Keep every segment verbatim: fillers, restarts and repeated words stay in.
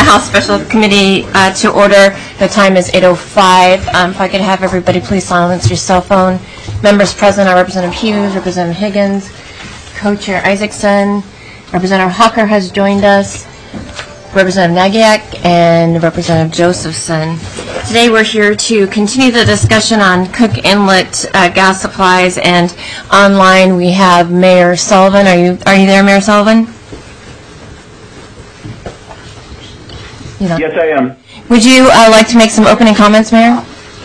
Call Special Committee uh, to order. The time is eight oh five. Um, if I could have everybody please silence your cell phone. Members present are Representative Hughes, Representative Higgins, Co-Chair Isaacson, Representative Hawker has joined us, Representative Nagiak, and Representative Josephson. Today we're here to continue the discussion on Cook Inlet uh, gas supplies, and online we have Mayor Sullivan. Are you are you there, Mayor Sullivan? You know. Yes, I am. Would you uh, like to make some opening comments, Mayor?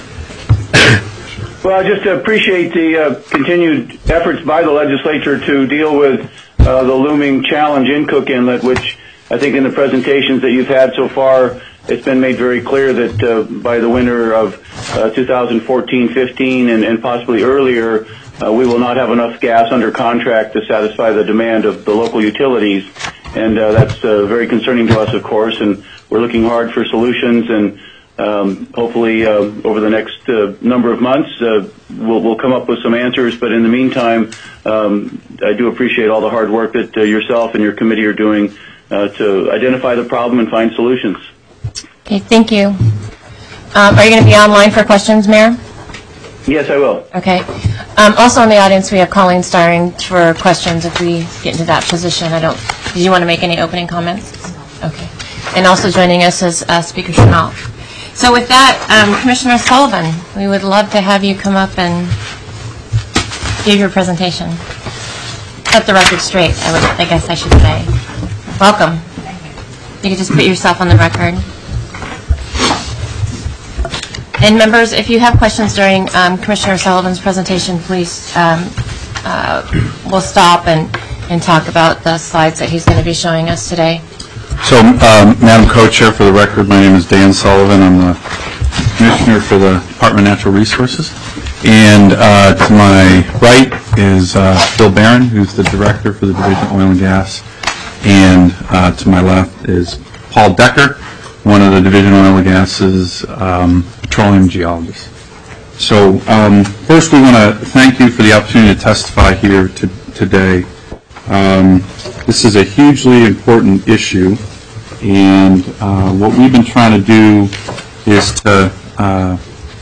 Well, I just appreciate the uh, continued efforts by the legislature to deal with uh, the looming challenge in Cook Inlet, which I think in the presentations that you've had so far, it's been made very clear that uh, by the winter of uh, two thousand fourteen fifteen and, and possibly earlier, uh, we will not have enough gas under contract to satisfy the demand of the local utilities. And uh, that's uh, very concerning to us, of course, and we're looking hard for solutions, and um, hopefully uh, over the next uh, number of months uh, we'll, we'll come up with some answers. But in the meantime, um, I do appreciate all the hard work that uh, yourself and your committee are doing uh, to identify the problem and find solutions. Okay, thank you. Um, are you going to be online for questions, Mayor? Yes, I will. Okay. Um, also in the audience, we have Colleen Starring for questions if we get into that position. I don't. Did you want to make any opening comments? Okay. And also joining us is uh, Speaker Chennault. So with that, um, Commissioner Sullivan, we would love to have you come up and give your presentation. Set the record straight, I, would, I guess I should say. Welcome. You can just put yourself on the record. And members, if you have questions during um, Commissioner Sullivan's presentation, please, um, uh, we'll stop and, and talk about the slides that he's going to be showing us today. So, um, Madam Co-Chair, for the record, my name is Dan Sullivan. I'm the Commissioner for the Department of Natural Resources. And uh, to my right is uh, Bill Barron, who's the Director for the Division of Oil and Gas. And uh, to my left is Paul Decker, one of the Division of Oil and Gas's um, petroleum geologists. So um, first we want to thank you for the opportunity to testify here to, today. Um, this is a hugely important issue, and uh, what we've been trying to do is to uh,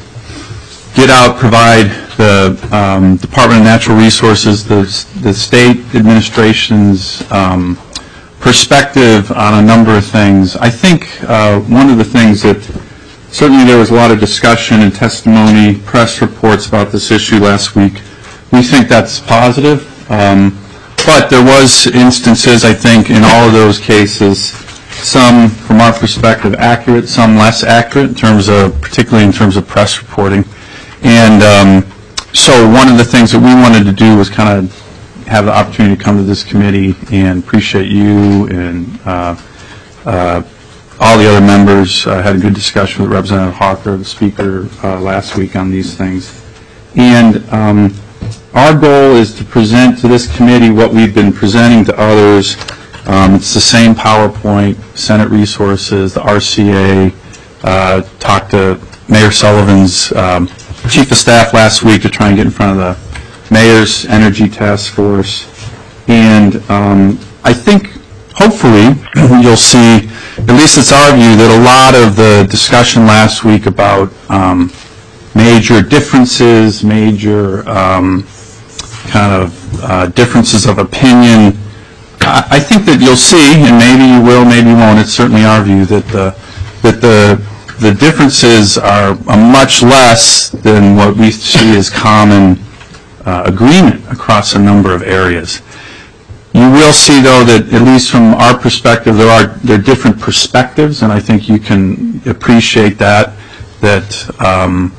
get out, provide the um, Department of Natural Resources, the, the state administration's um, perspective on a number of things. I think uh, one of the things that certainly there was a lot of discussion and testimony, press reports about this issue last week. We think that's positive, um, but there was instances, I think, in all of those cases, some from our perspective accurate, some less accurate in terms of, particularly in terms of press reporting. And um, so one of the things that we wanted to do was kind of have the opportunity to come to this committee, and appreciate you and uh, uh, all the other members. I uh, had a good discussion with Representative Hawker, the Speaker, uh, last week on these things. And um, our goal is to present to this committee what we've been presenting to others. Um, it's the same PowerPoint, Senate Resources, the R C A, uh, talked to Mayor Sullivan's um, Chief of Staff last week to try and get in front of the Mayor's Energy Task Force. And um, I think hopefully you'll see, at least it's our view, that a lot of the discussion last week about um, major differences, major um, kind of uh, differences of opinion, I, I think that you'll see, and maybe you will, maybe you won't, it's certainly our view, that the, that the, the differences are much less than what we see as common uh, agreement across a number of areas. You will see, though, that at least from our perspective, there are there are different perspectives, and I think you can appreciate that, that um,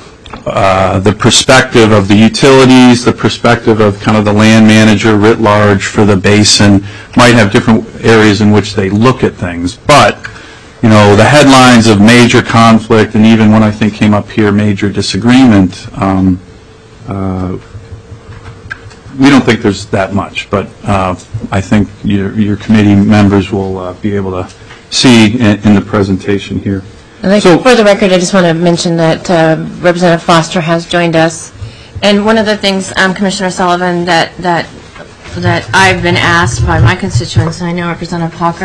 uh, the perspective of the utilities, the perspective of kind of the land manager writ large for the basin might have different areas in which they look at things. But, you know, the headlines of major conflict, and even when I think came up here, major disagreement, um, uh, we don't think there's that much, but uh, I think your, your committee members will uh, be able to see in, in the presentation here. Like, so, for the record, I just want to mention that uh, Representative Foster has joined us, and one of the things, um, Commissioner Sullivan, that that that I've been asked by my constituents, and I know Representative Hawker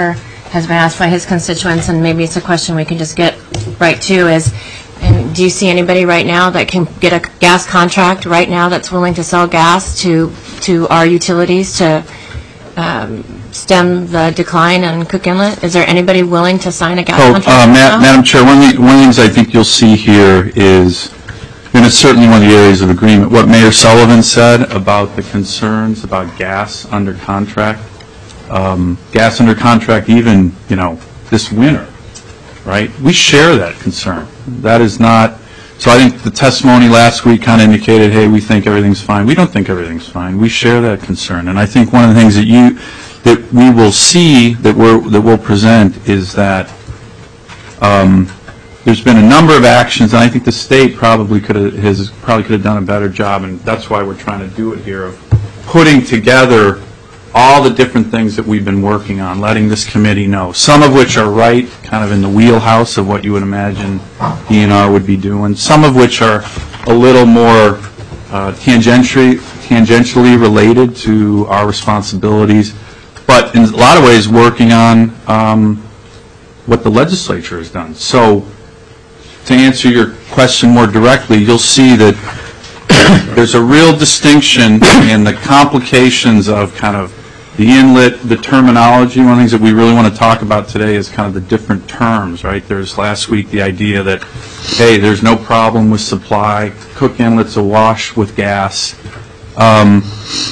has been asked by his constituents, and maybe it's a question we can just get right to, is, and do you see anybody right now that can get a gas contract right now that's willing to sell gas to to our utilities to um, stem the decline on Cook Inlet? Is there anybody willing to sign a gas Oh, contract uh, right Ma- now? Madam Chair, one of, the, one of the things I think you'll see here is, and it's certainly one of the areas of agreement, what Mayor Sullivan said about the concerns about gas under contract. Um, gas under contract even, you know, this winter, right? We share that concern. That is not, so I think the testimony last week kind of indicated, hey, we think everything's fine. We don't think everything's fine. We share that concern. And I think one of the things that you, that we will see, that we're, that we'll present is that um, there's been a number of actions, and I think the state probably could have, has probably could have done a better job, and that's why we're trying to do it here, of putting together all the different things that we've been working on, letting this committee know, some of which are right, kind of in the wheelhouse of what you would imagine D N R would be doing, some of which are a little more uh, tangentially, tangentially related to our responsibilities, but in a lot of ways working on um, what the legislature has done. So to answer your question more directly, you'll see that there's a real distinction in the complications of kind of the inlet, the terminology. One of the things that we really want to talk about today is kind of the different terms, right? There's last week the idea that, hey, there's no problem with supply. Cook Inlet's awash with gas. Um,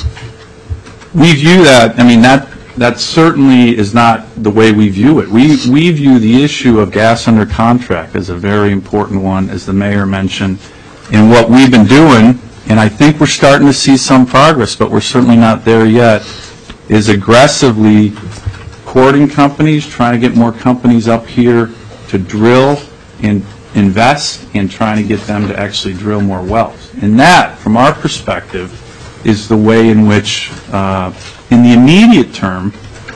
we view that, I mean, that that certainly is not the way we view it. We, we view the issue of gas under contract as a very important one, as the mayor mentioned. And what we've been doing, and I think we're starting to see some progress, but we're certainly not there yet, is aggressively courting companies, trying to get more companies up here to drill and invest, and trying to get them to actually drill more wells. And that, from our perspective, is the way in which, uh, in the immediate term,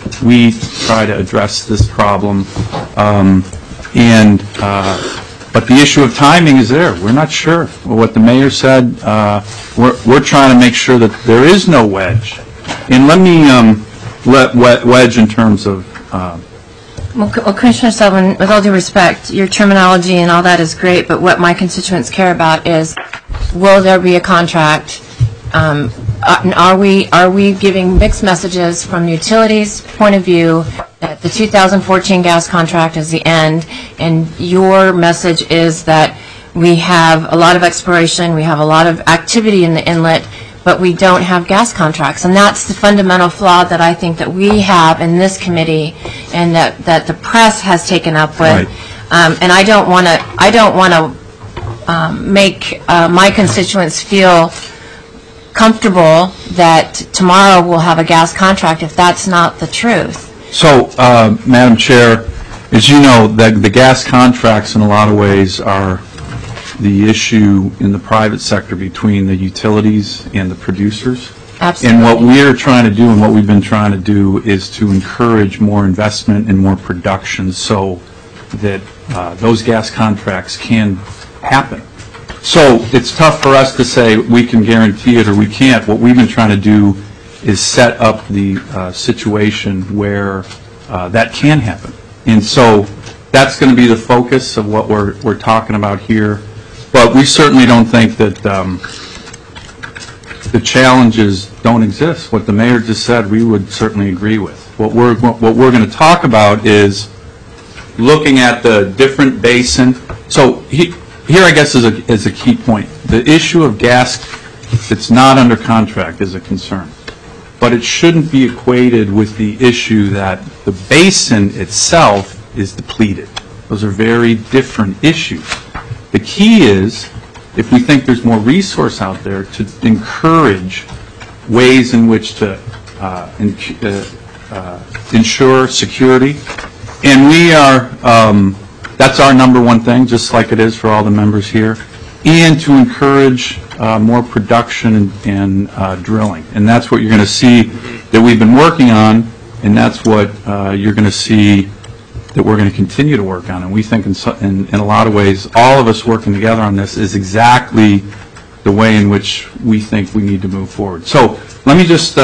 we try to address this problem. Um, and uh, but the issue of timing is there. We're not sure. Well, what the mayor said, uh, we're, we're trying to make sure that there is no wedge. And let me um, let wedge in terms of... Uh, Well, well, Commissioner Sullivan, with all due respect, your terminology and all that is great, but what my constituents care about is, will there be a contract? Um, are we are we giving mixed messages from the utilities' point of view that the two thousand fourteen gas contract is the end, and your message is that we have a lot of exploration, we have a lot of activity in the inlet, but we don't have gas contracts, and that's the fundamental flaw that I think that we have in this committee, and that, that the press has taken up with. Right. Um, and I don't want to I don't want to um, make uh, my constituents feel comfortable that tomorrow we'll have a gas contract if that's not the truth. So, uh, Madam Chair, as you know, the, the gas contracts in a lot of ways are the issue in the private sector between the utilities and the producers. Absolutely. And what we're trying to do and what we've been trying to do is to encourage more investment and more production so that uh, those gas contracts can happen. So it's tough for us to say we can guarantee it or we can't. What we've been trying to do is set up the uh, situation where uh, that can happen. And so that's going to be the focus of what we're, we're talking about here. But we certainly don't think that um, the challenges don't exist. What the mayor just said, we would certainly agree with. What we're, what we're going to talk about is looking at the different basin. So he, here, I guess, is a, is a key point. The issue of gas that's not under contract is a concern. But it shouldn't be equated with the issue that the basin itself is depleted. Those are very different issues. The key is, if we think there's more resource out there, to encourage ways in which to uh, in, uh, uh, ensure security. And we are, um, that's our number one thing, just like it is for all the members here, and to encourage uh, more production and, and uh, drilling. And that's what you're going to see that we've been working on, and that's what uh, you're going to see that we're going to continue to work on. And we think in, in, in a lot of ways, all of us working together on this is exactly the way in which we think we need to move forward. So let me just uh,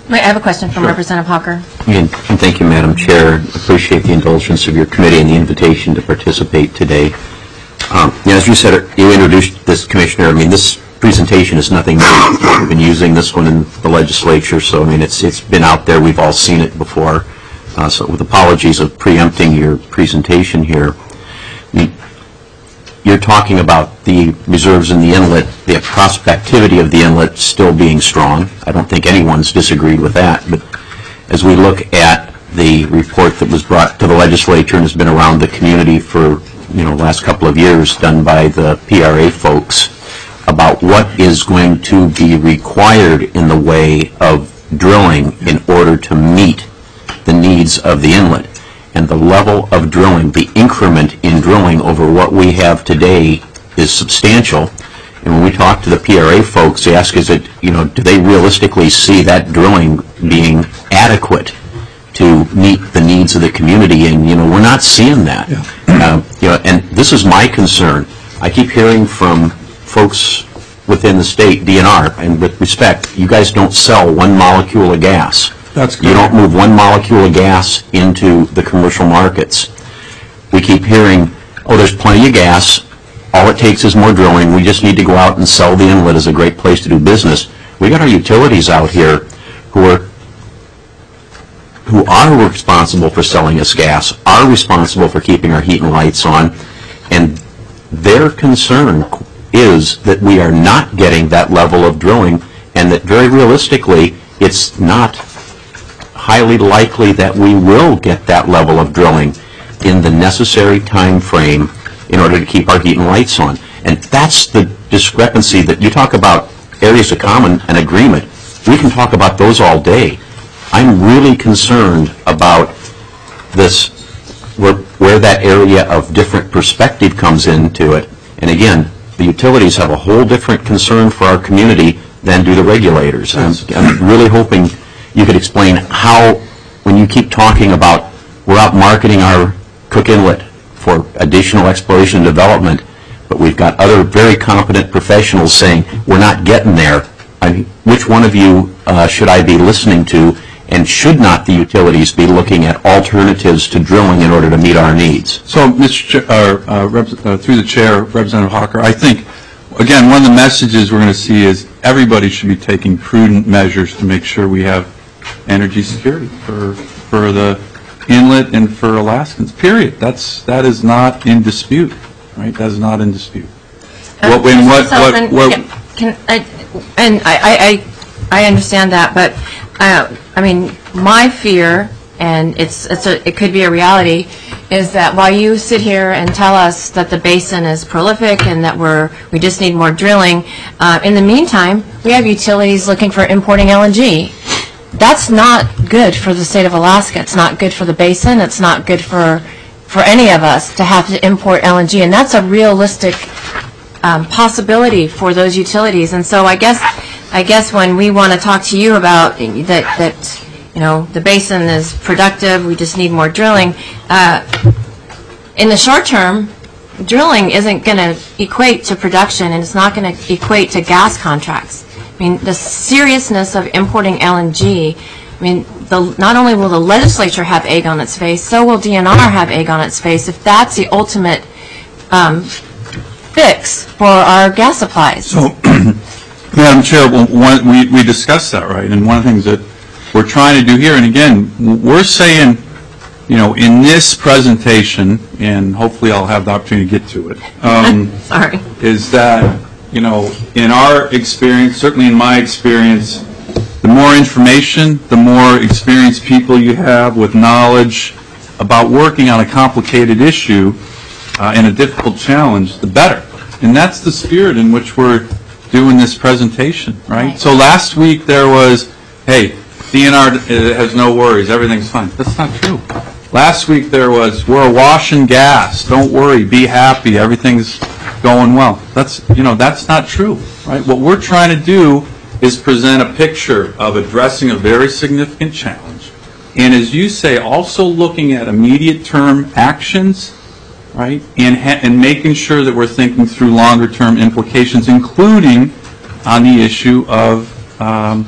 Wait, I have a question from Representative Hawker. And and thank you, Madam Chair. Appreciate the indulgence of your committee and the invitation to participate today. Um, yeah, as you said, you introduced this, Commissioner. I mean, this presentation is nothing new. We've been using this one in the legislature, so I mean, it's it's been out there. We've all seen it before. Uh, so, with apologies of preempting your presentation here, you, you're talking about the reserves in the inlet, the prospectivity of the inlet still being strong. I don't think anyone's disagreed with that. But as we look at the report that was brought to the legislature and has been around the community for you know last couple of years, done by the P R A folks, about what is going to be required in the way of drilling in order to meet the needs of the inlet. And the level of drilling, the increment in drilling over what we have today is substantial. And when we talk to the P R A folks, they ask, is it, you know, do they realistically see that drilling being adequate to meet the needs of the community? And, you know, we're not seeing that. Yeah. Uh, you know, and this is my concern. I keep hearing from folks within the state, D N R, and with respect, you guys don't sell one molecule of gas. That's good. You don't move one molecule of gas into the commercial markets. We keep hearing, oh, there's plenty of gas. All it takes is more drilling. We just need to go out and sell the inlet as a great place to do business. We got our utilities out here who are who are responsible for selling us gas, are responsible for keeping our heat and lights on, and their concern is that we are not getting that level of drilling, and that very realistically, it's not highly likely that we will get that level of drilling in the necessary time frame in order to keep our heat and lights on. And that's the discrepancy that you talk about, areas of common and agreement. We can talk about those all day. I'm really concerned about this, where, where that area of different perspective comes into it. And again, the utilities have a whole different concern for our community than do the regulators. I'm, I'm really hoping you could explain how, when you keep talking about we're out marketing our Cook Inlet for additional exploration and development, but we've got other very competent professionals saying we're not getting there. I mean, which one of you uh, should I be listening to, and should not the utilities be looking at alternatives to drilling in order to meet our needs? So, Mister Ch- uh, uh, Rep- uh, through the chair, Representative Hawker, I think, again, one of the messages we're going to see is everybody should be taking prudent measures to make sure we have energy security for for the inlet and for Alaskans. Period. That's that is not in dispute, right? That is not in dispute. Uh, what, when, what, Sullivan, what, what, can, can I, and I, I, I understand that, but uh, I mean, my fear, and it's it's a, it could be a reality, is that while you sit here and tell us that the basin is prolific and that we're we just need more drilling, uh, in the meantime, we have utilities looking for importing L N G. That's not good for the state of Alaska. It's not good for the basin. It's not good for for any of us to have to import L N G, and that's a realistic um, possibility for those utilities. And so I guess I guess when we want to talk to you about that that you know the basin is productive, we just need more drilling. Uh, in the short term, drilling isn't going to equate to production, and it's not going to equate to gas contracts. I mean, the seriousness of importing L N G, I mean, the, not only will the legislature have egg on its face, so will D N R have egg on its face if that's the ultimate um, fix for our gas supplies. So, Madam Chair, one, we, we discussed that, right? And one of the things that we're trying to do here, and again, we're saying, you know, in this presentation, and hopefully I'll have the opportunity to get to it, um, Sorry. is that, you know, in our experience, certainly in my experience, the more information, the more experienced people you have with knowledge about working on a complicated issue uh, and a difficult challenge, the better. And that's the spirit in which we're doing this presentation, right? Right. So last week there was, hey, D N R has no worries, everything's fine. That's not true. Last week there was, we're awash in gas, don't worry, be happy, everything's going well. That's, you know, that's not true, right? What we're trying to do is present a picture of addressing a very significant challenge. And as you say, also looking at immediate term actions, right? And, ha- and making sure that we're thinking through longer term implications, including on the issue of um,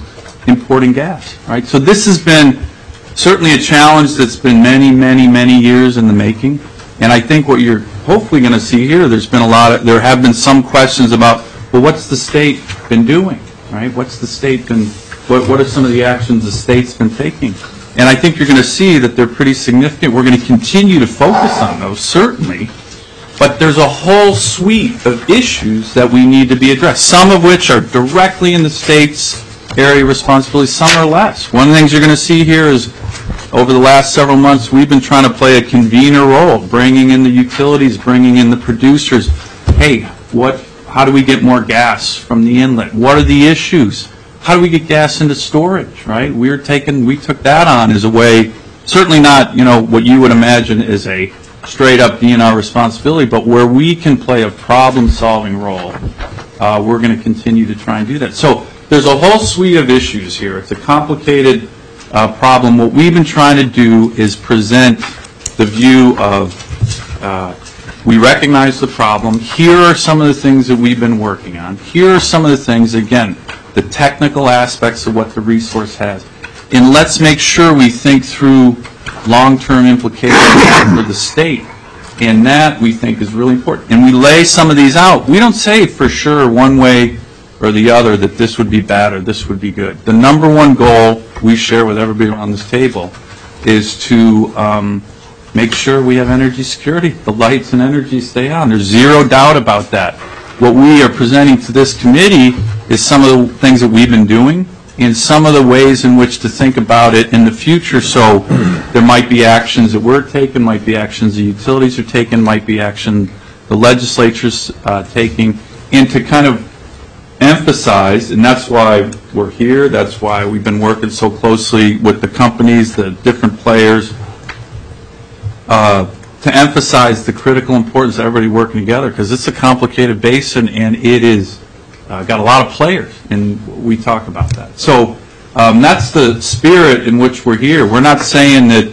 importing gas, right? So this has been certainly a challenge that's been many, many, many years in the making. And I think what you're hopefully going to see here, there's been a lot of, there have been some questions about, well, what's the state been doing, right? What's the state been, what, what are some of the actions the state's been taking? And I think you're going to see that they're pretty significant. We're going to continue to focus on those, certainly. But there's a whole suite of issues that we need to be addressed, some of which are directly in the state's area of responsibility, some are less. One of the things you're going to see here is over the last several months, we've been trying to play a convener role, bringing in the utilities, bringing in the producers. Hey, what? How do we get more gas from the inlet? What are the issues? How do we get gas into storage, right? We're taking, we took that on as a way, certainly not, you know, what you would imagine is a straight up D N R responsibility, but where we can play a problem-solving role, uh, we're going to continue to try and do that. So there's a whole suite of issues here. It's a complicated uh, problem. What we've been trying to do is present the view of uh, we recognize the problem. Here are some of the things that we've been working on. Here are some of the things, again, the technical aspects of what the resource has. And let's make sure we think through long-term implications for the state. And that, we think, is really important. And we lay some of these out. We don't say for sure one way or the other that this would be bad or this would be good. The number one goal we share with everybody around this table is to um, make sure we have energy security. The lights and energy stay on. There's zero doubt about that. What we are presenting to this committee is some of the things that we've been doing and some of the ways in which to think about it in the future. So there might be actions that we're taking, might be actions the utilities are taking, might be action the legislature's uh, taking, and to kind of emphasize, and that's why we're here, that's why we've been working so closely with the companies, the different players, uh, to emphasize the critical importance of everybody working together, because it's a complicated basin and it is uh, got a lot of players, and we talk about that. So um, that's the spirit in which we're here. We're not saying that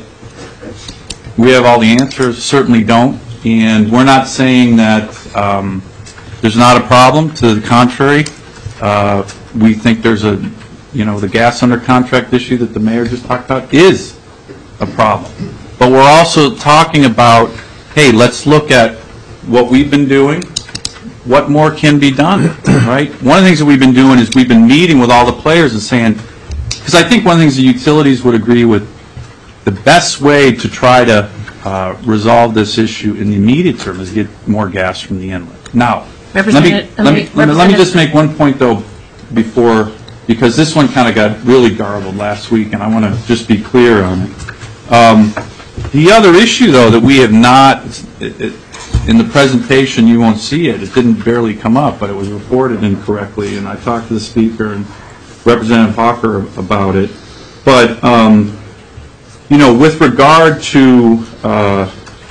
we have all the answers, certainly don't, and we're not saying that um, there's not a problem. To the contrary, uh, we think there's a, you know, the gas under contract issue that the mayor just talked about is a problem. But we're also talking about, hey, let's look at what we've been doing, what more can be done, right? One of the things that we've been doing is we've been meeting with all the players and saying, because I think one of the things the utilities would agree with, the best way to try to uh, resolve this issue in the immediate term is get more gas from the inlet. Now, let me, let me, let me, let me just make one point, though, before, because this one kind of got really garbled last week, and I want to just be clear on it. Um, the other issue, though, that we have not, it, it, in the presentation, you won't see it. It didn't barely come up, but it was reported incorrectly, and I talked to the speaker and Representative Hawker about it. But, um, you know, with regard to uh,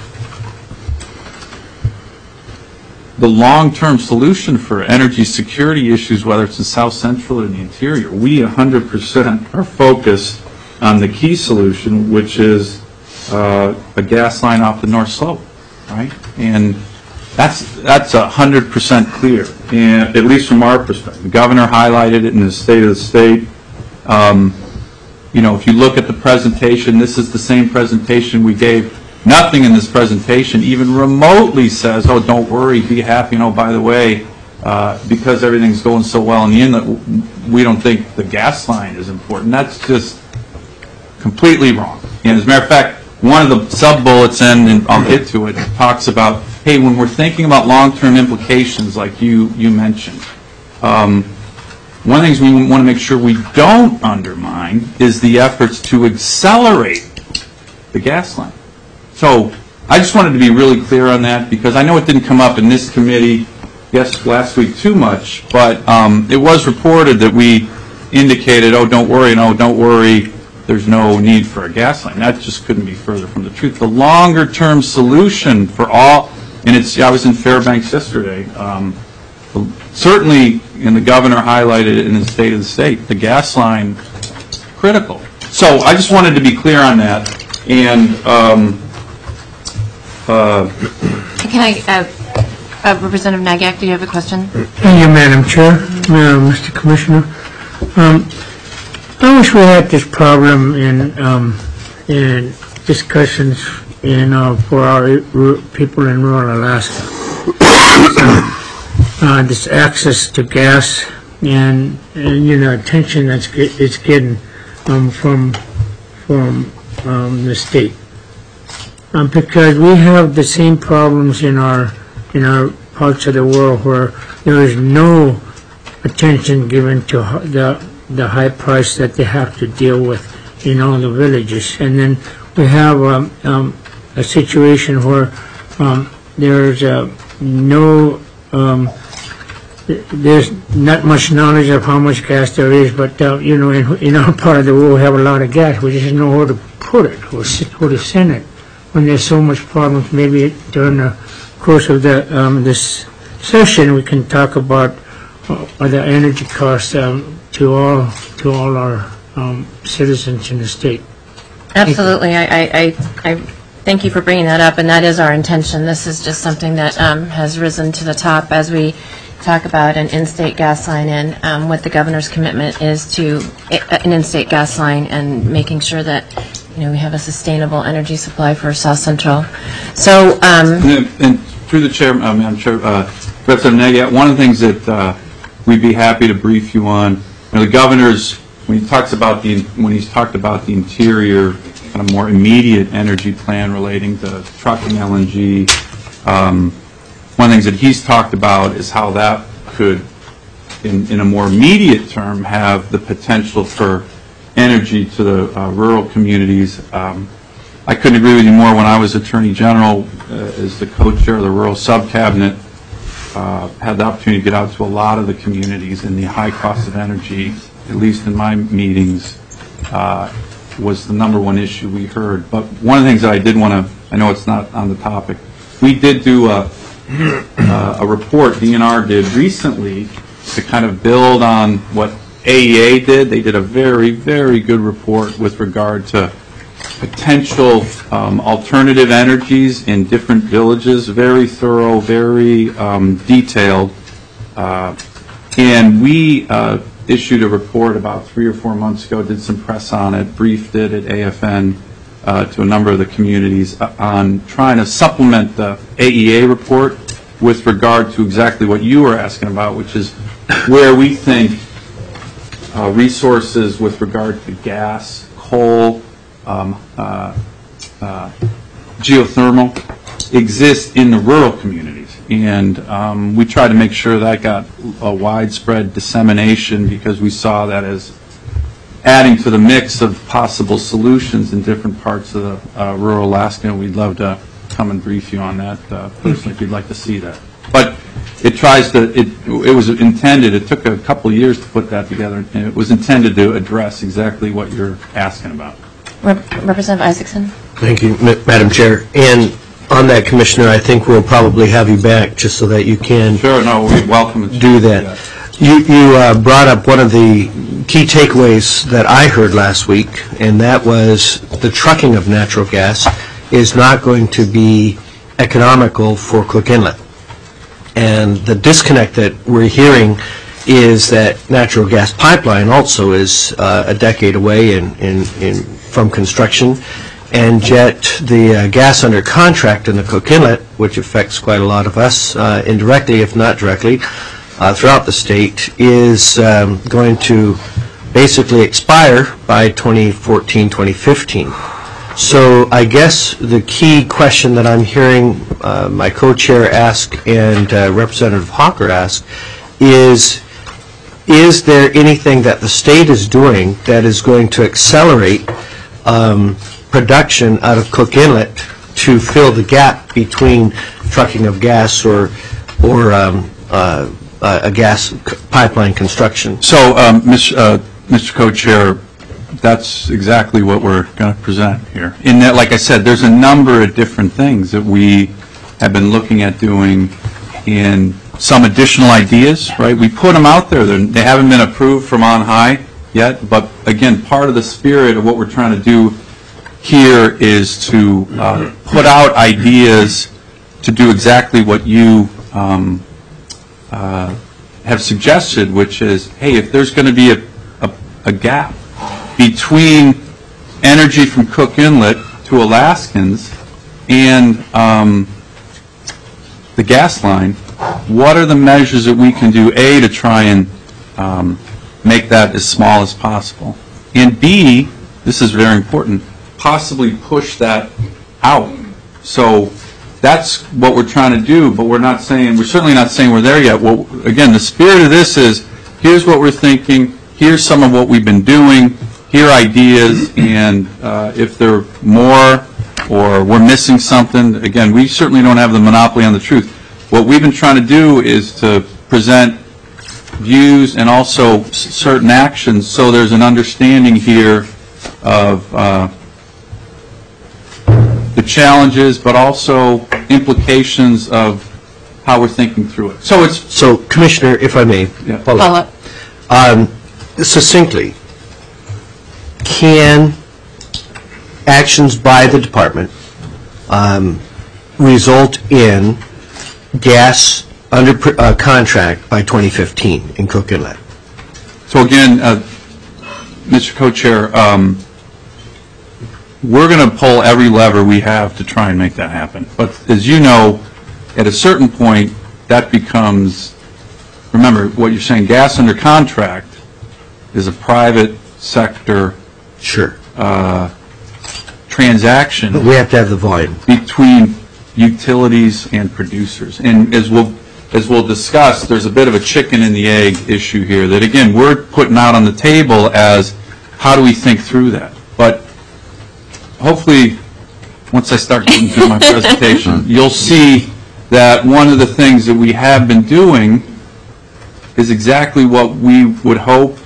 the long-term solution for energy security issues, whether it's in South Central or in the interior, we one hundred percent are focused on the key solution, which is uh, a gas line off the North Slope, right? And that's that's one hundred percent clear, and at least from our perspective. The governor highlighted it in his State of the State. Um, you know, if you look at the presentation, this is the same presentation we gave. Nothing in this presentation even remotely says, oh, don't worry, be happy, you know, by the way, uh, because everything's going so well in the inlet, we don't think the gas line is important. That's just completely wrong. And as a matter of fact, one of the sub-bullets, in, and I'll get to it, talks about, hey, when we're thinking about long-term implications like you, you mentioned, um, one of the things we want to make sure we don't undermine is the efforts to accelerate the gas line. So I just wanted to be really clear on that, because I know it didn't come up in this committee, yes, last week too much, but um, it was reported that we indicated, oh, don't worry, no, don't worry, there's no need for a gas line. That just couldn't be further from the truth. The longer-term solution for all, and it's, I was in Fairbanks yesterday, um, certainly, and the governor highlighted it in his State of the State, the gas line, critical. So I just wanted to be clear on that. And um, uh, Can I, uh, uh, Representative Nagak, do you have a question? Thank you, Madam Chair, uh, Mister Commissioner. Um, I wish we had this problem in um, in discussions in uh, for our ru- people in rural Alaska. uh, this access to gas and, and you know attention that's get, it's getting um, from from um, the state um, because we have the same problems in our in our parts of the world where there is no attention given to h- the the high price that they have to deal with in all the villages, and then we have um, um, a situation where um, there's uh, no um, there's not much knowledge of how much gas there is, but uh, you know, in, in our part of the world we have a lot of gas. We just know where to put it, or where to send it. When there's so much problems, maybe during the course of the um, this session we can talk about uh, the energy costs um, to all to all our um, citizens in the state. Absolutely. I, I, I, I thank you for bringing that up, and that is our intention. This is just something that um, has risen to the top as we talk about an in-state gas line, and um, what the governor's commitment is to a, an in-state gas line and making sure that, you know, we have a sustainable energy supply for South Central. So, um, And, and through the chair, uh, Madam Chair, uh, Representative Nagat, one of the things that uh, we'd be happy to brief you on, you know, the governor's, when he talks about the, when he's talked about the interior, kind of more immediate energy plan relating to trucking L N G, um, one of the things that he's talked about is how that could, in, in a more immediate term, have the potential for energy to the uh, rural communities. Um, I couldn't agree with you more. When I was Attorney General, uh, as the co-chair of the Rural Subcabinet, uh, had the opportunity to get out to a lot of the communities, and the high cost of energy, at least in my meetings, uh, was the number one issue we heard. But one of the things that I did want to, I know it's not on the topic, we did do a, uh, a report, D N R did recently, to kind of build on what A E A did. They did a very, very good report with regard to potential um, alternative energies in different villages, very thorough, very um, detailed. Uh, and we uh, issued a report about three or four months ago, did some press on it, briefed it at A F N uh, to a number of the communities uh, on trying to supplement the A E A report with regard to exactly what you were asking about, which is where we think uh, resources with regard to gas, coal, um, uh, uh, geothermal exist in the rural communities. And um, we try to make sure that got a widespread dissemination, because we saw that as adding to the mix of possible solutions in different parts of the uh, rural Alaska. We'd love to come and brief you on that uh, personally if you'd like to see that. But it tries to, it, it was intended, it took a couple of years to put that together, and it was intended to address exactly what you're asking about. Rep- Representative Isaacson. Thank you, Ma- Madam Chair. And on that, Commissioner, I think we'll probably have you back just so that you can Sure, no, we welcome it. do that. You, you uh, brought up one of the key takeaways that I heard last week, and that was the trucking of natural gas is not going to be economical for Cook Inlet. And the disconnect that we're hearing is that natural gas pipeline also is uh, a decade away in, in, in, from construction, and yet the uh, gas under contract in the Cook Inlet, which affects quite a lot of us uh, indirectly, if not directly, uh, throughout the state, is um, going to basically expire by twenty fourteen, twenty fifteen. So I guess the key question that I'm hearing uh, my co-chair ask and uh, Representative Hawker ask is, is there anything that the state is doing that is going to accelerate um, production out of Cook Inlet to fill the gap between trucking of gas or, or um, uh, a gas pipeline construction? So, um, Miz Uh, Mister Co-Chair, that's exactly what we're going to present here. In that, like I said, there's a number of different things that we have been looking at doing, in some additional ideas, right? We put them out there. They're, they haven't been approved from on high yet, but again, part of the spirit of what we're trying to do here is to uh, put out ideas to do exactly what you um, uh, have suggested, which is, hey, if there's going to be a, a, a gap between energy from Cook Inlet to Alaskans and um, the gas line, what are the measures that we can do, A, to try and um, make that as small as possible, and B, this is very important, possibly push that out. So that's what we're trying to do, but we're not saying, we're certainly not saying we're there yet. Well, again, the spirit of this is, here's what we're thinking, here's some of what we've been doing, here are ideas, and uh, if there are more or we're missing something, again, we certainly don't have the monopoly on the truth. What we've been trying to do is to present views and also s- certain actions so there's an understanding here of uh, the challenges, but also implications of how we're thinking through it. So it's So, Commissioner, if I may, Yeah. Paula, Paula? um, succinctly, can actions by the department um, result in gas under pr- uh, contract by twenty fifteen in Cook Inlet? So again, uh, Mister Co-Chair, um, we're going to pull every lever we have to try and make that happen. But as you know, at a certain point, that becomes, remember what you're saying, gas under contract is a private sector Sure. uh, transaction But we have to have the volume. between utilities and producers. And as we'll, as we'll discuss, there's a bit of a chicken and the egg issue here that, again, we're putting out on the table as how do we think through that. But hopefully, once I start getting through my presentation, you'll see that one of the things that we have been doing is exactly what we would hope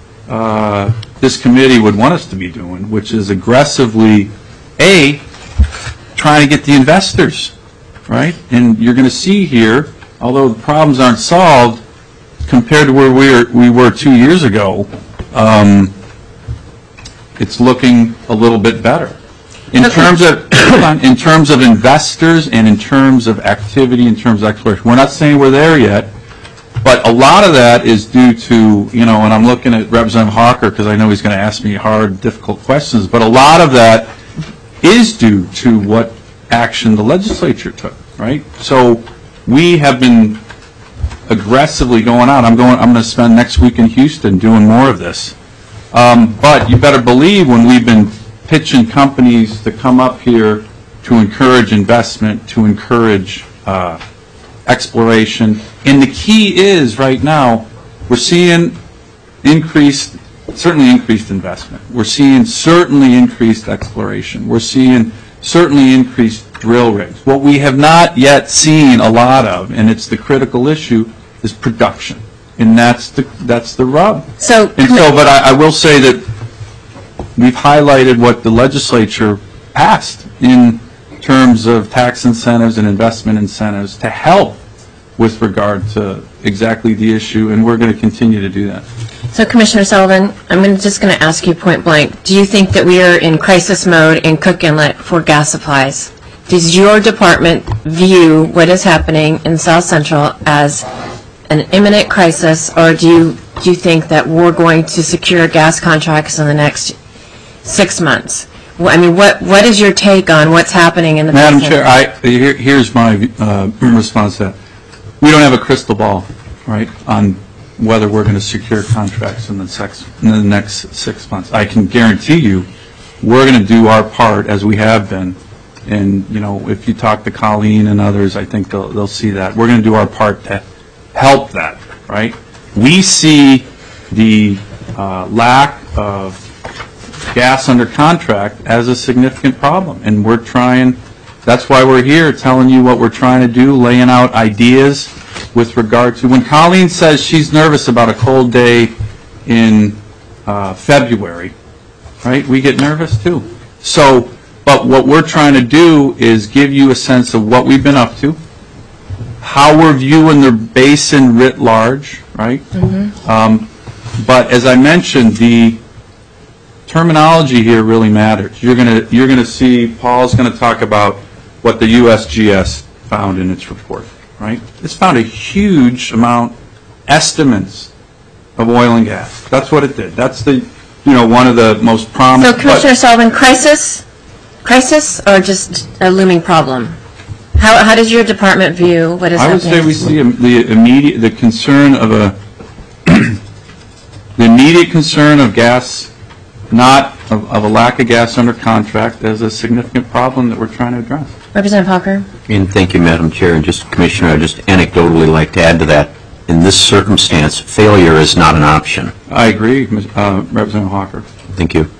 uh, this committee would want us to be doing, which is aggressively, A, trying to get the investors, right? And you're going to see here, although the problems aren't solved, compared to where we were, we were two years ago, um, it's looking a little bit better. In terms of in terms of investors and in terms of activity, in terms of exploration, we're not saying we're there yet, but a lot of that is due to, you know, and I'm looking at Representative Hawker because I know he's going to ask me hard, difficult questions, but a lot of that is due to what action the legislature took, right? So we have been aggressively going out. I'm going. I'm going to spend next week in Houston doing more of this. Um, but you better believe when we've been pitching companies to come up here to encourage investment, to encourage uh, exploration. And the key is right now we're seeing increased, certainly increased investment. We're seeing certainly increased exploration. We're seeing certainly increased drill rigs. What we have not yet seen a lot of, and it's the critical issue, is production. And that's the that's the rub. So, And so, but I, I will say that we've highlighted what the legislature passed in terms of tax incentives and investment incentives to help with regard to exactly the issue, and we're going to continue to do that. So Commissioner Sullivan, I'm gonna, just going to ask you point blank, do you think that we are in crisis mode in Cook Inlet for gas supplies? Does your department view what is happening in South Central as an imminent crisis, or do you, do you think that we're going to secure gas contracts in the next six months? Well, I mean, what, what is your take on what's happening in the Madam basin? Chair, I, here, here's my uh, response to that. We don't have a crystal ball, right, on whether we're going to secure contracts in the, sex, in the next six months. I can guarantee you we're going to do our part as we have been. And, you know, if you talk to Colleen and others, I think they'll, they'll see that. We're going to do our part to help that, right? We see the uh, lack of gas under contract as a significant problem, and we're trying, that's why we're here telling you what we're trying to do, laying out ideas with regard to, when Colleen says she's nervous about a cold day in uh, February, right, we get nervous too. So, but what we're trying to do is give you a sense of what we've been up to, how we're viewing the basin writ large, right? Mm-hmm. Um, but as I mentioned, the terminology here really matters. You're going to you're going to see Paul's going to talk about what the U S G S found in its report, right? It's found a huge amount estimates of oil and gas. That's what it did. That's the you know, one of the most So prominent. Commissioner Sullivan, crisis, crisis, or just a looming problem? How, how does your department view what is I would happening? say we see im- the immediate, the concern of a, the immediate concern of gas, not of, of a lack of gas under contract, as a significant problem that we're trying to address. Representative Hawker? And thank you, Madam Chair. And just, Commissioner, I'd just anecdotally like to add to that. In this circumstance, failure is not an option. I agree, Miz- uh, Representative Hawker. Thank you.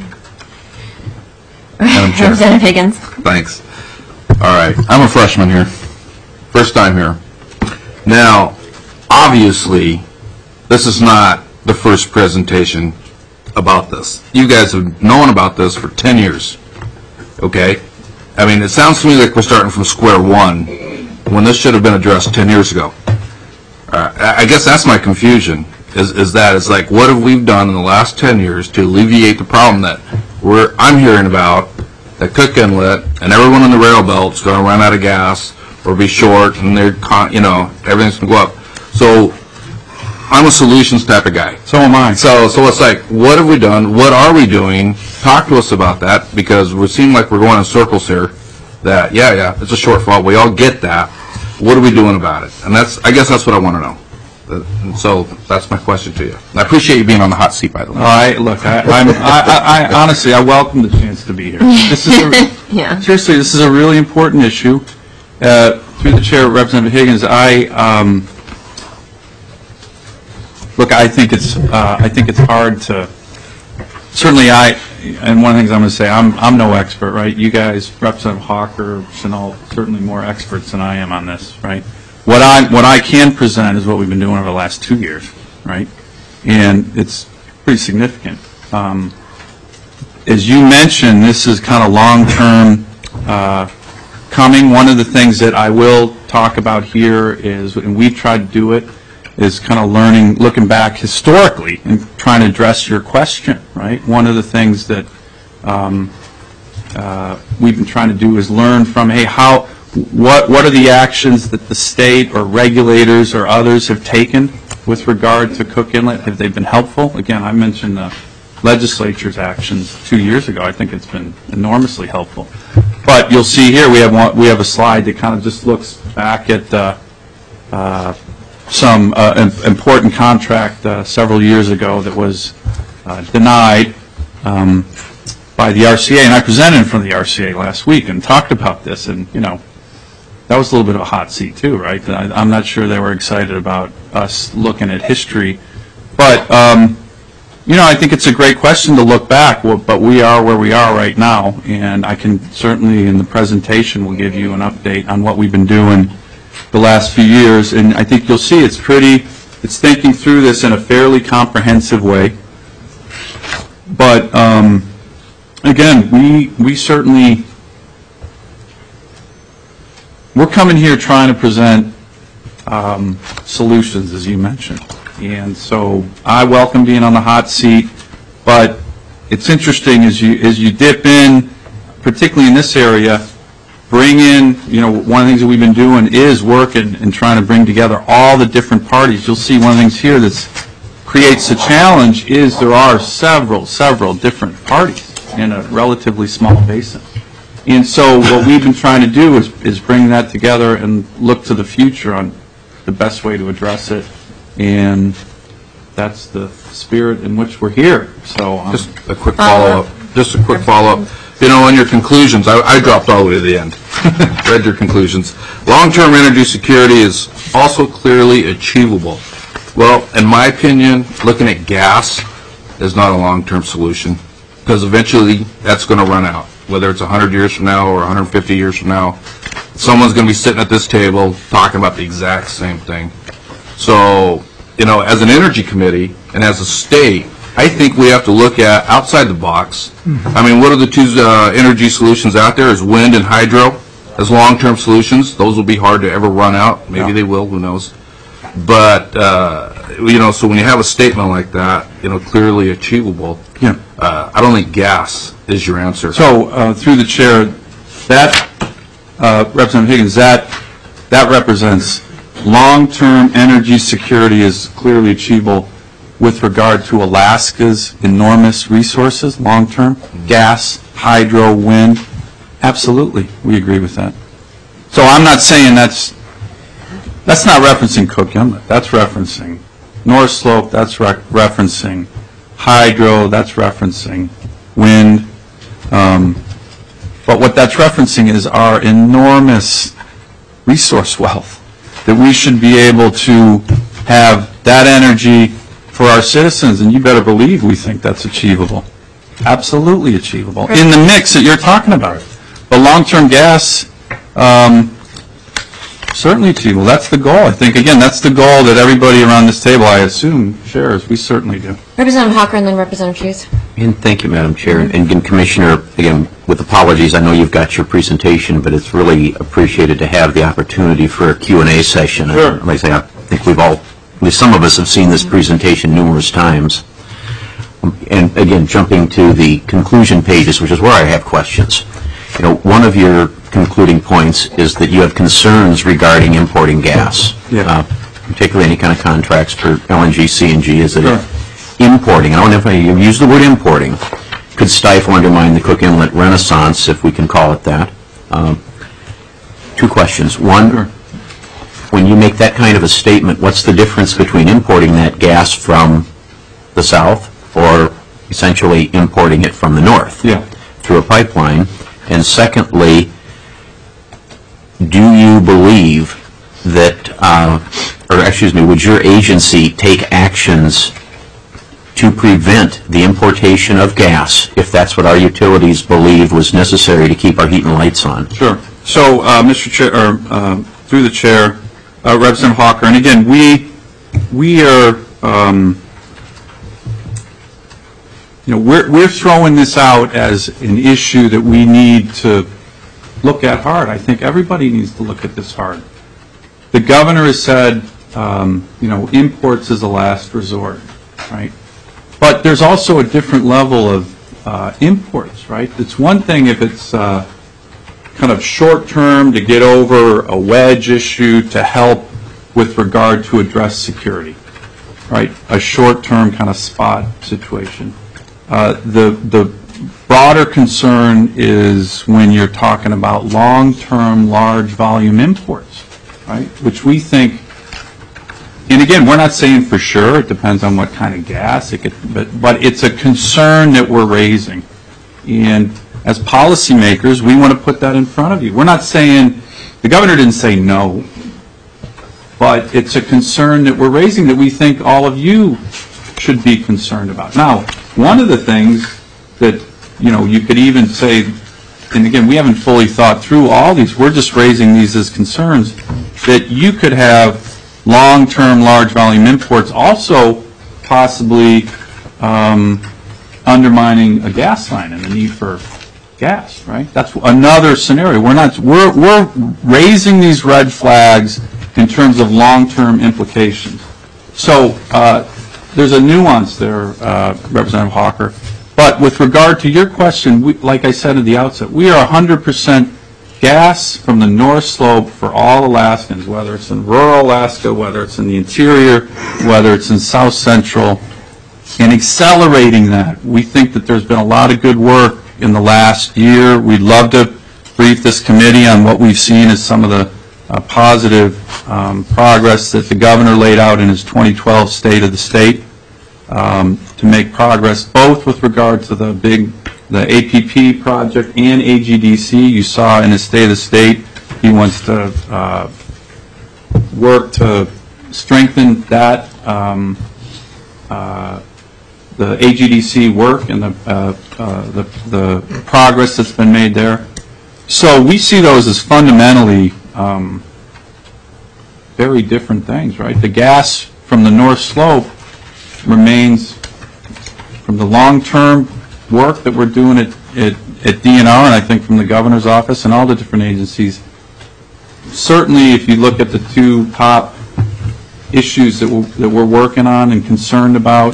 Madam Chair. Representative Higgins? Thanks. All right, I'm a freshman here, first time here. Now, obviously, this is not the first presentation about this. You guys have known about this for ten years, okay? I mean, it sounds to me like we're starting from square one, when this should have been addressed ten years ago. Uh, I I guess that's my confusion, is, is that it's like, what have we done in the last ten years to alleviate the problem that we're, I'm hearing about, that Cook Inlet and everyone on the rail belt's going to run out of gas or be short, and they're, con- you know, everything's going to go up. So I'm a solutions type of guy. So am I. So, so it's like, what have we done? What are we doing? Talk to us about that, because we seem like we're going in circles here. That, yeah, yeah, it's a shortfall. We all get that. What are we doing about it? And that's, I guess that's what I want to know. Uh, and so that's my question to you. And I appreciate you being on the hot seat, by the way. All right, look, I, I'm, I, I, I honestly, I welcome the chance to be here. This is a, Yeah. seriously, this is a really important issue. Uh, through the chair, Representative Higgins, I, um, look, I think it's, uh, I think it's hard to, certainly I, and one of the things I'm going to say, I'm, I'm no expert, right? You guys, Representative Hawker, Chanel, certainly more experts than I am on this, right? What I, what I can present is what we've been doing over the last two years, right? And it's pretty significant. Um, as you mentioned, this is kind of long-term uh, coming. One of the things that I will talk about here is, and we've tried to do it, is kind of learning, looking back historically and trying to address your question, right? One of the things that um, uh, we've been trying to do is learn from, hey, how, what, what are the actions that the state or regulators or others have taken with regard to Cook Inlet? Have they been helpful? Again, I mentioned the legislature's actions two years ago. I think it's been enormously helpful. But you'll see here we have one, we have a slide that kind of just looks back at uh, uh, some uh, im- important contract uh, several years ago that was uh, denied um, by the R C A, and I presented in front of the R C A last week and talked about this, and you know, that was a little bit of a hot seat too, right? I, I'm not sure they were excited about us looking at history, but um, you know, I think it's a great question to look back, well, but we are where we are right now, and I can certainly in the presentation will give you an update on what we've been doing the last few years, and I think you'll see it's pretty, it's thinking through this in a fairly comprehensive way. But um, again, we we certainly, we're coming here trying to present um, solutions, as you mentioned. And so I welcome being on the hot seat, but it's interesting as you as you dip in, particularly in this area, bring in, you know, one of the things that we've been doing is working and trying to bring together all the different parties. You'll see one of the things here that creates a challenge is there are several, several different parties in a relatively small basin. And so what we've been trying to do is, is bring that together and look to the future on the best way to address it. And that's the spirit in which we're here. So um, Just a quick follow-up. Just a quick follow-up. You know, on your conclusions, I, I dropped all the way to the end. Read your conclusions. Long-term energy security is also clearly achievable. Well, in my opinion, looking at gas is not a long-term solution, because eventually that's going to run out. Whether it's one hundred years from now or one hundred fifty years from now, someone's going to be sitting at this table talking about the exact same thing. So, you know, as an energy committee and as a state, I think we have to look at outside the box. I mean, what are the two uh, energy solutions out there? Is wind and hydro as long-term solutions. Those will be hard to ever run out. Maybe Yeah. they will, who knows. But, uh, you know, so when you have a statement like that, you know, clearly achievable, yeah. uh, I don't think gas is your answer. So uh, through the chair, that uh, Representative Higgins, that that represents long-term energy security is clearly achievable. with regard to Alaska's enormous resources, long-term, gas, hydro, wind, absolutely, we agree with that. So I'm not saying that's, that's not referencing Cook Inlet. That's referencing North Slope, that's re- referencing hydro, that's referencing wind. Um, but what that's referencing is our enormous resource wealth, that we should be able to have that energy for our citizens, and you better believe we think that's achievable. Absolutely achievable. In the mix that you're talking about. The long-term gas, um, certainly achievable. That's the goal. I think, again, that's the goal that everybody around this table, I assume, shares. We certainly do. Representative Hawker and then Representative Hughes. And thank you, Madam Chair. And again, Commissioner, again, with apologies, I know you've got your presentation, but it's really appreciated to have the opportunity for a Q and A session. Sure. And like I say, I think we've all, at least some of us have seen this presentation numerous times. And again, jumping to the conclusion pages, which is where I have questions. You know, one of your concluding points is that you have concerns regarding importing gas, Yeah. uh, particularly any kind of contracts for L N G, C N G. Is that Sure. importing, I don't know if I use the word importing, could stifle, undermine the Cook Inlet renaissance, if we can call it that. Um, two questions. One, Sure. when you make that kind of a statement, what's the difference between importing that gas from the south or essentially importing it from the north Yeah. through a pipeline? And secondly, do you believe that, uh, or excuse me, would your agency take actions to prevent the importation of gas if that's what our utilities believe was necessary to keep our heat and lights on? Sure. So, uh, Mister Chair, or uh, through the chair, uh, Representative Hawker, and again, we we are, um, you know, we're we're throwing this out as an issue that we need to look at hard. I think everybody needs to look at this hard. The governor has said, um, you know, imports is a last resort, right? But there's also a different level of uh, imports, right? It's one thing if it's uh, kind of short-term to get over a wedge issue to help with regard to address security, right? A short-term kind of spot situation. Uh, the the broader concern is when you're talking about long-term, large-volume imports, right? Which we think. And again, we're not saying for sure. It depends on what kind of gas. It could, but, but it's a concern that we're raising. And as policymakers, we want to put that in front of you. We're not saying, the governor didn't say no, but it's a concern that we're raising that we think all of you should be concerned about. Now, one of the things that, you know, you could even say, and again, we haven't fully thought through all these. We're just raising these as concerns, that you could have long-term, large-volume imports also possibly um, undermining a gas line and the need for gas, right? That's another scenario. We're not, we're, we're raising these red flags in terms of long-term implications. So uh, there's a nuance there, uh, Representative Hawker. But with regard to your question, we, like I said at the outset, we are one hundred percent gas from the North Slope for all Alaskans, whether it's in rural Alaska, whether it's in the interior, whether it's in South Central, and accelerating that. We think that there's been a lot of good work in the last year. We'd love to brief this committee on what we've seen as some of the uh, positive um, progress that the governor laid out in his twenty twelve State of the State um, to make progress both with regard to the big the A P P project and A G D C. You saw in his State of the State, he wants to uh, work to strengthen that, um, uh, the A G D C work and the, uh, uh, the, the progress that's been made there. So we see those as fundamentally um, very different things, right? The gas from the North Slope remains, from the long-term work that we're doing at, at, at D N R, and I think from the governor's office and all the different agencies, certainly if you look at the two top issues that we're, that we're working on and concerned about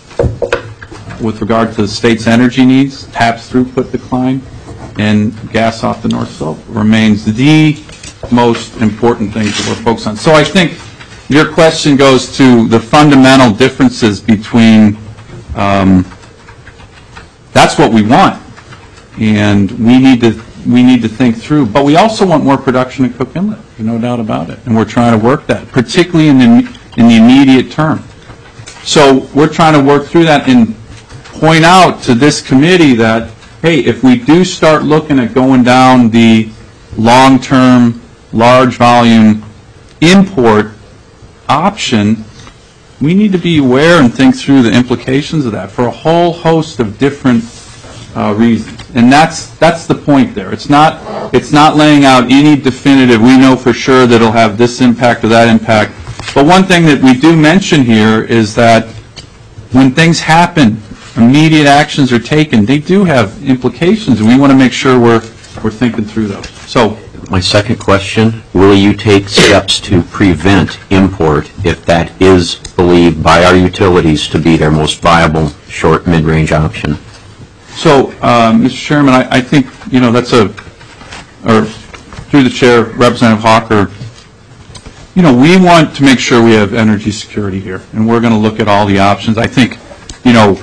with regard to the state's energy needs, TAPS throughput decline, and gas off the North Slope remains the most important things that we're focused on. So I think, your question goes to the fundamental differences between, um, that's what we want, and we need to we need to think through. But we also want more production at Cook Inlet, there's no doubt about it, and we're trying to work that, particularly in the in the immediate term. So we're trying to work through that and point out to this committee that, hey, if we do start looking at going down the long-term, large volume import option, we need to be aware and think through the implications of that for a whole host of different uh, reasons. And that's that's the point there. It's not it's not laying out any definitive, we know for sure that it'll have this impact or that impact. But one thing that we do mention here is that when things happen, immediate actions are taken, they do have implications, and we want to make sure we're we're thinking through those. So my second question, will you take steps to prevent import if that is believed by our utilities to be their most viable short mid-range option? So, uh, Mister Chairman, I, I think, you know, that's a, or through the chair, Representative Hawker, you know, we want to make sure we have energy security here, and we're going to look at all the options. I think, you know,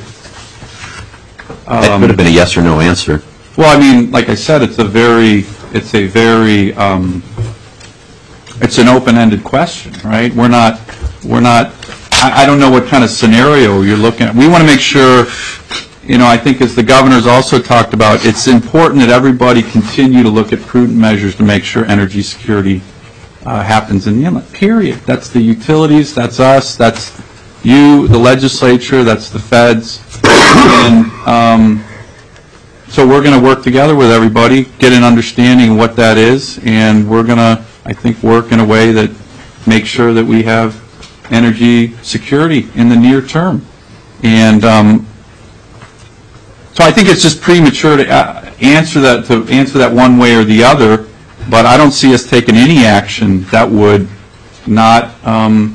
um, that could have been a yes or no answer. Well, I mean, like I said, it's a very, it's a very, um, it's an open-ended question, right? We're not, we're not, I, I don't know what kind of scenario you're looking at. We want to make sure, you know, I think as the governor's also talked about, it's important that everybody continue to look at prudent measures to make sure energy security uh, happens in the inlet, period. That's the utilities, that's us, that's you, the legislature, that's the feds. And um, so we're going to work together with everybody, get an understanding of what that is, and we're going to, I think, work in a way that makes sure that we have energy security in the near term. And um, so I think it's just premature to uh, answer that to answer that one way or the other, but I don't see us taking any action that would not um,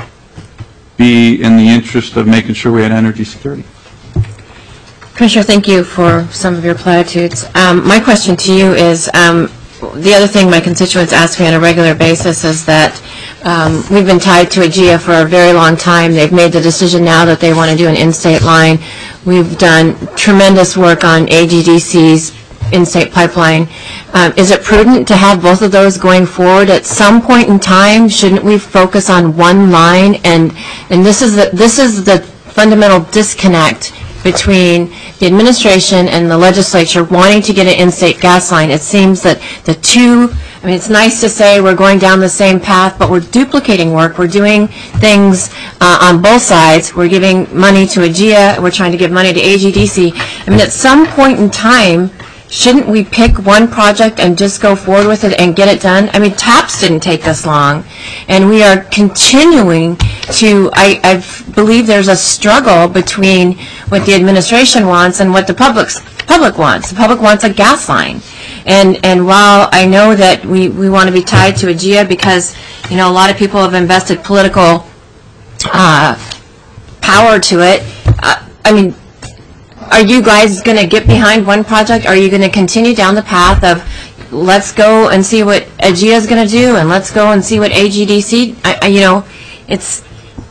be in the interest of making sure we had energy security. Commissioner, thank you for some of your platitudes. Um, my question to you is, um, the other thing my constituents ask me on a regular basis is that um, we've been tied to AGEA for a very long time. They've made the decision now that they want to do an in-state line. We've done tremendous work on A G D C's in-state pipeline. Um, is it prudent to have both of those going forward? At some point in time, shouldn't we focus on one line? And and this is the, this is the fundamental disconnect between the administration and the legislature wanting to get an in-state gas line. It seems that the two, I mean, it's nice to say we're going down the same path, but we're duplicating work. We're doing things uh, on both sides. We're giving money to AGEA. We're trying to give money to A G D C. I mean, at some point in time, shouldn't we pick one project and just go forward with it and get it done? I mean, TAPS didn't take this long, and we are continuing to, I, I believe there's a struggle between what the administration wants and what the public's, public wants. The public wants a gas line. And and while I know that we, we want to be tied to AGEA because, you know, a lot of people have invested political uh, power to it, uh, I mean, are you guys going to get behind one project? Are you going to continue down the path of let's go and see what AGEA is going to do and let's go and see what A G D C, I, I, you know, it's,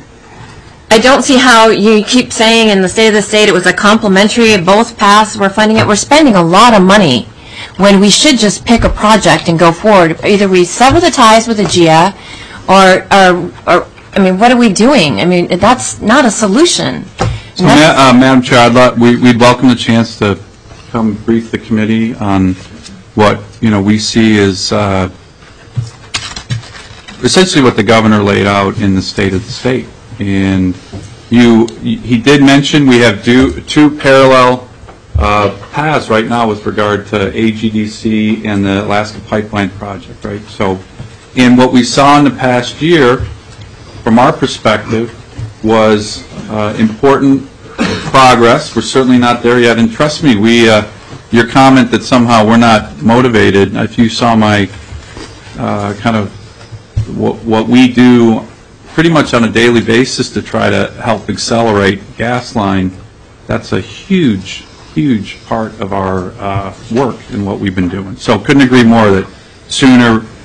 I don't see how you keep saying in the State of the State it was a complementary of both paths. We're funding it. We're spending a lot of money when we should just pick a project and go forward. Either we sever the ties with AGEA or, or, or I mean, what are we doing? I mean, that's not a solution. So, Ma uh, Madam Chair, I'd like, we, we'd welcome the chance to come brief the committee on what, you know, we see as uh, essentially what the governor laid out in the State of the State. And you, he did mention we have do, two parallel uh, paths right now with regard to A G D C and the Alaska Pipeline Project, right? So, and what we saw in the past year, from our perspective, was uh, important progress. We're certainly not there yet, and trust me, we, uh, your comment that somehow we're not motivated, if you saw my uh, kind of what, what we do pretty much on a daily basis to try to help accelerate gas line, that's a huge, huge part of our uh, work and what we've been doing. So couldn't agree more that sooner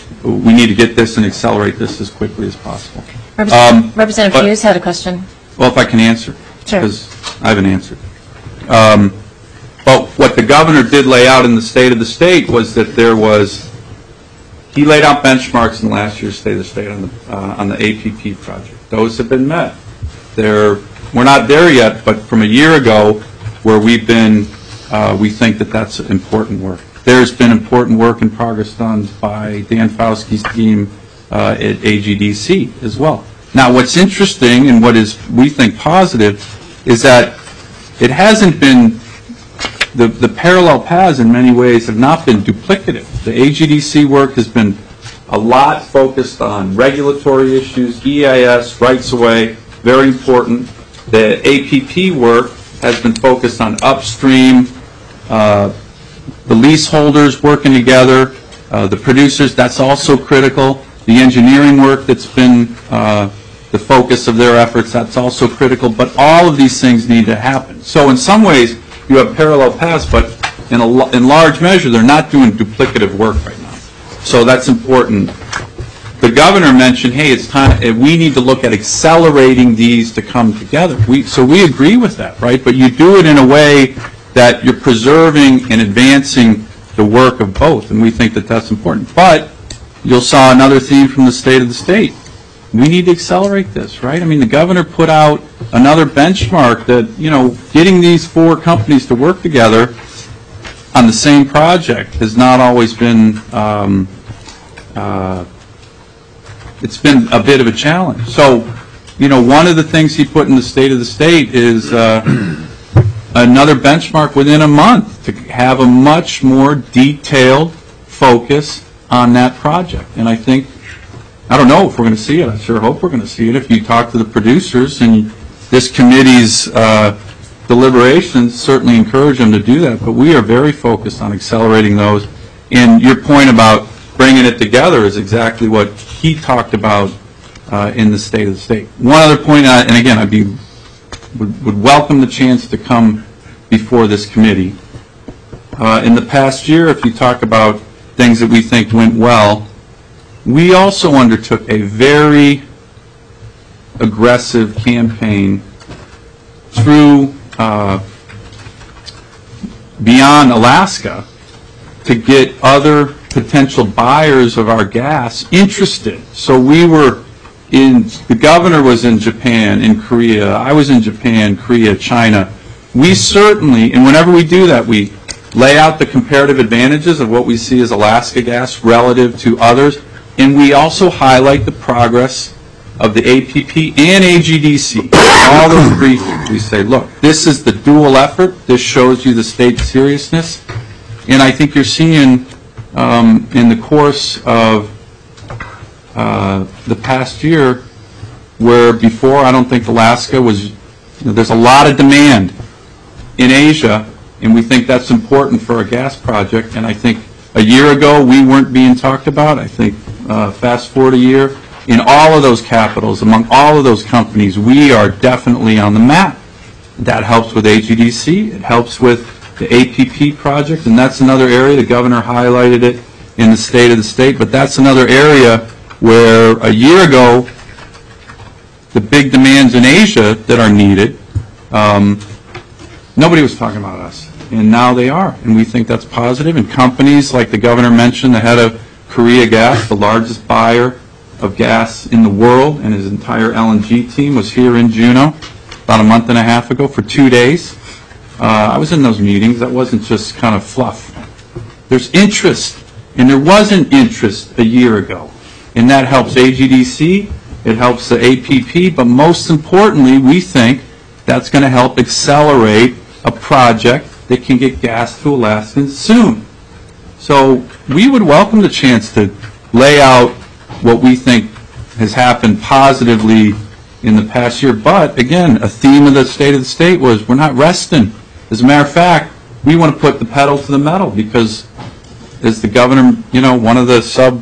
we need to get this and accelerate this as quickly as possible. Representative, Um, Representative but- Hughes had a question. Well, if I can answer. Sure. Because I haven't answered. Um, But what the governor did lay out in the State of the State was that there was, he laid out benchmarks in last year's State of the State on the, uh, on the A P P project. Those have been met. They're, we're not there yet, but from a year ago, where we've been, uh, we think that that's important work. There's been important work in progress done by Dan Fauski's team uh, at A G D C as well. Now, what's interesting and what is, we think, positive is that it hasn't been, the, the parallel paths in many ways have not been duplicative. The A G D C work has been a lot focused on regulatory issues, E I S, rights-of-way, very important. The A P P work has been focused on upstream, uh, the leaseholders working together, uh, the producers, that's also critical. The engineering work that's been uh, the focus of their efforts, that's also critical. But all of these things need to happen. So in some ways, you have parallel paths, but in, a, in large measure, they're not doing duplicative work right now. So that's important. The governor mentioned, hey, it's time, we need to look at accelerating these to come together. We, so we agree with that, right? But you do it in a way that you're preserving and advancing the work of both, and we think that that's important. But you'll saw another theme from the State of the State. We need to accelerate this, right? I mean, the governor put out another benchmark that, you know, getting these four companies to work together on the same project has not always been, um, uh, it's been a bit of a challenge. So, you know, one of the things he put in the State of the State is uh, another benchmark within a month to have a much more detailed focus on that project. And I think, I don't know if we're going to see it. I sure hope we're going to see it. If you talk to the producers, and this committee's uh, deliberations certainly encourage them to do that, but we are very focused on accelerating those. And your point about bringing it together is exactly what he talked about uh, in the State of the State. One other point, uh, and again, I'd be would, would welcome the chance to come before this committee. Uh, in the past year, if you talk about things that we think went well, we also undertook a very aggressive campaign through uh, beyond Alaska to get other potential buyers of our gas interested. So we were in, the governor was in Japan, in Korea, I was in Japan, Korea, China. We certainly, and whenever we do that, we lay out the comparative advantages of what we see as Alaska gas relative to others, and we also highlight the progress of the A P P and A G D C. All those briefings, we say, look, this is the dual effort. This shows you the state's seriousness. And I think you're seeing um, in the course of uh, the past year, where before I don't think Alaska was, you know, there's a lot of demand in Asia, and we think that's important for a gas project. And I think a year ago we weren't being talked about. I think uh, fast forward a year, in all of those capitals, among all of those companies, we are definitely on the map. That helps with A G D C. It helps with the A P P project, and that's another area. The governor highlighted it in the State of the State, but that's another area where a year ago, the big demands in Asia that are needed, um, nobody was talking about us, and now they are, and we think that's positive. And companies like the governor mentioned, the head of Korea Gas, the largest buyer of gas in the world, and his entire L N G team was here in Juneau about a month and a half ago for two days. Uh, I was in those meetings. That wasn't just kind of fluff. There's interest, and there wasn't interest a year ago, and that helps A G D C, it helps the A P P, but most importantly, we think that's going to help accelerate a project that can get gas to Alaskans soon. So we would welcome the chance to lay out what we think has happened positively in the past year. But again, a theme of the State of the State was we're not resting. As a matter of fact, we want to put the pedal to the metal because, as the governor, you know, one of the sub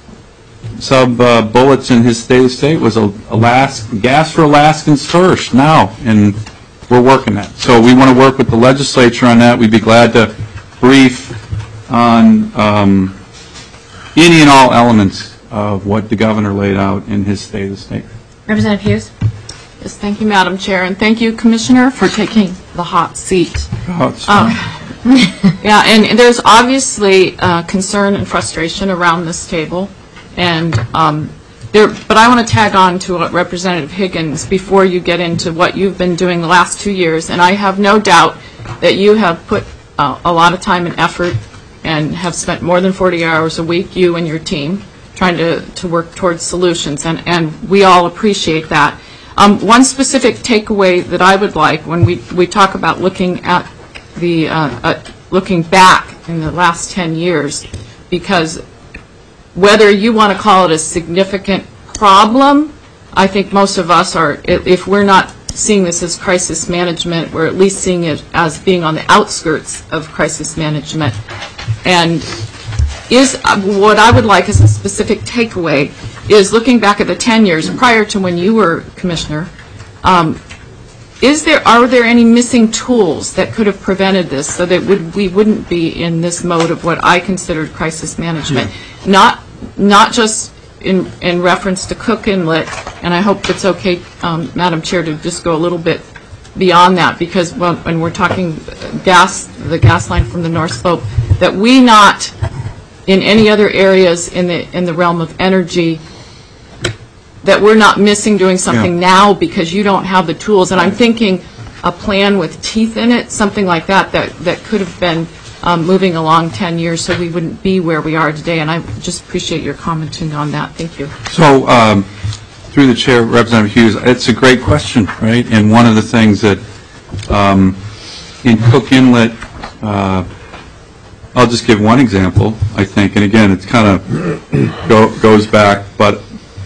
sub uh, bullets in his State of the State was Alaska, gas for Alaskans first now, and we're working that. So we want to work with the legislature on that. We'd be glad to brief on um, any and all elements of what the governor laid out in his State of the State. Representative Hughes? Yes, thank you, Madam Chair, and thank you, Commissioner, for taking the hot seat. Oh, it's Um, Yeah, and there's obviously uh, concern and frustration around this table, and um, there. But I want to tag on to what Representative Higgins before you get into what you've been doing the last two years, and I have no doubt that you have put uh, a lot of time and effort and have spent more than forty hours a week, you and your team, trying to, to work towards solutions, and, and we all appreciate that. Um, one specific takeaway that I would like when we, we talk about looking at the, uh, uh, looking back in the last ten years, because whether you want to call it a significant problem, I think most of us are, if we're not seeing this as crisis management, we're at least seeing it as being on the outskirts of crisis management. And is uh, what I would like as a specific takeaway is looking back at the ten years prior to when you were Commissioner, um, is there, are there any missing tools that could have prevented this so that would, we wouldn't be in this mode of what I considered crisis management? Yeah. Not, not just in, in reference to Cook Inlet, and I hope it's okay, um, Madam Chair, to just go a little bit beyond that, because well, when we're talking gas, the gas line from the North Slope, that we not in any other areas in the in the realm of energy, that we're not missing doing something yeah. now because you don't have the tools. And I'm thinking a plan with teeth in it, something like that, that, that could have been um, moving along ten years so we wouldn't be where we are today. And I just appreciate your commenting on that. Thank you. So, um, through the chair, Representative Hughes, it's a great question, right? And one of the things that um, in Cook Inlet, uh, I'll just give one example, I think, and again, it's kind of go, goes back, but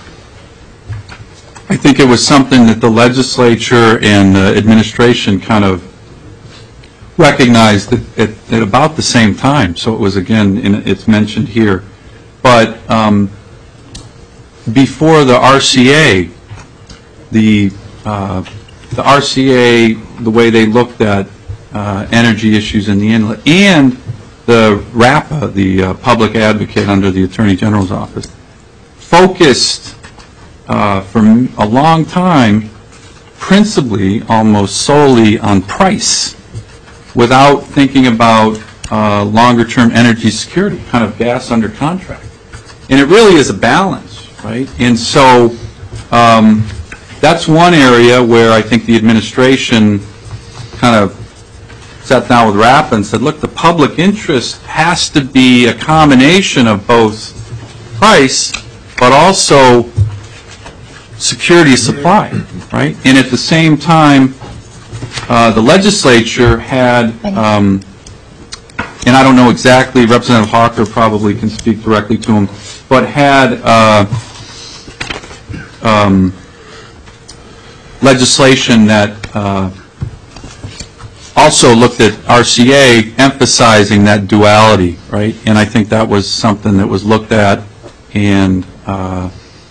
I think it was something that the legislature and the administration kind of recognized at, at, at about the same time. So it was, again, in, it's mentioned here. But um, before the R C A, the, uh, the R C A, the way they looked at uh, energy issues in the inlet, and the RAPA, the uh, public advocate under the Attorney General's office, focused uh, for a long time principally, almost solely, on price without thinking about uh, longer-term energy security, kind of gas under contract. And it really is a balance, right? And so um, that's one area where I think the administration kind of sat down with RAPA and said, look, the public interest has to be a combination of both price but also security of supply, right? And at the same time, uh, the legislature had, um, and I don't know exactly, Representative Hawker probably can speak directly to him, but had uh, um, legislation that uh, also looked at R C A emphasizing that duality, right? And I think that was something that was looked at and uh,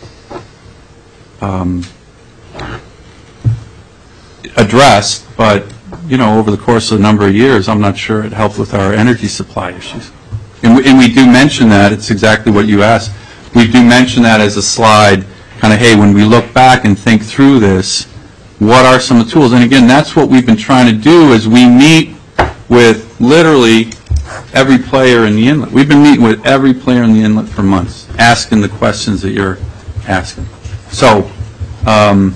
um, addressed, but, you know, over the course of a number of years, I'm not sure it helped with our energy supply issues. And we, and we do mention that. It's exactly what you asked. We do mention that as a slide, kind of, hey, when we look back and think through this, what are some of the tools? And again, that's what we've been trying to do is we meet with literally every player in the inlet. We've been meeting with every player in the inlet for months, asking the questions that you're asking. So, um,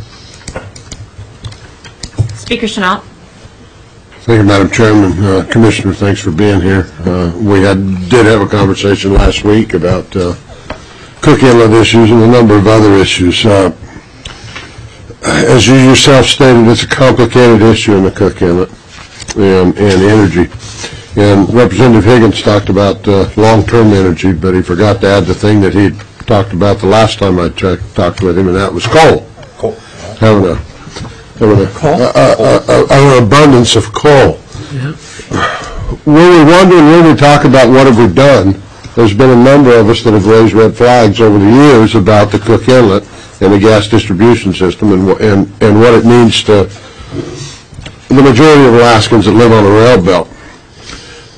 Speaker Chenault. Thank you, Madam Chairman. Uh, Commissioner, thanks for being here. Uh, we had did have a conversation last week about uh, Cook Inlet issues and a number of other issues. Uh, as you yourself stated, it's a complicated issue in the Cook Inlet and, and energy. And Representative Higgins talked about uh, long-term energy, but he forgot to add the thing that he talked about the last time I checked, talked with him, and that was coal. Coal. Having a having a, a, a, a, an abundance of coal. Yeah. When we're wondering, when we talk about what have we done, there's been a number of us that have raised red flags over the years about the Cook Inlet and the gas distribution system and, and, and what it means to the majority of Alaskans that live on the rail belt.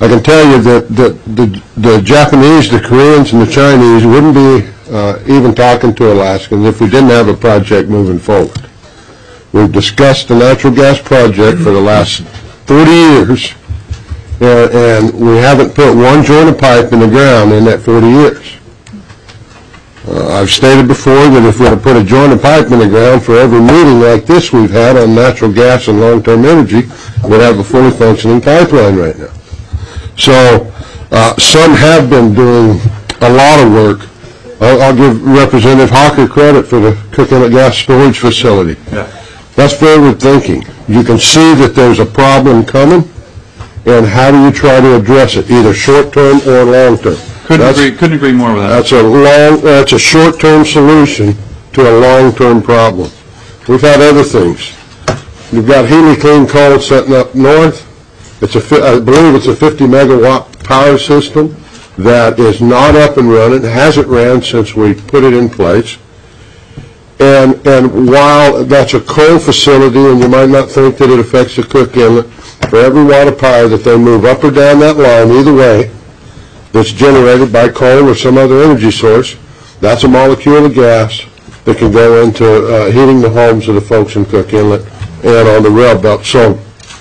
I can tell you that, that the, the Japanese, the Koreans, and the Chinese wouldn't be uh, even talking to Alaskans if we didn't have a project moving forward. We've discussed the natural gas project for the last thirty years, and, and we haven't put one joint of pipe in the ground in that forty years. Uh, I've stated before that if we had put a joint of pipe in the ground for every meeting like this we've had on natural gas and long-term energy, we'd have a fully functioning pipeline right now. So uh, some have been doing a lot of work. I'll, I'll give Representative Hawker credit for the Cook Inlet gas storage facility. Yeah. That's forward thinking. You can see that there's a problem coming, and how do you try to address it, either short-term or long-term? Couldn't agree, couldn't agree more with that. That's a long, that's a short-term solution to a long-term problem. We've had other things. We've got Healy Clean Coal setting up north. It's a, I believe it's a fifty megawatt power system that is not up and running. It hasn't ran since we put it in place. And, and while that's a coal facility, and you might not think that it affects the Cook Inlet, for every watt of power that they move up or down that line, either way, that's generated by coal or some other energy source, that's a molecule of gas that can go into uh, heating the homes of the folks in Cook Inlet and on the rail belt. So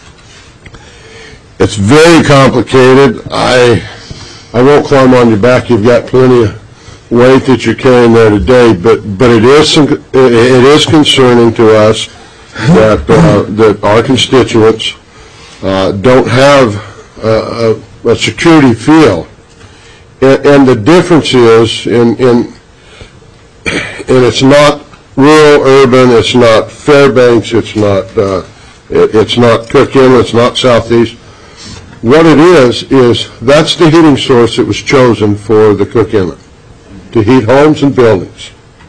it's very complicated. I I won't climb on your back. You've got plenty of weight that you're carrying there today, but but it is some, it is concerning to us that uh, that our constituents uh, don't have uh, a, a security feel. And, and the difference is in in and it's not rural, urban, it's not Fairbanks, it's not uh, it, it's not Cook Inlet, it's not Southeast. What it is is that's the heating source that was chosen for the Cook Inlet, to heat homes and buildings.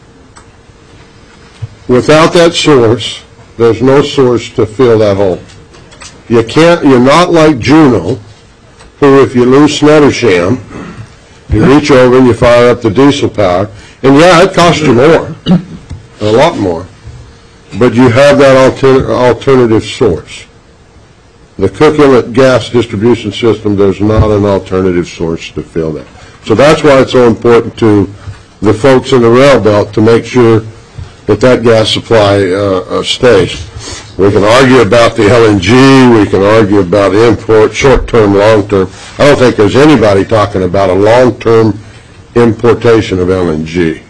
Without that source, there's no source to fill that hole. You can't. You're not like Juneau, who if you lose Snettisham, you reach over and you fire up the diesel power, and yeah, it costs you more, a lot more, but you have that alter alternative source. The Cook Inlet gas distribution system, there's not an alternative source to fill that. So that's why it's so important to the folks in the rail belt to make sure that that gas supply uh, uh, stays. We can argue about the L N G, we can argue about import, short-term, long-term. I don't think there's anybody talking about a long-term importation of L N G.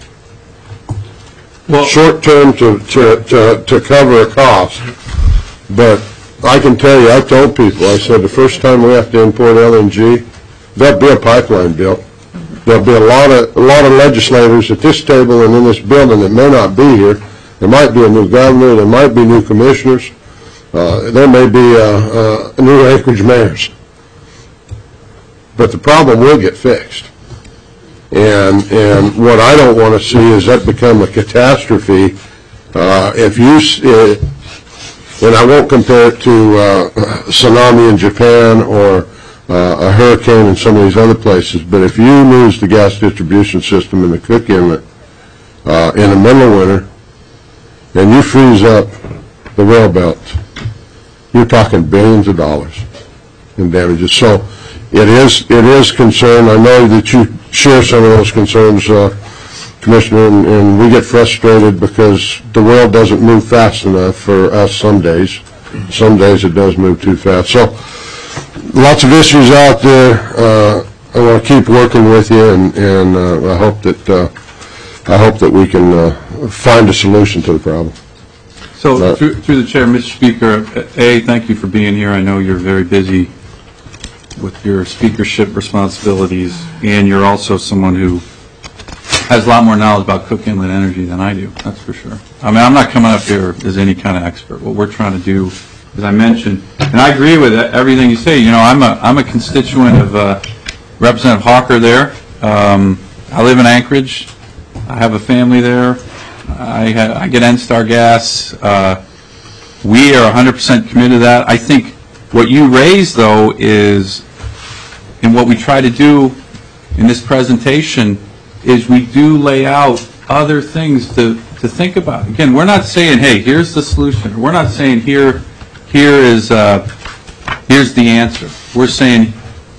Well, short-term to, to, to, to cover a cost, but I can tell you, I've told people, I said the first time we have to import L N G, there'll be a pipeline built. There'll be a lot of a lot of legislators at this table and in this building that may not be here. There might be a new governor. There might be new commissioners. Uh, there may be uh, uh, new Anchorage mayors. But the problem will get fixed. And and what I don't want to see is that become a catastrophe. Uh, if you uh, and I won't compare it to uh, tsunami in Japan or Uh, a hurricane in some of these other places, but if you lose the gas distribution system in the Cook Inlet uh, in the middle of winter and you freeze up the rail belt, you're talking billions of dollars in damages. So it is it is concern. I know that you share some of those concerns, uh, Commissioner, and, and we get frustrated because the world doesn't move fast enough for us some days. Some days it does move too fast. So lots of issues out there. Uh, I want to keep working with you, and, and uh, I hope that uh, I hope that we can uh, find a solution to the problem. So, uh, through, through the chair, Mister Speaker, A, thank you for being here. I know you're very busy with your speakership responsibilities, and you're also someone who has a lot more knowledge about Cook Inlet energy than I do. That's for sure. I mean, I'm not coming up here as any kind of expert. What we're trying to do, as I mentioned, and I agree with everything you say. You know, I'm a I'm a constituent of uh, Representative Hawker there. Um, I live in Anchorage. I have a family there. I ha I get N-Star gas. Uh, we are one hundred percent committed to that. I think what you raise, though, is, and what we try to do in this presentation, is we do lay out other things to to think about. Again, we're not saying, hey, here's the solution. We're not saying here. Here is uh, here's the answer. We're saying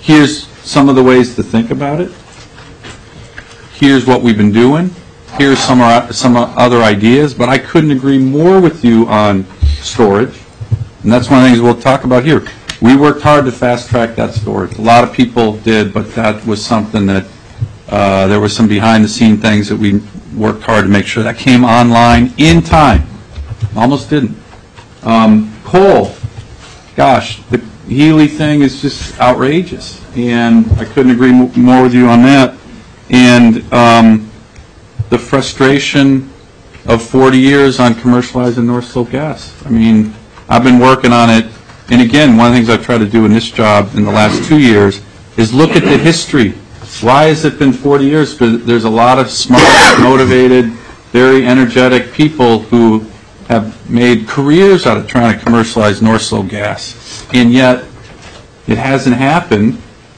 here's some of the ways to think about it. Here's what we've been doing. Here's some some other ideas. But I couldn't agree more with you on storage. And that's one of the things we'll talk about here. We worked hard to fast track that storage. A lot of people did, but that was something that uh, there were some behind the scene things that we worked hard to make sure that came online in time. Almost didn't. Um, coal, gosh, the Healy thing is just outrageous, and I couldn't agree m- more with you on that. And um, the frustration of forty years on commercializing North Slope gas. I mean, I've been working on it, and again, one of the things I've tried to do in this job in the last two years is look at the history. Why has it been forty years? Because there's a lot of smart, motivated, very energetic people who have made careers out of trying to commercialize North Slope gas, and yet it hasn't happened.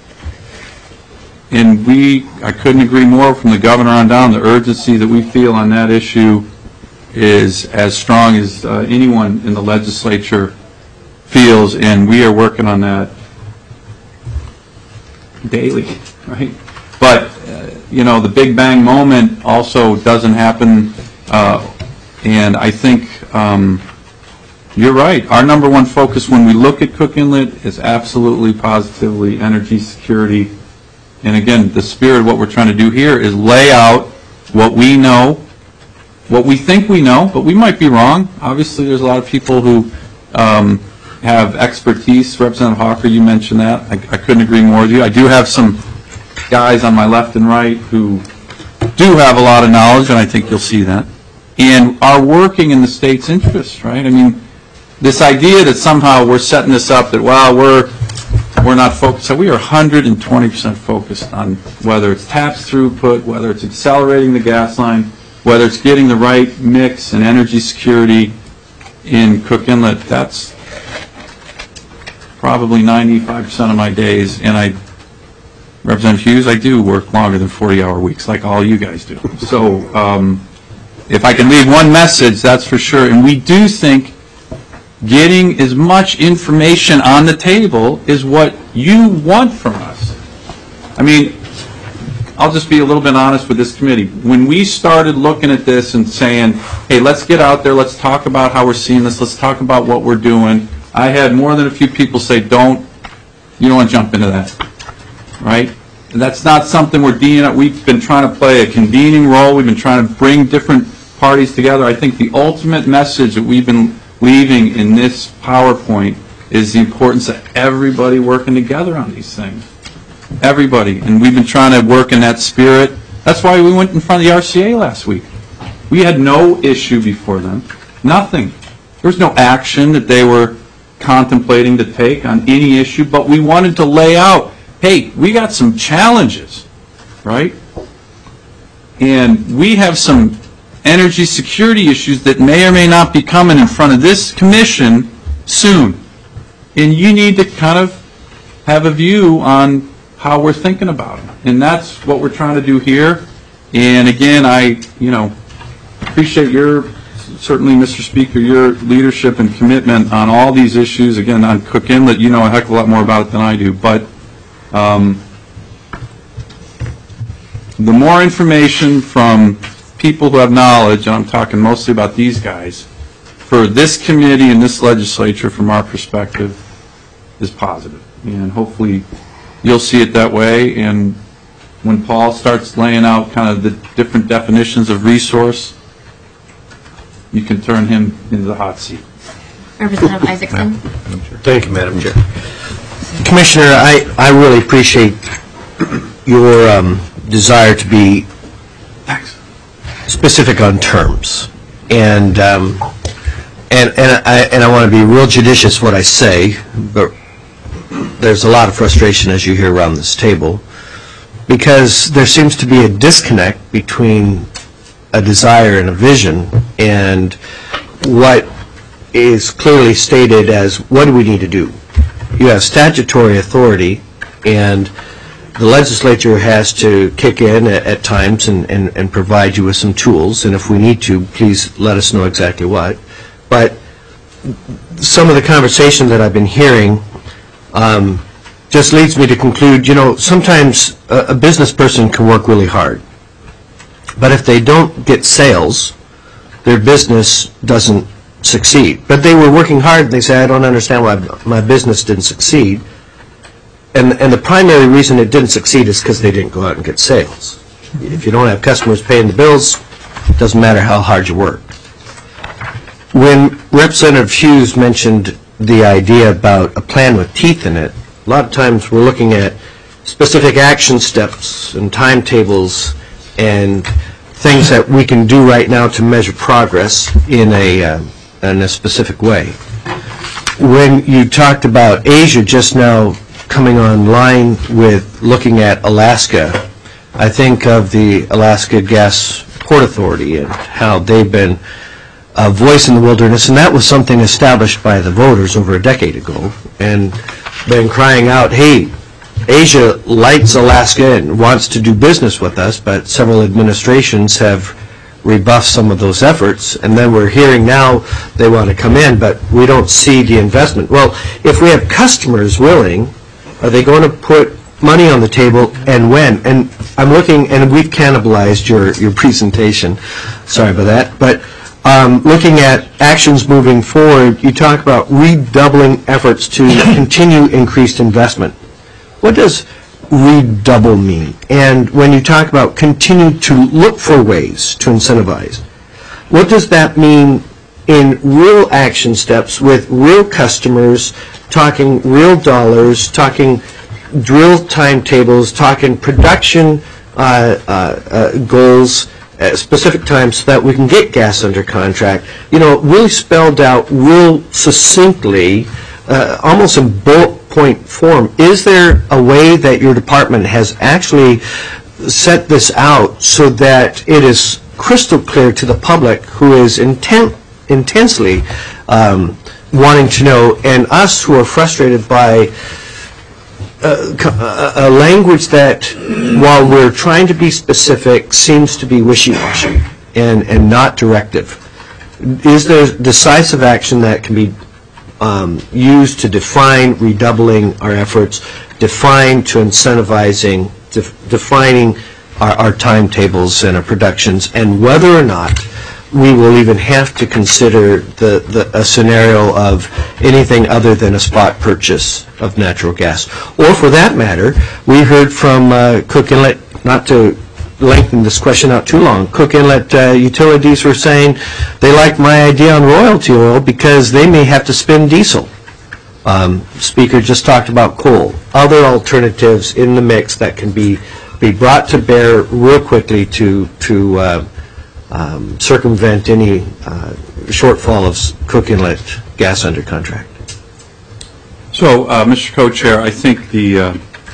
And we, I couldn't agree more from the governor on down. The urgency that we feel on that issue is as strong as uh, anyone in the legislature feels, and we are working on that daily, right? But, uh, you know, the big bang moment also doesn't happen, uh, and I think um, you're right. Our number one focus when we look at Cook Inlet is absolutely, positively energy security. And again, the spirit of what we're trying to do here is lay out what we know, what we think we know, but we might be wrong. Obviously, there's a lot of people who um, have expertise. Representative Hawker, you mentioned that. I, I couldn't agree more with you. I do have some guys on my left and right who do have a lot of knowledge, and I think you'll see that, and are working in the state's interest, right? I mean, this idea that somehow we're setting this up that, well, we're we're not focused. So we are one hundred twenty percent focused on whether it's taps throughput, whether it's accelerating the gas line, whether it's getting the right mix and energy security in Cook Inlet. That's probably ninety-five percent of my days, and I, Representative Hughes, I do work longer than forty-hour weeks, like all you guys do. So um, if I can leave one message, that's for sure. And we do think getting as much information on the table is what you want from us. I mean, I'll just be a little bit honest with this committee. When we started looking at this and saying, hey, let's get out there, let's talk about how we're seeing this, let's talk about what we're doing, I had more than a few people say, don't, you don't want to jump into that, right? And that's not something we're dealing. We've been trying to play a convening role. We've been trying to bring different parties together. I think the ultimate message that we've been leaving in this PowerPoint is the importance of everybody working together on these things. Everybody. And we've been trying to work in that spirit. That's why we went in front of the R C A last week. We had no issue before them. Nothing. There was no action that they were contemplating to take on any issue, but we wanted to lay out, hey, we got some challenges, right? And we have some energy security issues that may or may not be coming in front of this commission soon. And you need to kind of have a view on how we're thinking about them. And that's what we're trying to do here. And again, I, you know, appreciate your, certainly, Mister Speaker, your leadership and commitment on all these issues. Again, on Cook Inlet, you know a heck of a lot more about it than I do. But um, the more information from people who have knowledge, and I'm talking mostly about these guys, for this committee and this legislature, from our perspective, is positive. And hopefully you'll see it that way. And when Paul starts laying out kind of the different definitions of resource, you can turn him into the hot seat. Representative Isaacson. Thank you, Madam Chair. Commissioner, I, I really appreciate your um, desire to be specific on terms, and um, and and I and I want to be real judicious what I say, but there's a lot of frustration, as you hear around this table, because there seems to be a disconnect between a desire and a vision and what is clearly stated as what do we need to do. You have statutory authority, and the legislature has to kick in at, at times and, and, and provide you with some tools, and if we need to, please let us know exactly what. But some of the conversation that I've been hearing um, just leads me to conclude, you know, sometimes a, a business person can work really hard, but if they don't get sales, their business doesn't succeed. But they were working hard, and they say, I don't understand why my business didn't succeed. And, and the primary reason it didn't succeed is because they didn't go out and get sales. If you don't have customers paying the bills, it doesn't matter how hard you work. When Representative Hughes mentioned the idea about a plan with teeth in it, a lot of times we're looking at specific action steps and timetables and things that we can do right now to measure progress in a, uh, in a specific way. When you talked about Asia just now coming online with looking at Alaska, I think of the Alaska Gas Port Authority and how they've been a voice in the wilderness, and that was something established by the voters over a decade ago, and been crying out, hey, Asia likes Alaska and wants to do business with us, but several administrations have rebuffed some of those efforts, and then we're hearing now they want to come in, but we don't see the investment. Well, if we have customers willing, are they going to put money on the table, and when? And I'm looking, and we've cannibalized your, your presentation, sorry about that, but um, looking at actions moving forward, you talk about redoubling efforts to continue increased investment. What does redouble mean? And when you talk about continue to look for ways to incentivize, what does that mean in real action steps with real customers, talking real dollars, talking drill timetables, talking production uh, uh, uh, goals at specific times so that we can get gas under contract? You know, really spelled out real succinctly, uh, almost in bullet point form. Is there a way that your department has actually set this out so that it is crystal clear to the public who is intent, intensely um, wanting to know, and us who are frustrated by uh, a language that, while we're trying to be specific, seems to be wishy-washy and, and not directive? Is there decisive action that can be um, used to define redoubling our efforts, define to incentivizing, def defining our, our timetables and our productions, and whether or not we will even have to consider the, the, a scenario of anything other than a spot purchase of natural gas? Or for that matter, we heard from uh, Cook Inlet, not to lengthen this question out too long, Cook Inlet uh, Utilities were saying they like my idea on royalty oil because they may have to spin diesel. Um, Speaker just talked about coal. Other alternatives in the mix that can be, be brought to bear real quickly to, to uh, Um, circumvent any uh, shortfall of Cook Inlet gas under contract. So, uh, Mister Co-Chair, I think the, uh,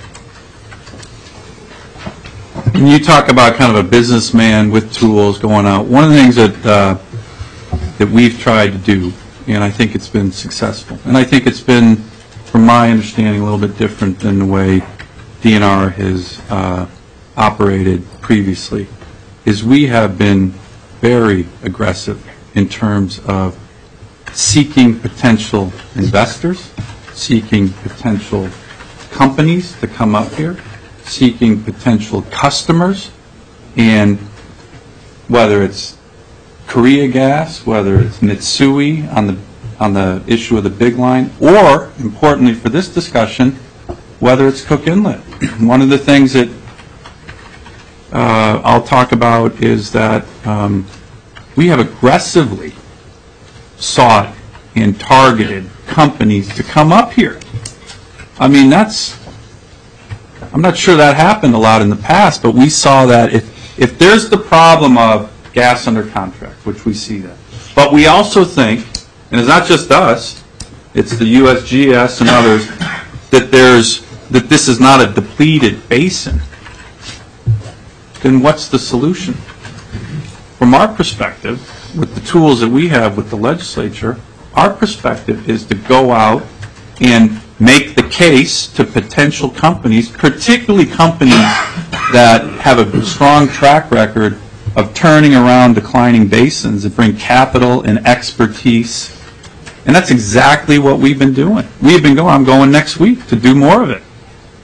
when you talk about kind of a businessman with tools going out, one of the things that, uh, that we've tried to do, and I think it's been successful, and I think it's been, from my understanding, a little bit different than the way D N R has uh, operated previously, is we have been very aggressive in terms of seeking potential investors, seeking potential companies to come up here, seeking potential customers, and whether it's Korea Gas, whether it's Mitsui on the on the issue of the big line, or importantly for this discussion, whether it's Cook Inlet. One of the things that Uh, I'll talk about is that um, we have aggressively sought and targeted companies to come up here. I mean, that's, I'm not sure that happened a lot in the past, but we saw that if, if there's the problem of gas under contract, which we see that, but we also think, and it's not just us, it's the U S G S and others, that there's, that this is not a depleted basin, then what's the solution? From our perspective, with the tools that we have with the legislature, our perspective is to go out and make the case to potential companies, particularly companies that have a strong track record of turning around declining basins and bring capital and expertise. And that's exactly what we've been doing. We've been going, I'm going next week to do more of it.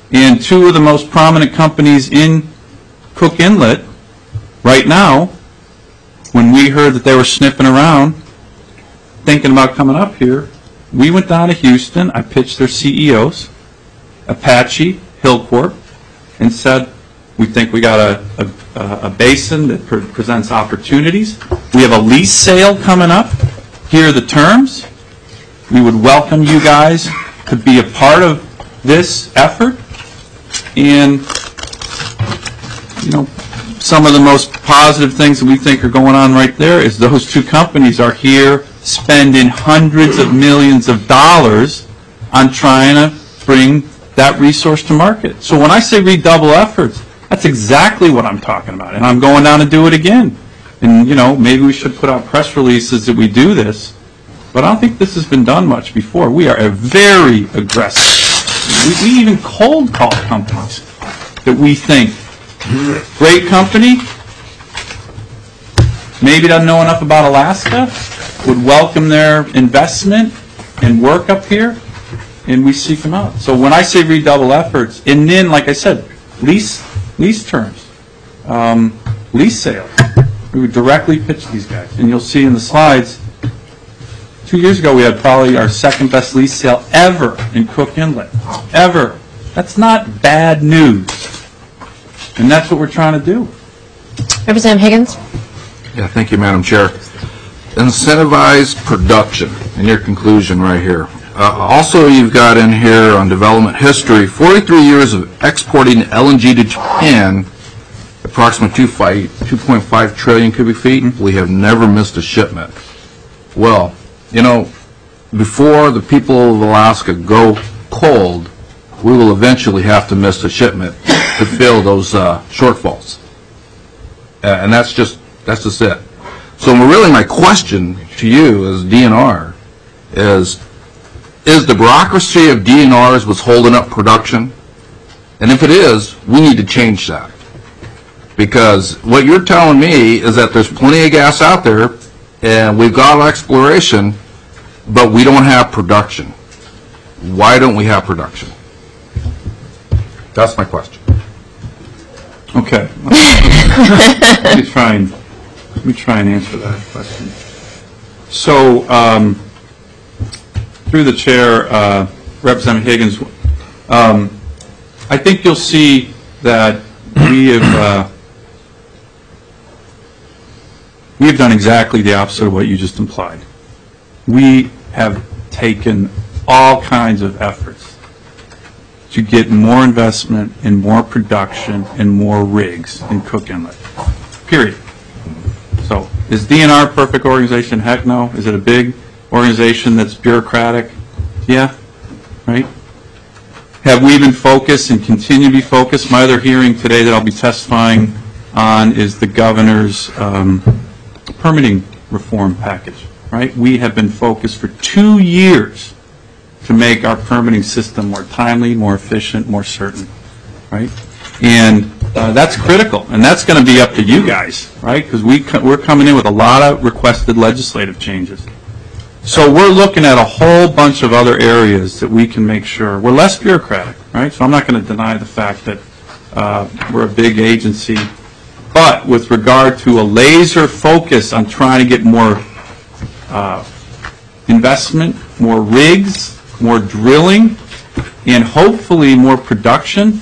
And two of the most prominent companies in Cook Inlet right now, when we heard that they were sniffing around, thinking about coming up here, we went down to Houston. I pitched their C E Os, Apache, Hillcorp, and said, we think we got a, a, a basin that pre presents opportunities. We have a lease sale coming up. Here are the terms. We would welcome you guys to be a part of this effort. And, you know, some of the most positive things that we think are going on right there is those two companies are here spending hundreds of millions of dollars on trying to bring that resource to market. So when I say redouble efforts, that's exactly what I'm talking about. And I'm going down to do it again. And, you know, maybe we should put out press releases that we do this. But I don't think this has been done much before. We are a very aggressive. We, we even cold call companies that we think, great company, maybe doesn't know enough about Alaska, would welcome their investment and work up here, and we seek them out. So when I say redouble efforts, and then, like I said, lease lease terms, um, lease sales, we would directly pitch these guys. And you'll see in the slides, two years ago we had probably our second best lease sale ever in Cook Inlet, ever. That's not bad news. And that's what we're trying to do. Representative Higgins. Yeah, thank you, Madam Chair. Incentivize production, in your conclusion right here. Uh, also, you've got in here on development history, forty-three years of exporting L N G to Japan, approximately two point five trillion cubic feet. We have never missed a shipment. Well, you know, before the people of Alaska go cold, we will eventually have to miss a shipment to fill those uh, shortfalls. Uh, and that's just, that's just it. So really my question to you as D N R is, is the bureaucracy of D N Rs what's holding up production? And if it is, we need to change that. Because what you're telling me is that there's plenty of gas out there, and we've got exploration, but we don't have production. Why don't we have production? That's my question. Okay. let me try and let me try and answer that question. So, um, through the chair, uh, Representative Higgins, um, I think you'll see that we have uh, we have done exactly the opposite of what you just implied. We have taken all kinds of efforts to get more investment and more production and more rigs in Cook Inlet, period. So is D N R a perfect organization? Heck no. Is it a big organization that's bureaucratic? Yeah, right? Have we been focused and continue to be focused? My other hearing today that I'll be testifying on is the governor's um, permitting reform package, right? We have been focused for two years to make our permitting system more timely, more efficient, more certain, right? And uh, that's critical, and that's going to be up to you guys, right? Because we co we're coming in with a lot of requested legislative changes. So we're looking at a whole bunch of other areas that we can make sure we're less bureaucratic, right? So I'm not going to deny the fact that uh, we're a big agency, but with regard to a laser focus on trying to get more uh, investment, more rigs, more drilling, and hopefully more production.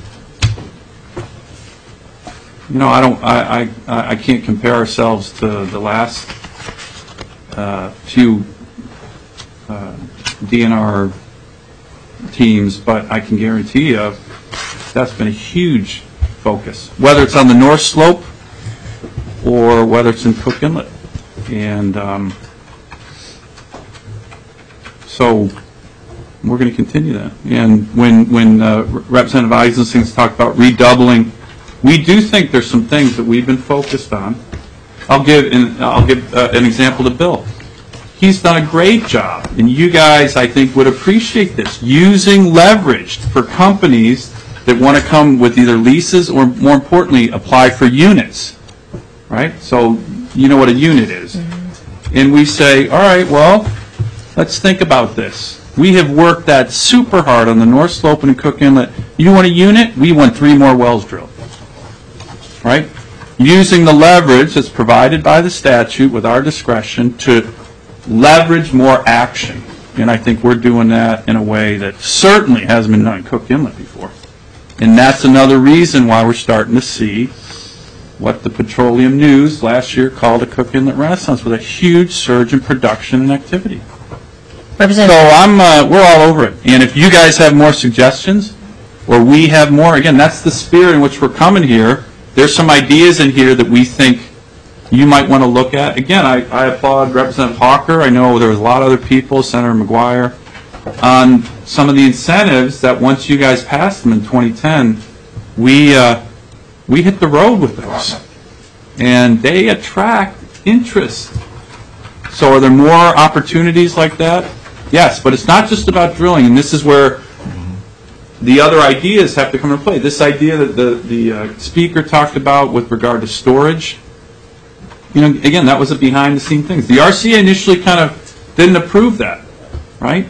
You know, I don't, I, I, I can't compare ourselves to the last uh, few uh, D N R teams, but I can guarantee you that's been a huge focus, whether it's on the North Slope or whether it's in Cook Inlet. And um, so we're going to continue that. And when, when uh, Representative Eisenstein talked about redoubling, we do think there's some things that we've been focused on. I'll give an, I'll give uh, an example to Bill. He's done a great job, and you guys, I think, would appreciate this, using leverage for companies that want to come with either leases or, more importantly, apply for units, right? So you know what a unit is. Mm-hmm. And we say, all right, well, let's think about this. We have worked that super hard on the North Slope and Cook Inlet You want a unit? We want three more wells drilled. Right? Using the leverage that's provided by the statute with our discretion to leverage more action. And I think we're doing that in a way that certainly hasn't been done in Cook Inlet before. And that's another reason why we're starting to see what the Petroleum News last year called a Cook Inlet Renaissance, with a huge surge in production and activity. So I'm, uh, we're all over it. And if you guys have more suggestions, or we have more, again, that's the spirit in which we're coming here. There's some ideas in here that we think you might want to look at. Again, I, I applaud Representative Hawker. I know there was a lot of other people, Senator McGuire, on some of the incentives that once you guys passed them in twenty ten, we, uh, we hit the road with those. And they attract interest. So are there more opportunities like that? Yes, but it's not just about drilling, and this is where the other ideas have to come into play. This idea that the, the uh, speaker talked about with regard to storage, you know, again, that was a behind-the-scene thing. The R C A initially kind of didn't approve that, right?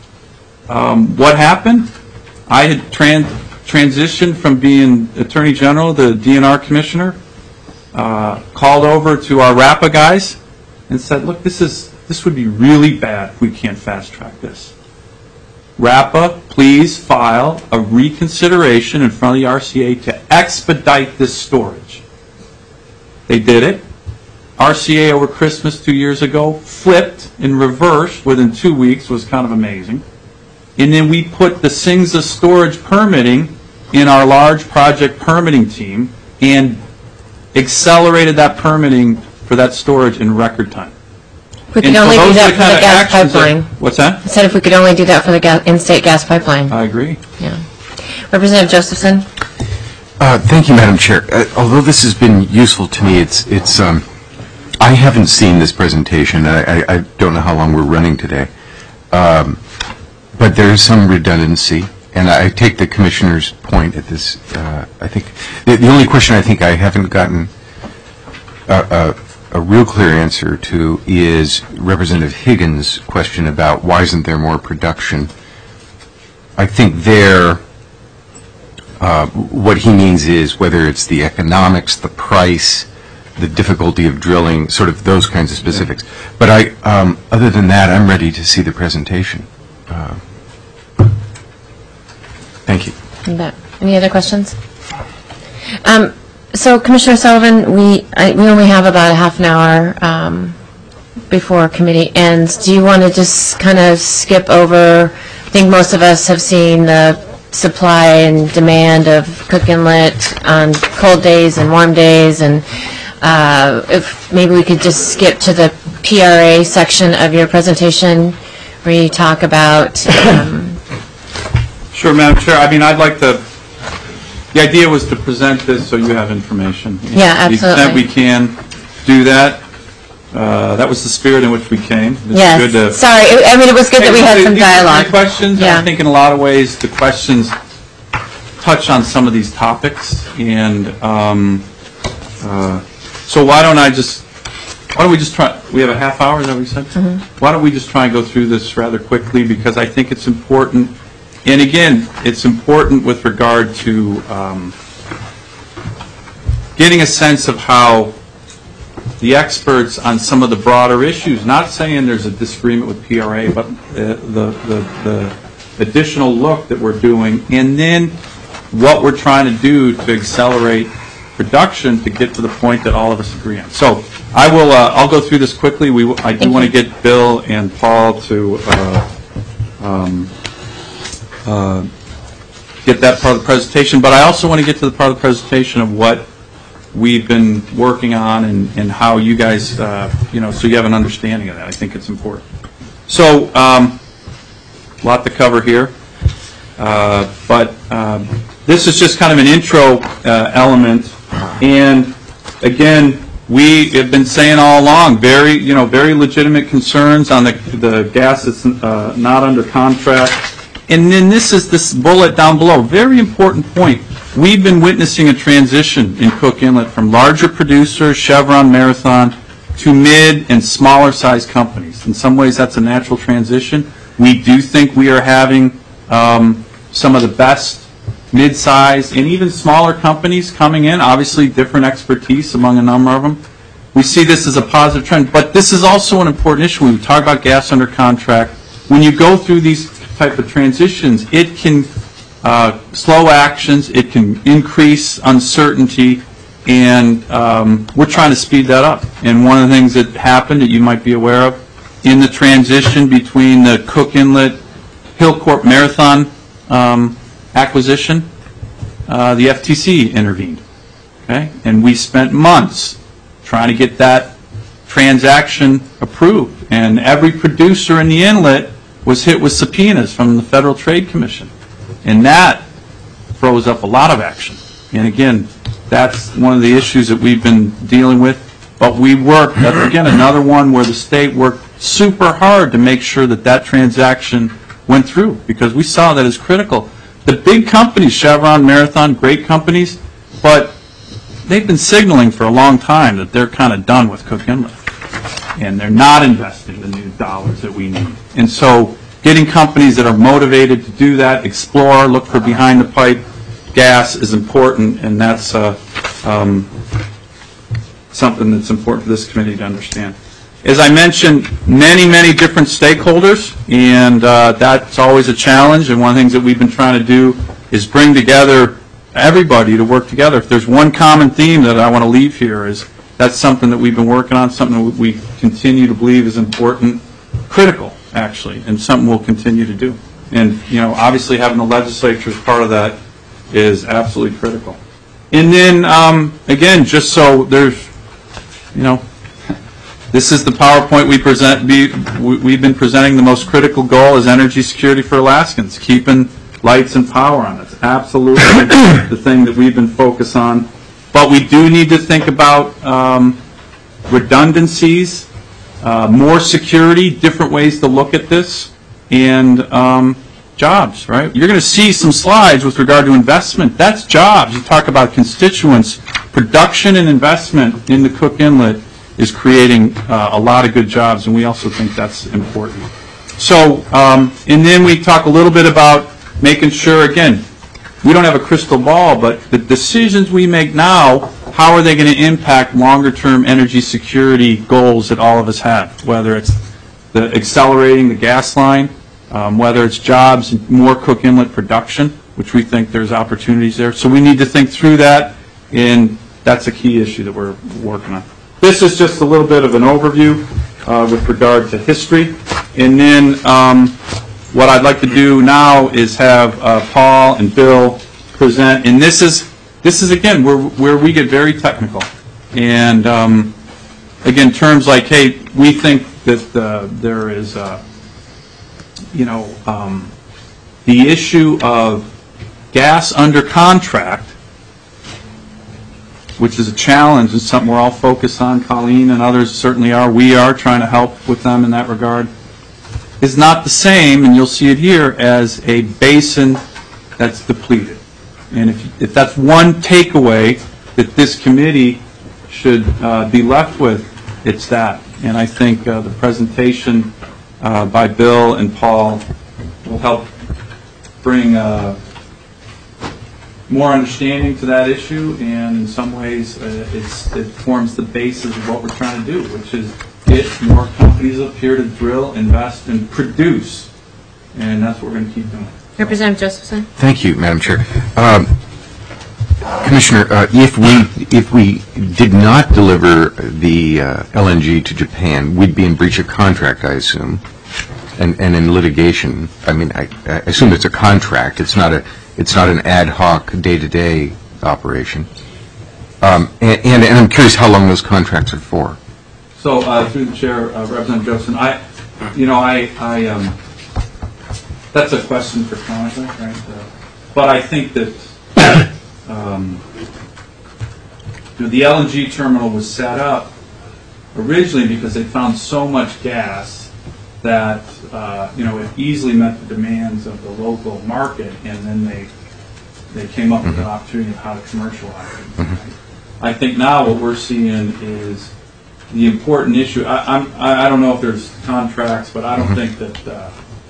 Um, what happened? I had tran transitioned from being Attorney General to D N R Commissioner, uh, called over to our RAPA guys and said, look, this is this would be really bad if we can't fast-track this. RAPA, please file a reconsideration in front of the R C A to expedite this storage. They did it. R C A over Christmas two years ago flipped and reversed within two weeks. Was kind of amazing. And then we put the S I N G S A storage permitting in our large project permitting team and accelerated that permitting for that storage in record time. We could only do that for the gas pipeline. What's that? I said if we could only do that for the ga in-state gas pipeline. I agree. Yeah. Representative Josephson. Uh, thank you, Madam Chair. Uh, although this has been useful to me, it's it's. Um, I haven't seen this presentation. I, I, I don't know how long we're running today, um, but there is some redundancy, and I take the Commissioner's point at this. Uh, I think the, the only question I think I haven't gotten a, a, a real clear answer to is Representative Higgins' question about why isn't there more production. I think there, uh, what he means is whether it's the economics, the price, the difficulty of drilling, sort of those kinds of specifics. But I, um, other than that, I'm ready to see the presentation. Uh, thank you. You bet. Any other questions? Um, so, Commissioner Sullivan, we I, we only have about a half an hour um, before committee ends. Do you want to just kind of skip over? I think most of us have seen the supply and demand of Cook Inlet on cold days and warm days, and Uh, if maybe we could just skip to the P R A section of your presentation where you talk about... Um, sure, Madam Chair. I mean, I'd like to... The idea was to present this so you have information. Yeah, absolutely. To the extent we can do that. Uh, that was the spirit in which we came. It's yes. Good to, Sorry. I mean, it was good that we had some dialogue. Questions. Yeah. I think in a lot of ways the questions touch on some of these topics. And... Um, uh, So why don't I just, why don't we just try, we have a half hour, is that what you said? Mm-hmm. Why don't we just try and go through this rather quickly, because I think it's important, and again, it's important with regard to um, getting a sense of how the experts on some of the broader issues, not saying there's a disagreement with P R A, but uh, the, the, the additional look that we're doing, and then what we're trying to do to accelerate production to get to the point that all of us agree on. So I will. Uh, I'll go through this quickly. We. I do want to get Bill and Paul to uh, um, uh, get that part of the presentation. But I also want to get to the part of the presentation of what we've been working on and, and how you guys, uh, you know, so you have an understanding of that. I think it's important. So um, a lot to cover here, uh, but um, this is just kind of an intro uh, element. And again, we have been saying all along, very, you know, very legitimate concerns on the the gas that's uh, not under contract. And then this is this bullet down below, very important point. We've been witnessing a transition in Cook Inlet from larger producers, Chevron, Marathon, to mid and smaller size companies. In some ways, that's a natural transition. We do think we are having um, some of the best mid-sized, and even smaller companies coming in, obviously different expertise among a number of them. We see this as a positive trend, but this is also an important issue. When we talk about gas under contract, when you go through these type of transitions, it can uh, slow actions, it can increase uncertainty, and um, we're trying to speed that up. And one of the things that happened that you might be aware of, in the transition between the Cook Inlet Hillcorp Marathon um, acquisition, uh, the F T C intervened, okay? And we spent months trying to get that transaction approved. And every producer in the inlet was hit with subpoenas from the Federal Trade Commission. And that froze up a lot of action. And again, that's one of the issues that we've been dealing with. But we worked, that's again another one where the state worked super hard to make sure that that transaction went through, because we saw that as critical. The big companies, Chevron, Marathon, great companies, but they've been signaling for a long time that they're kind of done with Cook Inlet. And they're not investing the new dollars that we need. And so getting companies that are motivated to do that, explore, look for behind-the-pipe gas is important, and that's uh, um, something that's important for this committee to understand. As I mentioned, many, many different stakeholders, and uh, that's always a challenge, and one of the things that we've been trying to do is bring together everybody to work together. If there's one common theme that I want to leave here, is that's something that we've been working on, something that we continue to believe is important, critical, actually, and something we'll continue to do. And, you know, obviously having the legislature as part of that is absolutely critical. And then, um, again, just so there's, you know, this is the PowerPoint we present. We, we've been presenting. The most critical goal is energy security for Alaskans, keeping lights and power on. It's absolutely the thing that we've been focused on. But we do need to think about um, redundancies, uh, more security, different ways to look at this, and um, jobs, right? You're going to see some slides with regard to investment. That's jobs. You talk about constituents. Production and investment in the Cook Inlet is creating uh, a lot of good jobs, and we also think that's important. So, um, and then we talk a little bit about making sure, again, we don't have a crystal ball, but the decisions we make now, how are they going to impact longer-term energy security goals that all of us have, whether it's the accelerating the gas line, um, whether it's jobs and more Cook Inlet production, which we think there's opportunities there. So we need to think through that, and that's a key issue that we're working on. This is just a little bit of an overview uh, with regard to history. And then um, what I'd like to do now is have uh, Paul and Bill present. And this is, this is again, where, where we get very technical. And um, again, terms like, hey, we think that uh, there is, uh, you know, um, the issue of gas under contract, which is a challenge and something we're all focused on. Colleen and others certainly are. We are trying to help with them in that regard. Is not the same, and you'll see it here, as a basin that's depleted. And if, if that's one takeaway that this committee should uh, be left with, it's that. And I think uh, the presentation uh, by Bill and Paul will help bring uh, more understanding to that issue, and in some ways uh, it's, it forms the basis of what we're trying to do, which is get more companies up here to drill, invest, and produce. And that's what we're going to keep doing. Representative Josephson. Thank you, Madam Chair. Um, Commissioner, uh, if we if we did not deliver the uh, L N G to Japan, we'd be in breach of contract, I assume, and and in litigation. I mean, I, I assume it's a contract. It's not a it's not an ad hoc day-to-day operation. Um, and, and and I'm curious how long those contracts are for. So, uh, through the chair, uh, Representative Josephson, I, you know, I, I, um, that's a question for council, right? Uh, but I think that um, you know, the L N G terminal was set up originally because they found so much gas that uh, you know it easily met the demands of the local market, and then they they came up with an opportunity of how to commercialize it. Right? I think now what we're seeing is the important issue. I, I'm, I don't know if there's contracts, but I don't think that uh,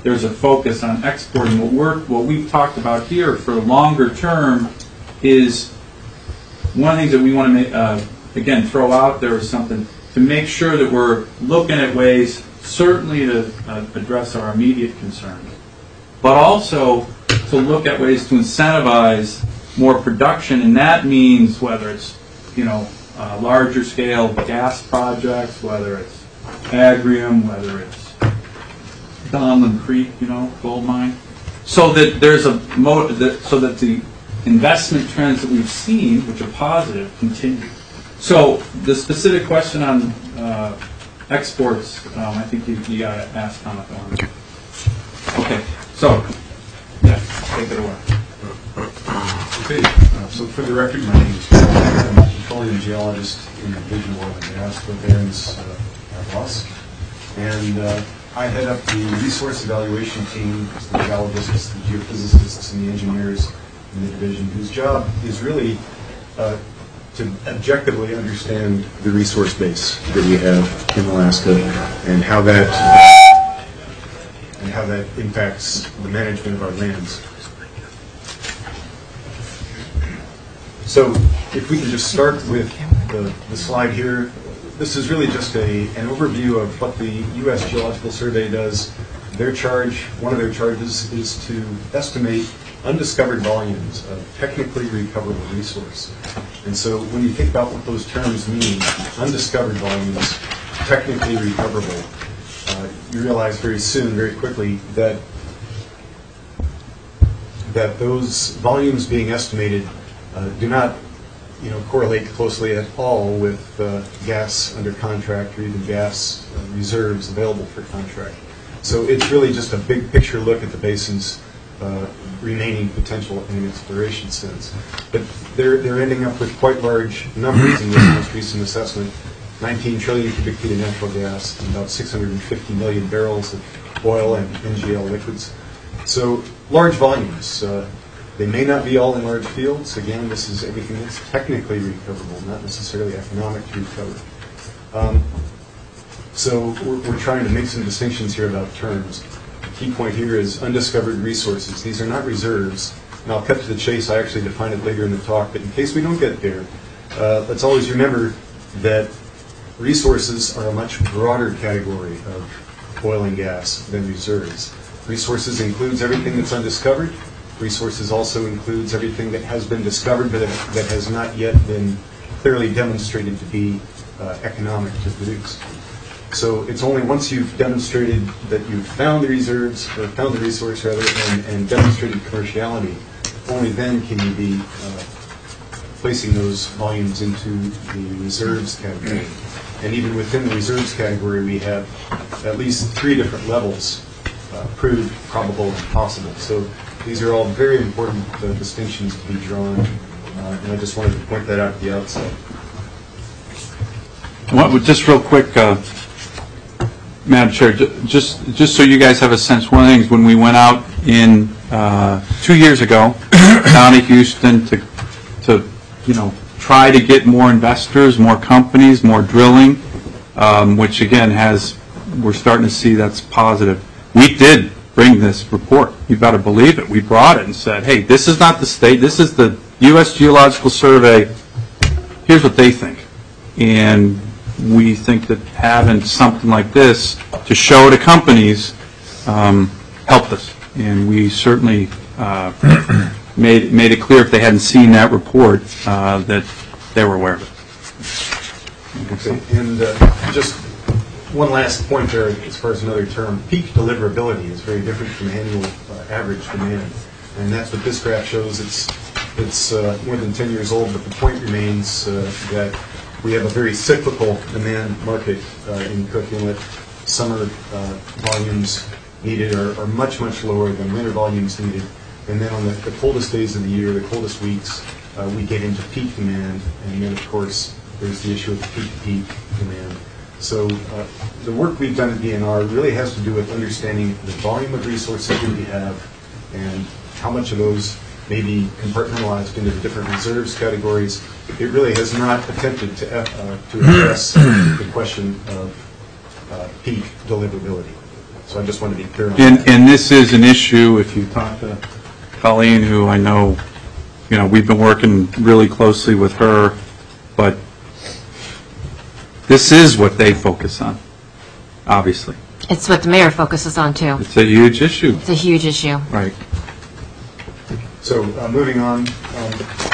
there's a focus on exporting. What we're, what we've talked about here for longer term is one of the things that we want to make, uh, again, throw out there is something to make sure that we're looking at ways, certainly to uh, address our immediate concerns, but also to look at ways to incentivize more production, and that means whether it's, you know, uh, larger scale gas projects, whether it's Agrium, whether it's Donlin Creek, you know, gold mine, so that there's a mo- that, so that the investment trends that we've seen, which are positive, continue. So the specific question on uh, exports, um, I think you, you got to ask Thomas on. Okay. Okay. So, yeah, take it away. Okay. Uh, so for the record, my name is Paul Hager. I'm a petroleum geologist in the Division of Oil and Gas for Barron's uh, Boss. And uh, I head up the resource evaluation team, the geologists, the geophysicists, and the engineers in the division, whose job is really uh, to objectively understand the resource base that we have in Alaska and how that uh, and how that impacts the management of our lands. So, if we can just start with the, the slide here. This is really just a an overview of what the U S Geological Survey does. Their charge, one of their charges, is to estimate undiscovered volumes of technically recoverable resource. And so when you think about what those terms mean, undiscovered volumes, technically recoverable, uh, you realize very soon, very quickly, that that those volumes being estimated uh, do not, you know, correlate closely at all with uh, gas under contract or even gas uh, reserves available for contract. So it's really just a big picture look at the basin's uh, remaining potential in an exploration sense. But they're, they're ending up with quite large numbers in this most recent assessment. nineteen trillion cubic feet of natural gas and about six hundred fifty million barrels of oil and N G L liquids. So large volumes. Uh, they may not be all in large fields. Again, this is everything that's technically recoverable, not necessarily economic to recover. Um, so we're, we're trying to make some distinctions here about terms. The key point here is undiscovered resources. These are not reserves. And I'll cut to the chase. I actually define it later in the talk. But in case we don't get there, uh, let's always remember that resources are a much broader category of oil and gas than reserves. Resources includes everything that's undiscovered. Resources also includes everything that has been discovered but that has not yet been clearly demonstrated to be uh, economic to produce. So it's only once you've demonstrated that you've found the reserves, or found the resource rather, and, and demonstrated commerciality, only then can you be uh, placing those volumes into the reserves category. And even within the reserves category, we have at least three different levels, uh, proved, probable, and possible. So these are all very important uh, distinctions to be drawn, uh, and I just wanted to point that out at the outset. Well, just real quick, uh, Madam Chair, just just so you guys have a sense, one of the things when we went out in uh, two years ago down to Houston to to you know try to get more investors, more companies, more drilling, um, which again has we're starting to see that's positive. We did bring this report. You've got to believe it. We brought it and said, hey, this is not the state. This is the U S Geological Survey. Here's what they think. And we think that having something like this to show to companies um, helped us. And we certainly uh, made, made it clear if they hadn't seen that report uh, that they were aware of it. Okay. And uh, just one last point there as far as another term. Peak deliverability is very different from annual uh, average demand. And that's what this graph shows. It's, it's uh, more than ten years old, but the point remains uh, that we have a very cyclical demand market uh, in Cook Inlet. Summer uh, volumes needed are, are much, much lower than winter volumes needed. And then on the, the coldest days of the year, the coldest weeks, uh, we get into peak demand. And then, of course, there's the issue of peak-to-peak demand. So uh, the work we've done at D N R really has to do with understanding the volume of resources that we have and how much of those may be compartmentalized into the different reserves categories. It really has not attempted to, uh, to address the question of uh, peak deliverability. So I just want to be clear on And, that. and this is an issue, if you talk to Colleen, who I know, you know, we've been working really closely with her, but this is what they focus on, obviously. It's what the mayor focuses on, too. It's a huge issue. It's a huge issue. Right. So uh, moving on, um,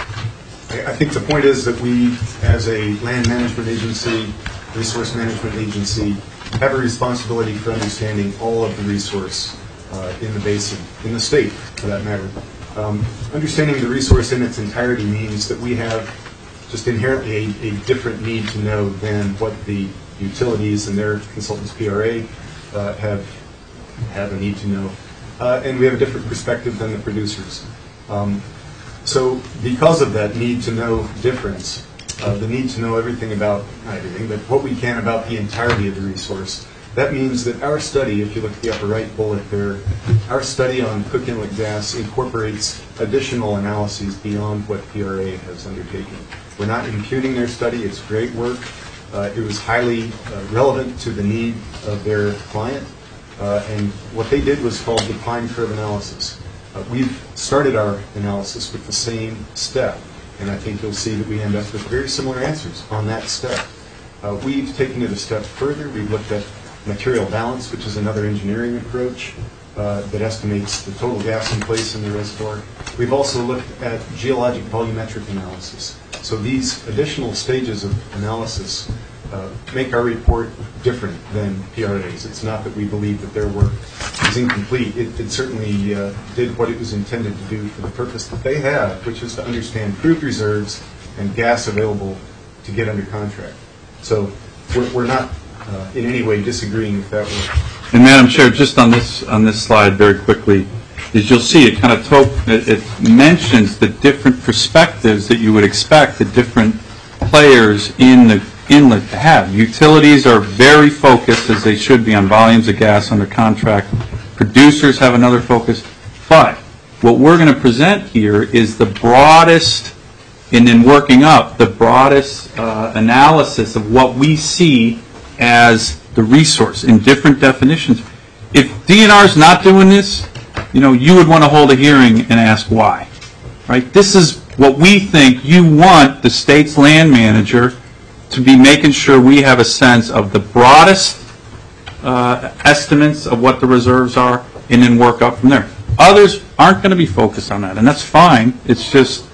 I I think the point is that we, as a land management agency, resource management agency, have a responsibility for understanding all of the resource uh, in the basin, in the state, for that matter. Um, understanding the resource in its entirety means that we have just inherently a, a different need to know than what the utilities and their consultants, P R A, uh, have have a need to know. Uh, and we have a different perspective than the producers. Um, so because of that need to know difference, uh, the need to know everything about, not everything, but what we can about the entirety of the resource, that means that our study, if you look at the upper right bullet there, our study on Cook Inlet gas incorporates additional analyses beyond what P R A has undertaken. We're not imputing their study. It's great work. Uh, it was highly uh, relevant to the need of their client. Uh, and what they did was called decline curve analysis. Uh, we've started our analysis with the same step, and I think you'll see that we end up with very similar answers on that step. Uh, we've taken it a step further. We've looked at material balance, which is another engineering approach uh, that estimates the total gas in place in the reservoir. We've also looked at geologic volumetric analysis. So these additional stages of analysis uh, make our report different than P R A's. It's not that we believe that their work is incomplete. It, it certainly uh, did what it was intended to do for the purpose that they have, which is to understand proved reserves and gas available to get under contract. So we're, we're not uh, in any way disagreeing with that work. And Madam Chair, just on this on this slide very quickly, is you'll see it kind of to- it, it mentions the different perspectives that you would expect the different players in the inlet to have. Utilities are very focused, as they should be, on volumes of gas under contract. Producers have another focus. But what we're going to present here is the broadest, and then working up, the broadest uh, analysis of what we see as the resource in different definitions. If D N R is not doing this, you know, you would want to hold a hearing and ask why. Right? This is what we think you want the state's land manager to be making sure we have a sense of the broadest uh, estimates of what the reserves are and then work up from there. Others aren't going to be focused on that, and that's fine. It's just,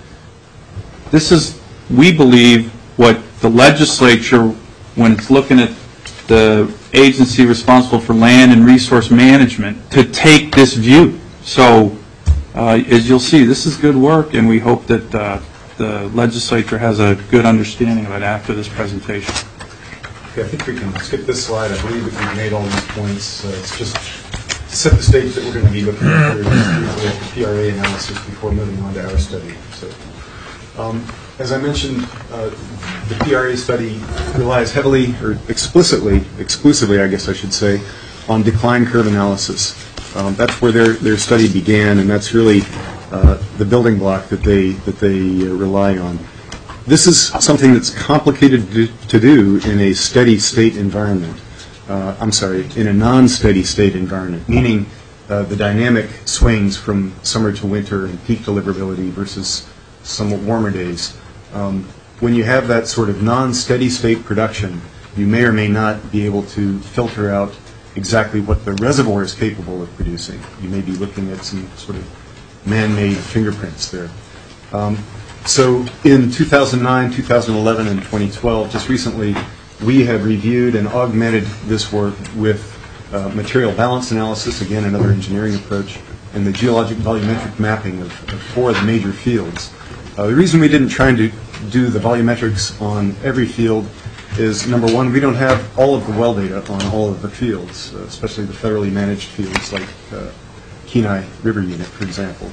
this is, we believe, what the legislature, when it's looking at the agency responsible for land and resource management, to take this view. So, uh, as you'll see, this is good work, and we hope that uh, the legislature has a good understanding of it after this presentation. Okay, I think we can skip this slide. I believe that we've made all these points. Uh, it's just to set the stage that we're going to be looking at here with the P R A analysis before moving on to our study. So, um, as I mentioned, uh, the P R A study relies heavily, or explicitly, exclusively, I guess I should say, on decline curve analysis. Um, that's where their, their study began, and that's really uh, the building block that they that they uh, rely on. This is something that's complicated to, to do in a steady state environment. Uh, I'm sorry, in a non-steady state environment, meaning uh, the dynamic swings from summer to winter and peak deliverability versus somewhat warmer days. Um, when you have that sort of non-steady state production, you may or may not be able to filter out exactly what the reservoir is capable of producing. You may be looking at some sort of man-made fingerprints there. Um, so in two thousand nine, two thousand eleven, and twenty twelve, just recently, we have reviewed and augmented this work with uh, material balance analysis, again, another engineering approach, and the geologic volumetric mapping of, of four of the major fields. Uh, the reason we didn't try to do the volumetrics on every field is, number one, we don't have all of the well data on all of the fields, uh, especially the federally managed fields like uh, Kenai River Unit, for example.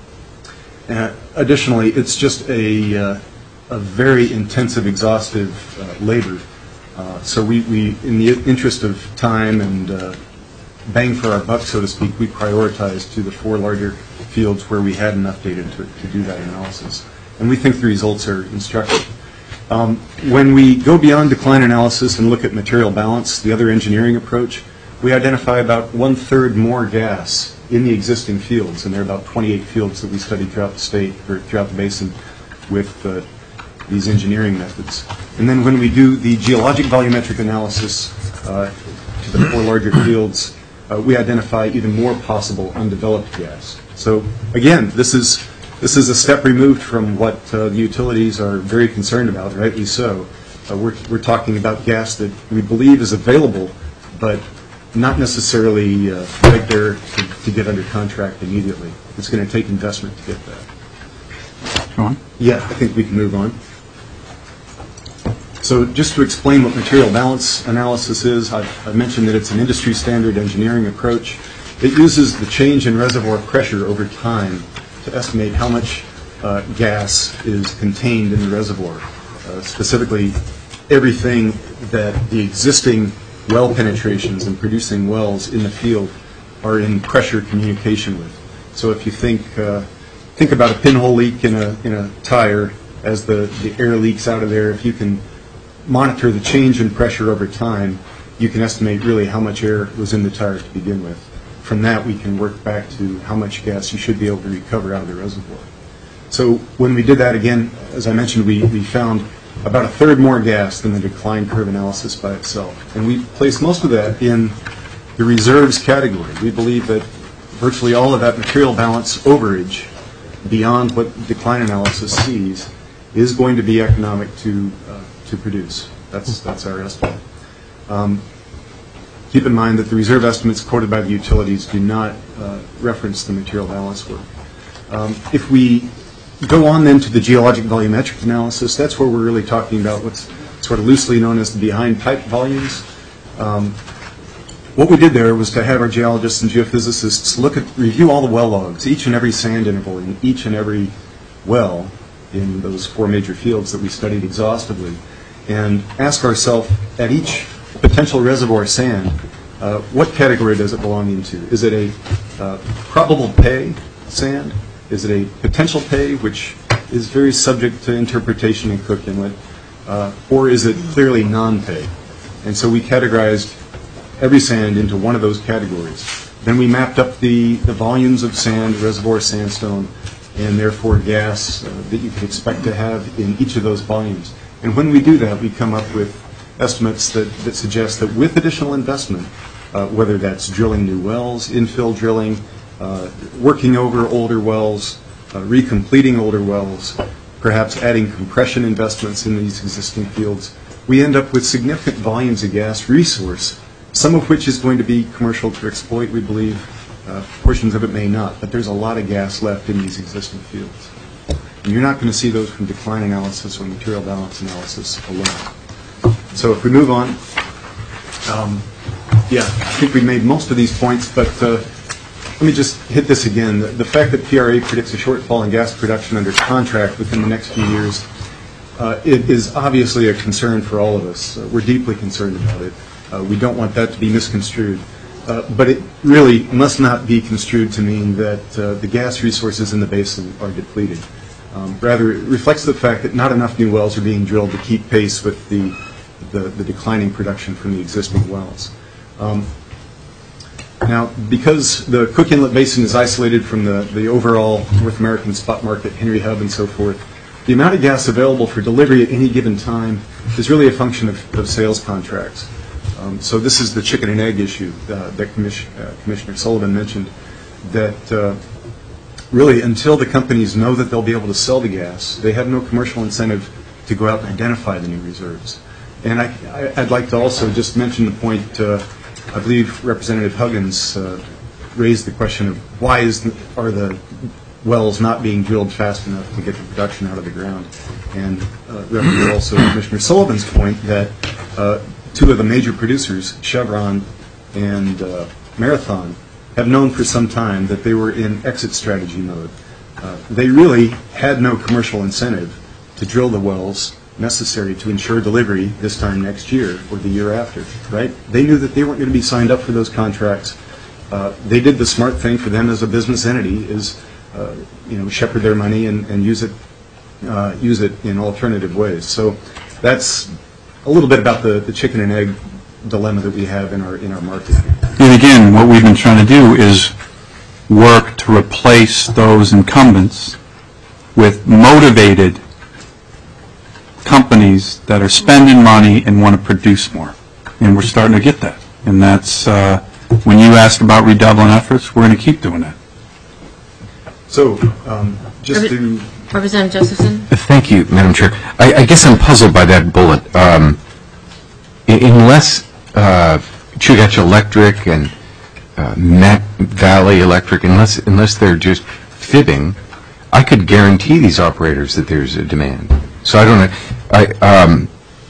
Uh, additionally, it's just a, uh, a very intensive, exhaustive uh, labor. Uh, so we, we, in the interest of time and uh, bang for our buck, so to speak, we prioritized to the four larger fields where we had enough data to, to do that analysis. And we think the results are instructive. Um, when we go beyond decline analysis and look at material balance, the other engineering approach, we identify about one-third more gas in the existing fields, and there are about twenty-eight fields that we studied throughout the state, or throughout the basin, with uh, these engineering methods. And then when we do the geologic volumetric analysis uh, to the four larger fields, uh, we identify even more possible undeveloped gas. So again, this is this is a step removed from what uh, the utilities are very concerned about, rightly so. Uh, we're, we're talking about gas that we believe is available, but not necessarily uh, right there to, to get under contract immediately. It's going to take investment to get that. Go on. Yeah, I think we can move on. So just to explain what material balance analysis is, I've, I mentioned that it's an industry standard engineering approach. It uses the change in reservoir pressure over time to estimate how much uh, gas is contained in the reservoir. Uh, specifically, everything that the existing well penetrations and producing wells in the field are in pressure communication with. So if you think uh, think about a pinhole leak in a in a tire, as the, the air leaks out of there, if you can monitor the change in pressure over time, you can estimate really how much air was in the tire to begin with. From that, we can work back to how much gas you should be able to recover out of the reservoir. So when we did that again, as I mentioned, we, we found about a third more gas than the decline curve analysis by itself. And we placed most of that in the reserves category. We believe that virtually all of that material balance overage, beyond what decline analysis sees, is going to be economic to uh, to produce. That's that's our estimate. Um, keep in mind that the reserve estimates quoted by the utilities do not uh, reference the material balance work. Um, if we go on then to the geologic volumetric analysis, that's where we're really talking about what's sort of loosely known as the behind pipe volumes. Um, what we did there was to have our geologists and geophysicists look at, review all the well logs, each and every sand interval in each and every well in those four major fields that we studied exhaustively, and ask ourselves at each potential reservoir sand, uh, what category does it belong into? Is it a uh, probable pay sand? Is it a potential pay, which is very subject to interpretation in Cook Inlet, uh, or is it clearly non-pay? And so we categorized every sand into one of those categories. Then we mapped up the, the volumes of sand, reservoir sandstone, and therefore gas uh, that you could expect to have in each of those volumes. And when we do that, we come up with estimates that, that suggest that with additional investment, uh, whether that's drilling new wells, infill drilling, uh, working over older wells, uh, recompleting older wells, perhaps adding compression investments in these existing fields, we end up with significant volumes of gas resource, some of which is going to be commercial to exploit, we believe. Uh, portions of it may not, but there's a lot of gas left in these existing fields. And you're not going to see those from decline analysis or material balance analysis alone. So if we move on, um, yeah, I think we made most of these points, but uh, let me just hit this again. The, the fact that P R A predicts a shortfall in gas production under contract within the next few years, uh, it is obviously a concern for all of us. Uh, we're deeply concerned about it. Uh, we don't want that to be misconstrued. Uh, but it really must not be construed to mean that uh, the gas resources in the basin are depleted. Um, rather, it reflects the fact that not enough new wells are being drilled to keep pace with the, the, the declining production from the existing wells. Um, now, because the Cook Inlet Basin is isolated from the, the overall North American spot market, Henry Hub, and so forth, the amount of gas available for delivery at any given time is really a function of, of sales contracts. Um, so this is the chicken and egg issue uh, that Commis- uh, Commissioner Sullivan mentioned, that uh, really until the companies know that they'll be able to sell the gas, they have no commercial incentive to go out and identify the new reserves. And I, I, I'd like to also just mention the point, uh, I believe Representative Huggins uh, raised the question of why is the, are the wells not being drilled fast enough to get the production out of the ground. And uh, referenced also Commissioner Sullivan's point that uh, two of the major producers, Chevron and uh, Marathon, have known for some time that they were in exit strategy mode. Uh, they really had no commercial incentive to drill the wells necessary to ensure delivery this time next year or the year after, right? They knew that they weren't going to be signed up for those contracts. Uh, they did the smart thing for them as a business entity, is uh, you know, shepherd their money and, and use it uh, use it in alternative ways. So that's a little bit about the, the chicken and egg dilemma that we have in our in our market. And again, what we've been trying to do is work to replace those incumbents with motivated companies that are spending money and want to produce more. And we're starting to get that. And that's, uh, when you ask about redoubling efforts, we're going to keep doing that. So, um, just to... Representative Josephson? Thank you, Madam Chair. I, I guess I'm puzzled by that bullet. Um, unless uh, Chugach Electric and uh, Mac Valley Electric, unless unless they're just fibbing, I could guarantee these operators that there's a demand. So I don't, I, um,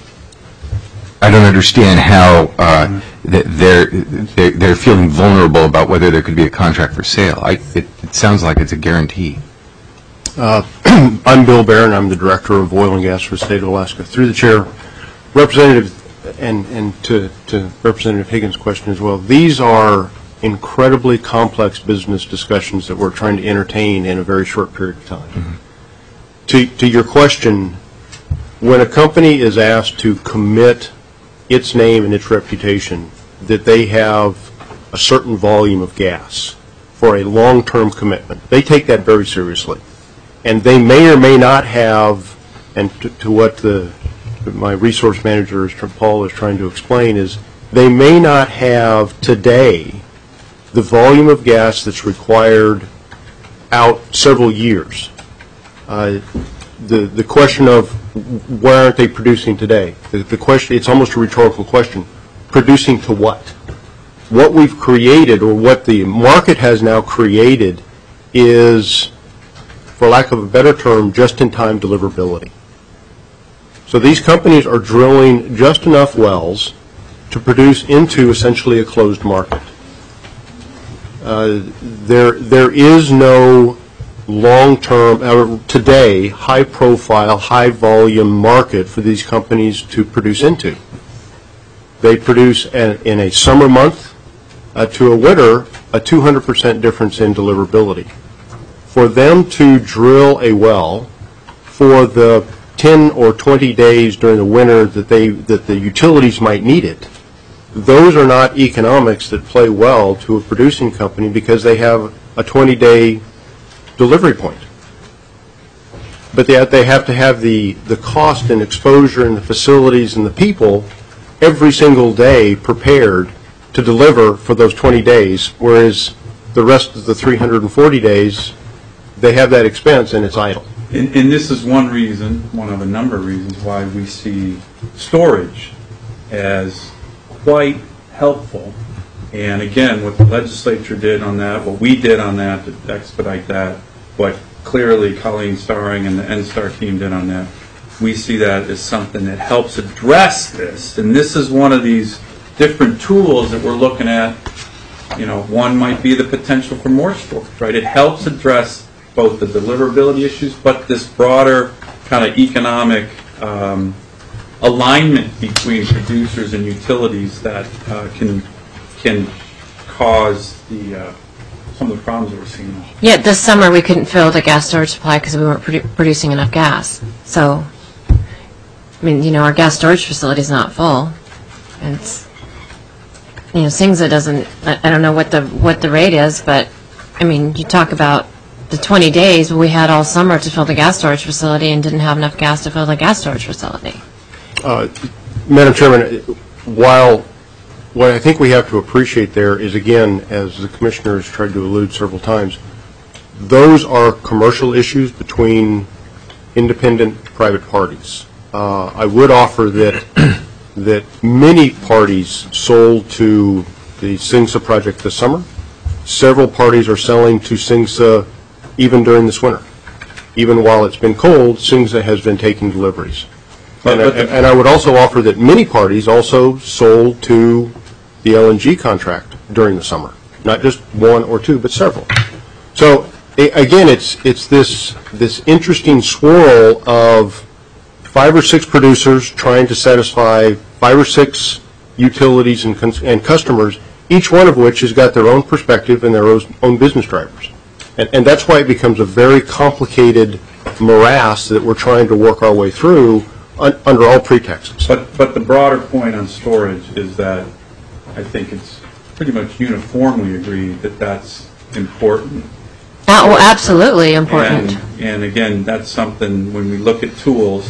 I don't understand how uh, they're, they're they're feeling vulnerable about whether there could be a contract for sale. I, it, it sounds like it's a guarantee. Uh, I'm Bill Barron. I'm the Director of Oil and Gas for the State of Alaska. Through the Chair, Representative, and, and to, to Representative Higgins' question as well, these are incredibly complex business discussions that we're trying to entertain in a very short period of time. Mm-hmm. To, to your question, when a company is asked to commit its name and its reputation that they have a certain volume of gas for a long-term commitment, they take that very seriously. And they may or may not have, and to, to what the my resource manager, Paul, is trying to explain, is they may not have today the volume of gas that's required out several years. Uh, the the question of why aren't they producing today? The, the question, it's almost a rhetorical question. Producing to what? What we've created, or what the market has now created, is, for lack of a better term, just-in-time deliverability. So these companies are drilling just enough wells to produce into essentially a closed market. Uh, there, there is no long-term, uh, today, high-profile, high-volume market for these companies to produce into. They produce a, in a summer month uh, to a winter a two hundred percent difference in deliverability. For them to drill a well for the ten or twenty days during the winter that they that the utilities might need it, those are not economics that play well to a producing company because they have a twenty-day delivery point. But they have, they have to have the, the cost and exposure and the facilities and the people every single day prepared to deliver for those twenty days, whereas the rest of the three hundred forty days, they have that expense and it's idle. And, and this is one reason, one of a number of reasons why we see storage as quite helpful. And again, what the legislature did on that, what we did on that to expedite that, what clearly Colleen Starring and the N STAR team did on that, we see that as something that helps address this. And this is one of these different tools that we're looking at. You know, one might be the potential for more storage, right? It helps address both the deliverability issues, but this broader kind of economic um, alignment between producers and utilities that uh, can can cause the uh, some of the problems that we're seeing. Yeah, this summer we couldn't fill the gas storage supply because we weren't produ- producing enough gas. So, I mean, you know, our gas storage facility is not full. And it's, you know, Singsa doesn't. I, I don't know what the what the rate is, but I mean, you talk about the twenty days we had all summer to fill the gas storage facility and didn't have enough gas to fill the gas storage facility. Uh, Madam Chairman, while what I think we have to appreciate there is, again, as the Commissioner has tried to allude several times, those are commercial issues between independent private parties. Uh, I would offer that that many parties sold to the Singsa project this summer. Several parties are selling to Singsa even during this winter. Even while it's been cold, Singsa has been taking deliveries. And, I, and I would also offer that many parties also sold to the L N G contract during the summer. Not just one or two, but several. So, again, it's it's this this interesting swirl of five or six producers trying to satisfy five or six utilities and, and customers, each one of which has got their own perspective and their own business drivers. And, and that's why it becomes a very complicated morass that we're trying to work our way through un- under all pretexts. But, but the broader point on storage is that I think it's pretty much uniformly agreed that that's important. Uh, well, absolutely important. And, and again, that's something, when we look at tools,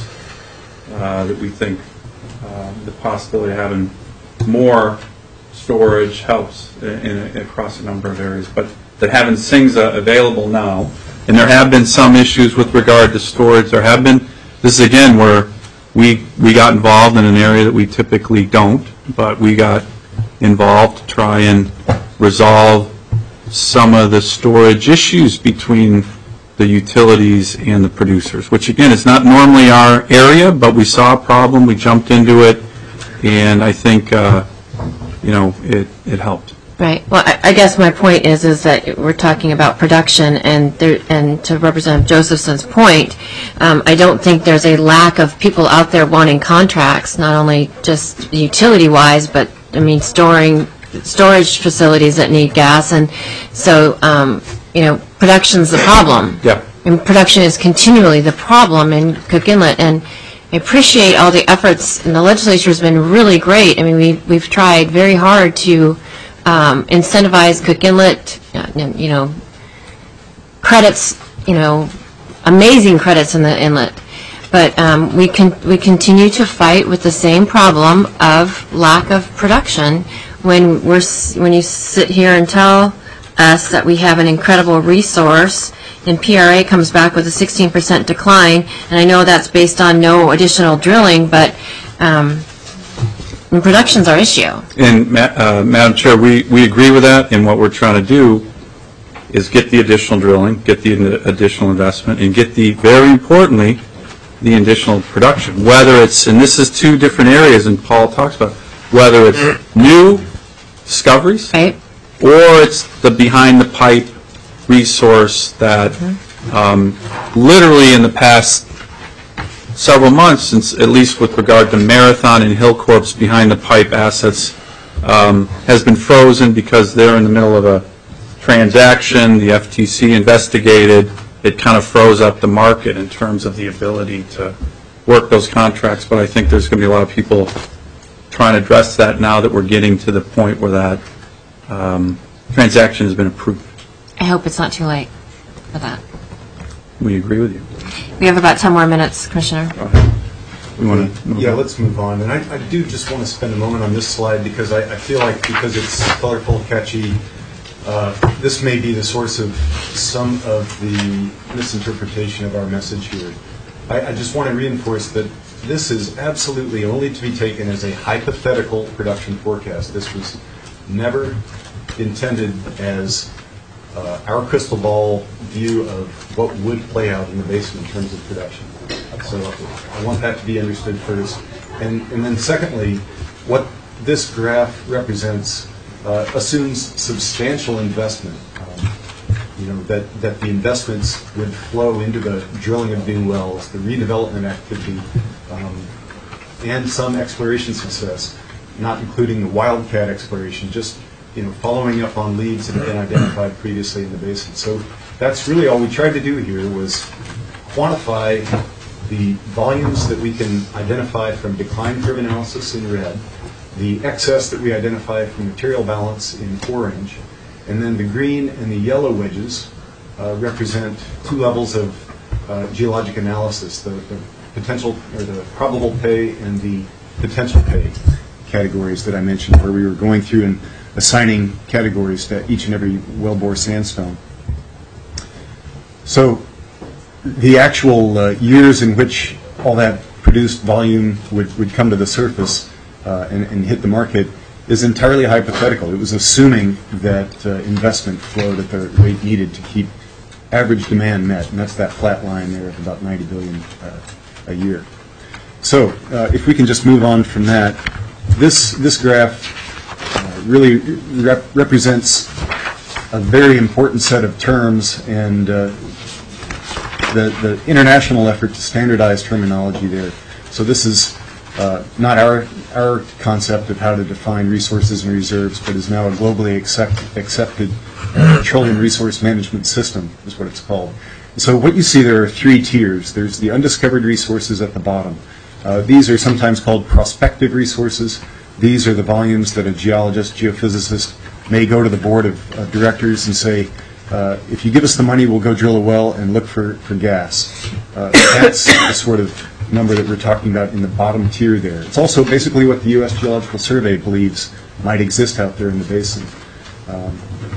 uh, that we think uh, the possibility of having more storage helps in, in, across a number of areas. But that having S I N G S A available now, and there have been some issues with regard to storage. There have been, this is again where we, we got involved in an area that we typically don't, but we got involved to try and resolve some of the storage issues between the utilities and the producers, which again is not normally our area, but we saw a problem, we jumped into it, and I think uh, you know it, it helped. Right. Well, I, I guess my point is is that we're talking about production, and there, and to Representative Josephson's point, um, I don't think there's a lack of people out there wanting contracts, not only just utility-wise, but I mean storing storage facilities that need gas, and so um, you know production's the problem. Yeah. And production is continually the problem in Cook Inlet, and I appreciate all the efforts, and the legislature has been really great. I mean, we we've tried very hard to um, incentivize Cook Inlet, uh, you know, credits, you know, amazing credits in the inlet. But um, we can we continue to fight with the same problem of lack of production. When we're when you sit here and tell us that we have an incredible resource, and P R A comes back with a sixteen percent decline, and I know that's based on no additional drilling, but um, production's our issue. And Ma- uh, Madam Chair, we, we agree with that, and what we're trying to do is get the additional drilling, get the in- additional investment, and get the, very importantly, the additional production. Whether it's, and this is two different areas, and Paul talks about, whether it's new discoveries, right, or it's the behind-the-pipe resource that um, literally in the past several months, since at least with regard to Marathon and Hillcorp's behind-the-pipe assets, um, has been frozen because they're in the middle of a transaction. The F T C investigated. It kind of froze up the market in terms of the ability to work those contracts. But I think there's going to be a lot of people trying to address that now that we're getting to the point where that um, transaction has been approved. I hope it's not too late for that. We agree with you. We have about ten more minutes, Commissioner. We want to Yeah, let's move on. And I, I do just want to spend a moment on this slide because I, I feel like because it's colorful, catchy, uh, this may be the source of some of the misinterpretation of our message here. I, I just want to reinforce that this is absolutely only to be taken as a hypothetical production forecast. This was never intended as uh, our crystal ball view of what would play out in the basin in terms of production. So I want that to be understood first. And, and then secondly, what this graph represents uh, assumes substantial investment. Um, you know, that, that the investments would flow into the drilling of new wells, the redevelopment activity, um, and some exploration success, not including the wildcat exploration, just you know, following up on leads that have been identified previously in the basin. So that's really all we tried to do here was quantify the volumes that we can identify from decline curve analysis in red, the excess that we identify from material balance in orange, and then the green and the yellow wedges uh, represent two levels of uh, geologic analysis, the, the potential or the probable pay and the potential pay categories that I mentioned, where we were going through and assigning categories to each and every wellbore sandstone. So the actual uh, years in which all that produced volume would, would come to the surface uh, and, and hit the market is entirely hypothetical. It was assuming that uh, investment flowed at the rate needed to keep average demand met, and that's that flat line there of about ninety billion uh, a year. So uh, if we can just move on from that, this, this graph uh, really rep represents a very important set of terms, and uh, the, the international effort to standardize terminology there. So this is uh, not our, our concept of how to define resources and reserves, but is now a globally accept, accepted uh, petroleum resource management system, is what it's called. So what you see, there are three tiers. There's the undiscovered resources at the bottom. Uh, These are sometimes called prospective resources. These are the volumes that a geologist, geophysicist may go to the board of of directors and say, uh, if you give us the money, we'll go drill a well and look for, for gas. Uh, that's the sort of number that we're talking about in the bottom tier there. It's also basically what the U S Geological Survey believes might exist out there in the basin. Um,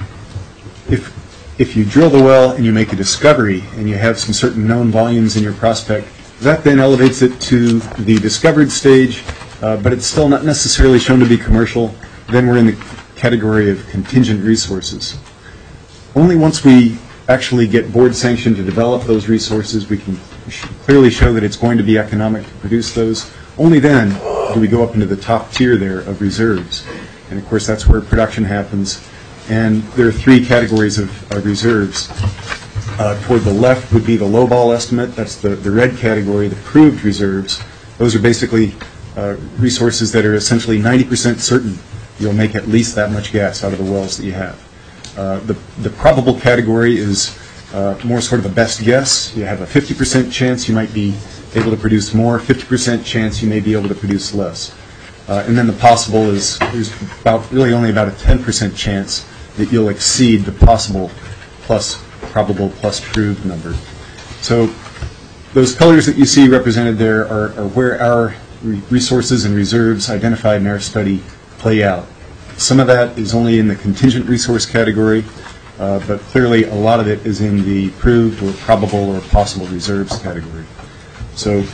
if, if you drill the well and you make a discovery and you have some certain known volumes in your prospect, that then elevates it to the discovered stage, uh, but it's still not necessarily shown to be commercial. Then we're in the category of contingent resources. Only once we actually get board sanctioned to develop those resources, we can sh- clearly show that it's going to be economic to produce those. Only then do we go up into the top tier there of reserves. And of course, that's where production happens. And there are three categories of, of reserves. Uh, toward the left would be the lowball estimate. That's the, the red category, the proved reserves. Those are basically uh, resources that are essentially ninety percent certain you'll make at least that much gas out of the wells that you have. Uh, the, the probable category is uh, more sort of a best guess. You have a fifty percent chance you might be able to produce more, fifty percent chance you may be able to produce less. Uh, and then the possible is there's about really only about a ten percent chance that you'll exceed the possible plus probable plus proved number. So those colors that you see represented there are, are where our re- resources and reserves identified in our study play out. Some of that is only in the contingent resource category, uh, but clearly a lot of it is in the proved or probable or possible reserves category. So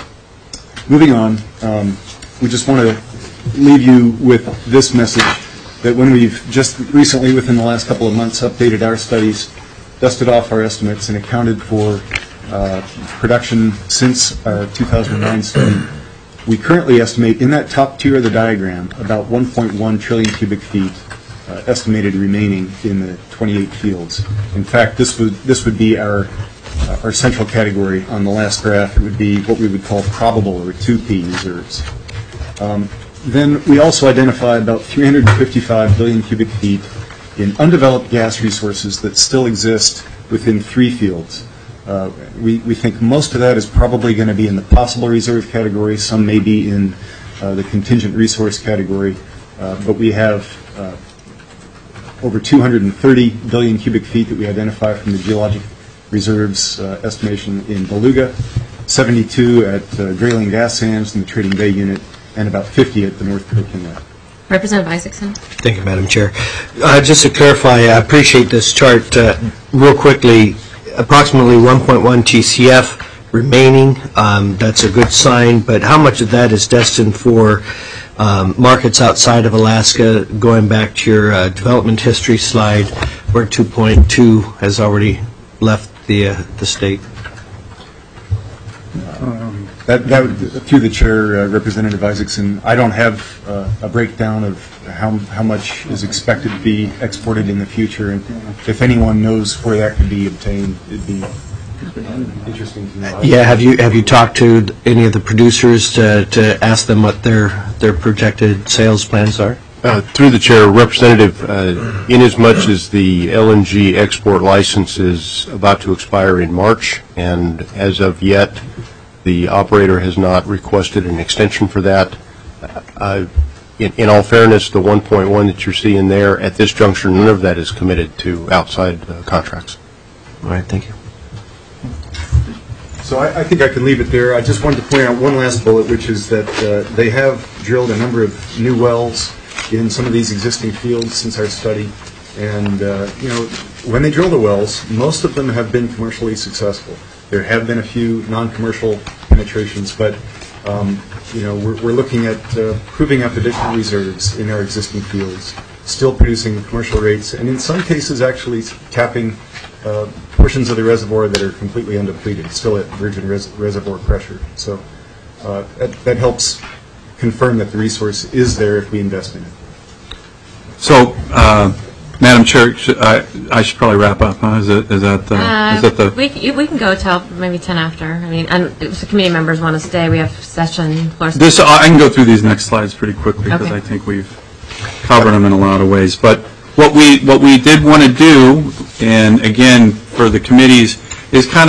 moving on, um, we just want to leave you with this message, that when we've just recently, within the last couple of months, updated our studies, dusted off our estimates, and accounted for uh, production since our two thousand nine study, we currently estimate in that top tier of the diagram about one point one trillion cubic feet uh, estimated remaining in the twenty-eight fields. In fact, this would this would be our uh, our central category on the last graph. It would be what we would call probable or two P reserves. Um, then we also identify about three hundred fifty-five billion cubic feet in undeveloped gas resources that still exist within three fields. Uh, we, we think most of that is probably going to be in the possible reserve category. Some may be in uh, the contingent resource category. Uh, but we have uh, over two hundred thirty billion cubic feet that we identify from the geologic reserves uh, estimation in Beluga, seventy-two at uh, Grayling Gas Sands in the Trading Bay unit, and about fifty at the North Cook Inlet. Representative Isaacson. Thank you, Madam Chair. Uh, just to clarify, I appreciate this chart. Uh, real quickly, approximately one point one T C F remaining. Um, that's a good sign, but how much of that is destined for um, markets outside of Alaska? Going back to your uh, development history slide, where two point two has already left the uh, the state. Um, that, that would, through the chair, uh, Representative Isaacson, I don't have uh, a breakdown of how how much is expected to be exported in the future, and if anyone knows where that could be obtained, it'd be interesting to know. Yeah, have you have you talked to any of the producers to to ask them what their their projected sales plans are? Uh, through the chair, Representative, uh, inasmuch as the L N G export license is about to expire in March, and as of yet, the operator has not requested an extension for that. Uh, in, in all fairness, the one point one that you're seeing there, at this juncture, none of that is committed to outside uh, contracts. All right, thank you. So I, I think I can leave it there. I just wanted to point out one last bullet, which is that uh, they have drilled a number of new wells in some of these existing fields since our study. And, uh, you know, when they drill the wells, most of them have been commercially successful. There have been a few non-commercial penetrations, but, um, you know, we're, we're looking at uh, proving up additional reserves in our existing fields, still producing commercial rates, and in some cases actually tapping uh, portions of the reservoir that are completely undepleted, still at virgin res- reservoir pressure. So uh, that, that helps confirm that the resource is there if we invest in it. So, uh, Madam Chair, should, I, I should probably wrap up. Huh? Is, it, is that the? Uh, is that the? We we can go till maybe ten after. I mean, and if the committee members want to stay, we have session. Floor This I can go through these next slides pretty quickly because okay. I think we've covered them in a lot of ways. But what we what we did want to do, and again for the committees, is kind of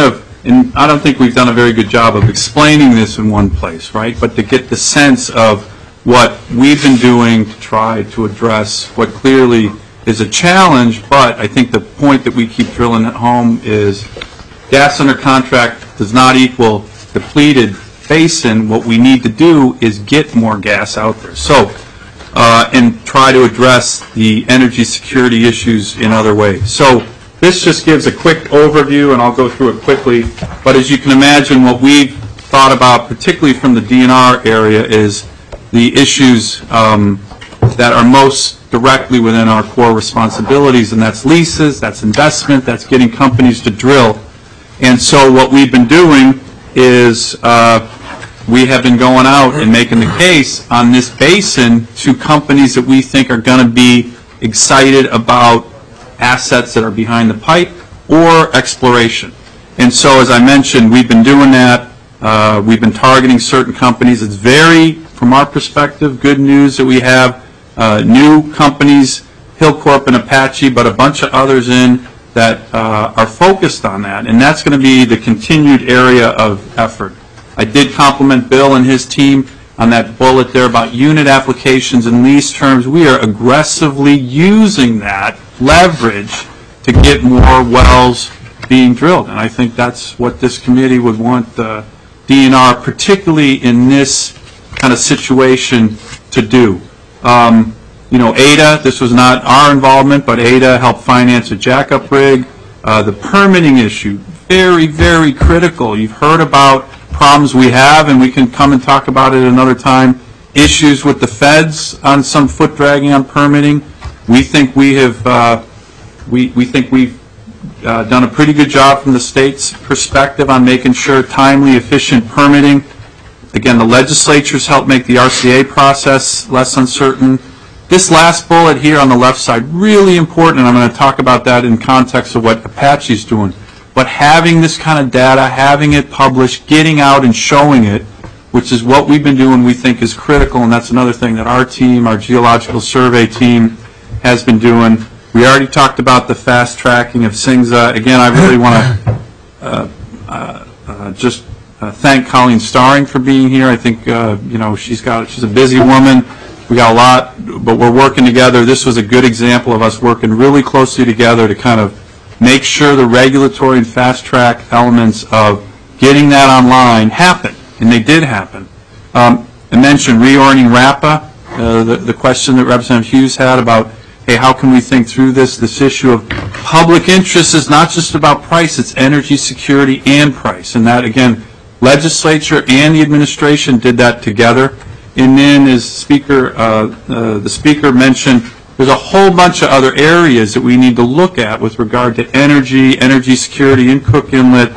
and I don't think we've done a very good job of explaining this in one place, right? But to get the sense of what we've been doing to try to address what clearly is a challenge, but I think the point that we keep drilling at home is gas under contract does not equal depleted basin. What we need to do is get more gas out there. So, uh, and try to address the energy security issues in other ways. So this just gives a quick overview, and I'll go through it quickly. But as you can imagine, what we've thought about, particularly from the D N R area, is the issues um, that are most directly within our core responsibilities, and that's leases, that's investment, that's getting companies to drill. And so what we've been doing is uh, we have been going out and making the case on this basin to companies that we think are going to be excited about assets that are behind the pipe or exploration. And so, as I mentioned, we've been doing that. Uh, we've been targeting certain companies. It's very, from our perspective, good news that we have uh, new companies, Hillcorp and Apache, but a bunch of others in that uh, are focused on that. And that's going to be the continued area of effort. I did compliment Bill and his team on that bullet there about unit applications and lease terms. We are aggressively using that leverage to get more wells being drilled. And I think that's what this committee would want the D N R, particularly in this kind of situation, to do. Um, you know, A D A, this was not our involvement, but A D A helped finance a jackup rig. Uh, the permitting issue, very, very critical. You've heard about problems we have, and we can come and talk about it another time. Issues with the feds on some foot dragging on permitting. We think we have, uh, we, we think we've uh, done a pretty good job from the state's perspective on making sure timely, efficient permitting. Again, the legislatures help make the R C A process less uncertain. This last bullet here on the left side, really important, and I'm going to talk about that in context of what Apache's doing. But having this kind of data, having it published, getting out and showing it, which is what we've been doing, we think is critical, and that's another thing that our team, our geological survey team, has been doing. We already talked about the fast tracking of S I N G S A. Again, I really want to uh, uh, uh, just uh, thank Colleen Starring for being here. I think uh, you know she's got she's a busy woman. We got a lot, but we're working together. This was a good example of us working really closely together to kind of make sure the regulatory and fast track elements of getting that online happen, and they did happen. Um, I mentioned reorienting RAPA, uh, the, the question that Representative Hughes had about, hey, how can we think through this? This issue of public interest is not just about price, it's energy security and price. And that, again, legislature and the administration did that together. And then, as Speaker, uh, uh, the Speaker mentioned, there's a whole bunch of other areas that we need to look at with regard to energy, energy security in Cook Inlet,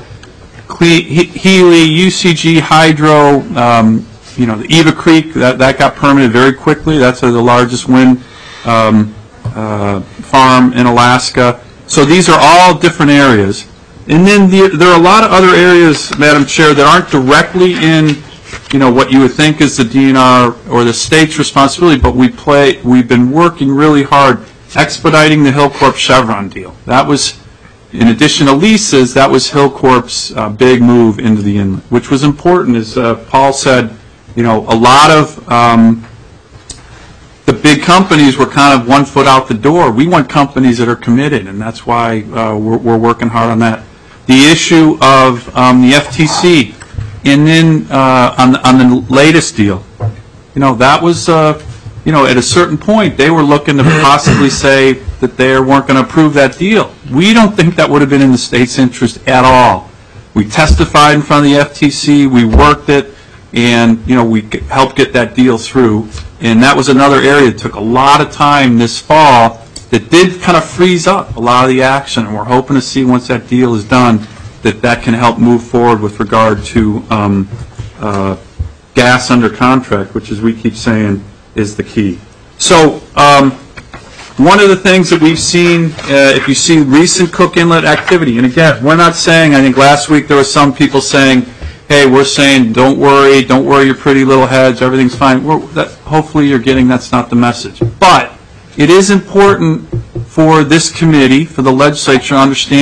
Healy, U C G, hydro, um, you know, the Eva Creek, that, that got permitted very quickly. That's uh, the largest wind um, uh, farm in Alaska. So these are all different areas. And then the, there are a lot of other areas, Madam Chair, that aren't directly in, you know, what you would think is the D N R or the state's responsibility, but we play, we've been working really hard expediting the Hillcorp Chevron deal. That was, in addition to leases, that was Hillcorp's uh, big move into the inlet, which was important. As uh, Paul said, you know, a lot of um, the big companies were kind of one foot out the door. We want companies that are committed, and that's why uh, we're, we're working hard on that. The issue of um, the F T C, and then uh, on, on the latest deal, you know, that was, uh, you know, at a certain point, they were looking to possibly say that they weren't going to approve that deal. We don't think that would have been in the state's interest at all. We testified in front of the F T C, we worked it, and, you know, we helped get that deal through. And that was another area that took a lot of time this fall that did kind of freeze up a lot of the action. And we're hoping to see, once that deal is done, that that can help move forward with regard to um, uh, gas under contract, which, as we keep saying, is the key. So um, one of the things that we've seen, uh, if you see recent Cook Inlet activity, and again, we're not saying, I think last week there were some people saying, hey, we're saying don't worry, don't worry your pretty little heads, everything's fine. We're, that, hopefully you're getting that's not the message. But it is important for this committee, for the legislature, to understand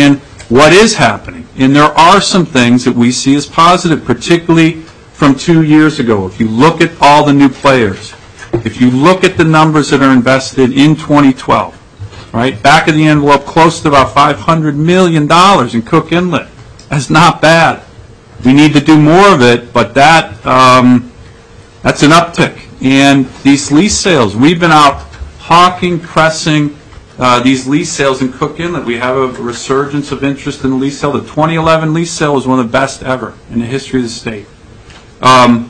what is happening. And there are some things that we see as positive, particularly from two years ago. If you look at all the new players, if you look at the numbers that are invested in twenty twelve, right, back of the envelope, close to about five hundred million dollars in Cook Inlet. That's not bad. We need to do more of it, but that um, that's an uptick. And these lease sales, we've been out hawking, pressing uh, these lease sales in Cook Inlet. We have a resurgence of interest in the lease sale. The twenty eleven lease sale was one of the best ever in the history of the state. Um,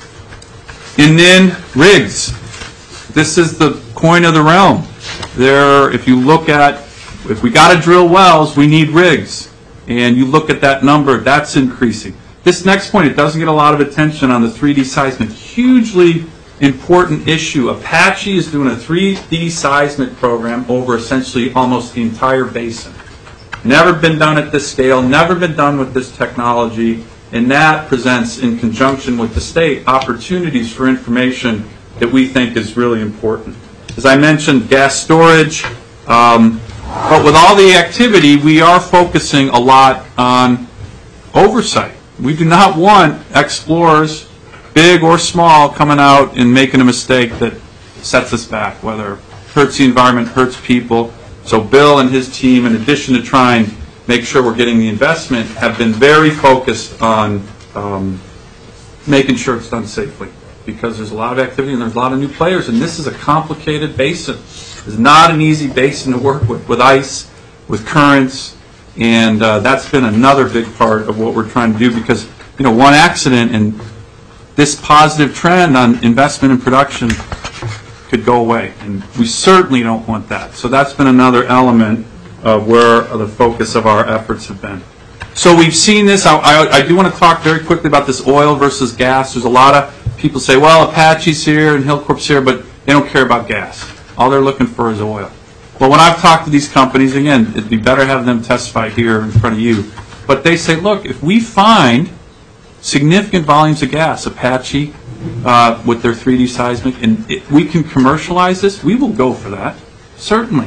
and then rigs. This is the coin of the realm. There, if you look at, if we got to drill wells, we need rigs. And you look at that number, that's increasing. This next point, it doesn't get a lot of attention on the three D seismic. Hugely important issue. Apache is doing a three D seismic program over essentially almost the entire basin. Never been done at this scale, never been done with this technology, and that presents, in conjunction with the state, opportunities for information that we think is really important. As I mentioned, gas storage, um, but with all the activity, we are focusing a lot on oversight. We do not want explorers, big or small, coming out and making a mistake that sets us back, whether it hurts the environment, hurts people. So Bill and his team, in addition to trying to make sure we're getting the investment, have been very focused on um, making sure it's done safely, because there's a lot of activity and there's a lot of new players, and this is a complicated basin. It's not an easy basin to work with, with ice, with currents, and uh, that's been another big part of what we're trying to do, because, you know, one accident and this positive trend on investment and production could go away, and we certainly don't want that. So that's been another element of where the focus of our efforts have been. So we've seen this. I, I, I do want to talk very quickly about this oil versus gas. There's a lot of people say, well, Apache's here and Hillcorp's here, but they don't care about gas. All they're looking for is oil. Well, when I've talked to these companies, again, it'd be better have them testify here in front of you, but they say, look, if we find significant volumes of gas, Apache, uh, with their three D seismic, and it, we can commercialize this, we will go for that, certainly.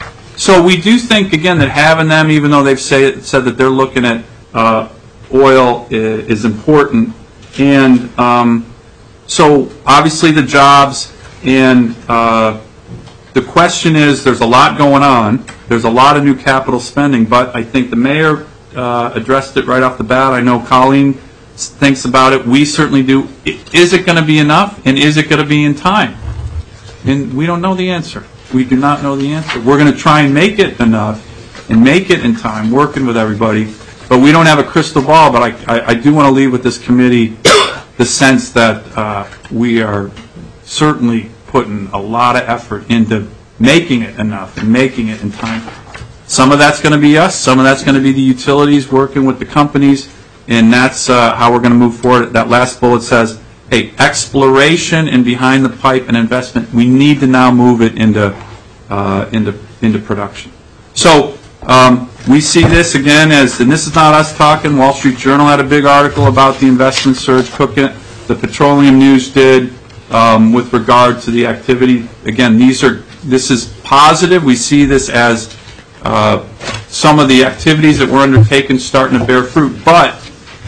So we do think, again, that having them, even though they've say, said that they're looking at uh, oil, is, is important. And um, so obviously the jobs, and uh, the question is, there's a lot going on. There's a lot of new capital spending, but I think the mayor uh, addressed it right off the bat. I know Colleen thinks about it. We certainly do. Is it going to be enough, and is it going to be in time? And we don't know the answer. We do not know the answer. We're going to try and make it enough and make it in time, working with everybody, but we don't have a crystal ball. But I, I, I do want to leave with this committee the sense that uh, we are certainly putting a lot of effort into making it enough and making it in time. Some of that's going to be us. Some of that's going to be the utilities working with the companies, and that's uh, how we're going to move forward. That last bullet says, hey, exploration and behind the pipe and investment, we need to now move it into uh, into into production. So um, we see this again as, and this is not us talking, Wall Street Journal had a big article about the investment surge, Cook Inlet, the Petroleum News did um, with regard to the activity. Again, these are, this is positive. We see this as uh, some of the activities that were undertaken starting to bear fruit, but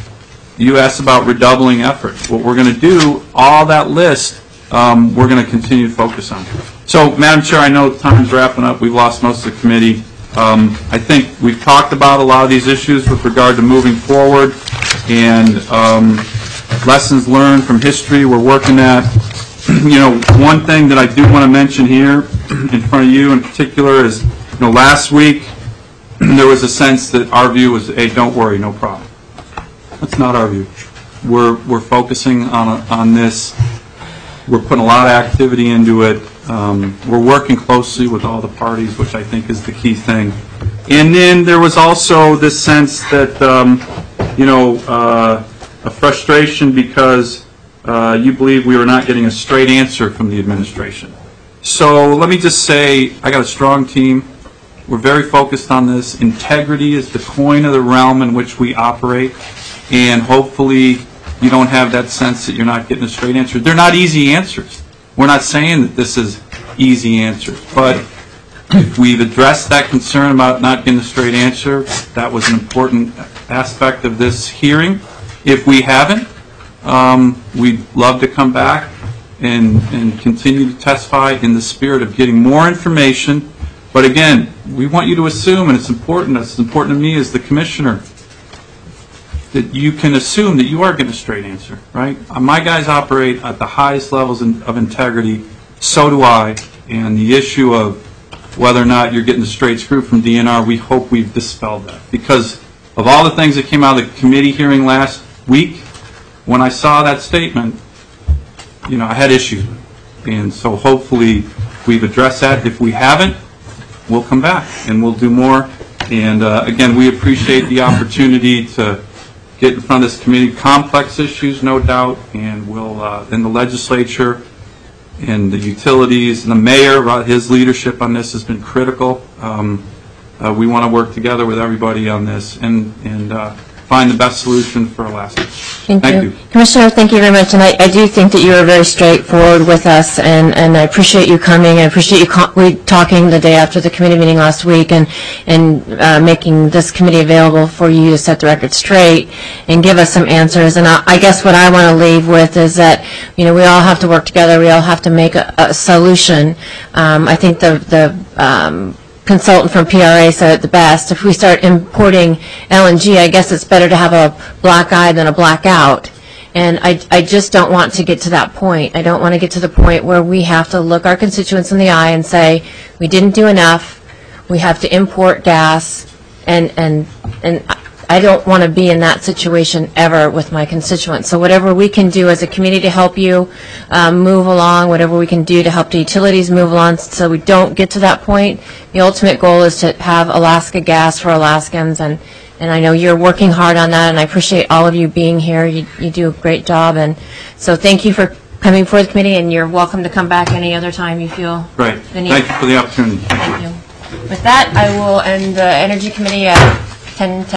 you asked about redoubling efforts. What we're going to do, all that list, um, we're going to continue to focus on. So, Madam Chair, I know time's wrapping up. We've lost most of the committee. Um, I think we've talked about a lot of these issues with regard to moving forward, and um, lessons learned from history we're working at. You know, one thing that I do want to mention here in front of you in particular is, you know, last week there was a sense that our view was, hey, don't worry, no problem. That's not our view. We're we're focusing on on this. We're putting a lot of activity into it. Um, we're working closely with all the parties, which I think is the key thing. And then there was also this sense that um, you know uh, a frustration because uh, you believe we were not getting a straight answer from the administration. So let me just say, I got a strong team. We're very focused on this. Integrity is the coin of the realm in which we operate. And hopefully you don't have that sense that you're not getting a straight answer. They're not easy answers. We're not saying that this is easy answers, but if we've addressed that concern about not getting a straight answer, that was an important aspect of this hearing. If we haven't, um, we'd love to come back and, and continue to testify in the spirit of getting more information. But again, we want you to assume, and it's important, it's important to me as the commissioner, that you can assume that you are getting a straight answer, right? Uh, My guys operate at the highest levels in, of integrity, so do I, and the issue of whether or not you're getting the straight screw from D N R, we hope we've dispelled that. Because of all the things that came out of the committee hearing last week, when I saw that statement, you know, I had issues. And so hopefully we've addressed that. If we haven't, we'll come back and we'll do more. And uh, again, we appreciate the opportunity to get in front of this committee. Complex issues, no doubt, and we'll, uh, in the legislature and the utilities and the mayor, his leadership on this has been critical. Um, uh, we want to work together with everybody on this and, and uh, find the best solution for Alaska. Thank, thank you. you. Commissioner, thank you very much. And I, I do think that you were very straightforward with us, and, and I appreciate you coming. I appreciate you co- we talking the day after the committee meeting last week and, and uh, making this committee available for you to set the record straight and give us some answers. And I, I guess what I want to leave with is that, you know, we all have to work together. We all have to make a, a solution. Um, I think the, the um, consultant from P R A said it the best. If we start importing L N G, I guess it's better to have a black eye than a blackout. And I, I just don't want to get to that point. I don't want to get to the point where we have to look our constituents in the eye and say, we didn't do enough, we have to import gas, and, and, and I don't want to be in that situation ever with my constituents. So whatever we can do as a community to help you um, move along, whatever we can do to help the utilities move along so we don't get to that point, the ultimate goal is to have Alaska gas for Alaskans, and, and I know you're working hard on that, and I appreciate all of you being here. You, you do a great job, and so thank you for coming before the committee, and you're welcome to come back any other time you feel Right. the need. Thank you for the opportunity. Thank you. With that, I will end the Energy Committee at ten ten.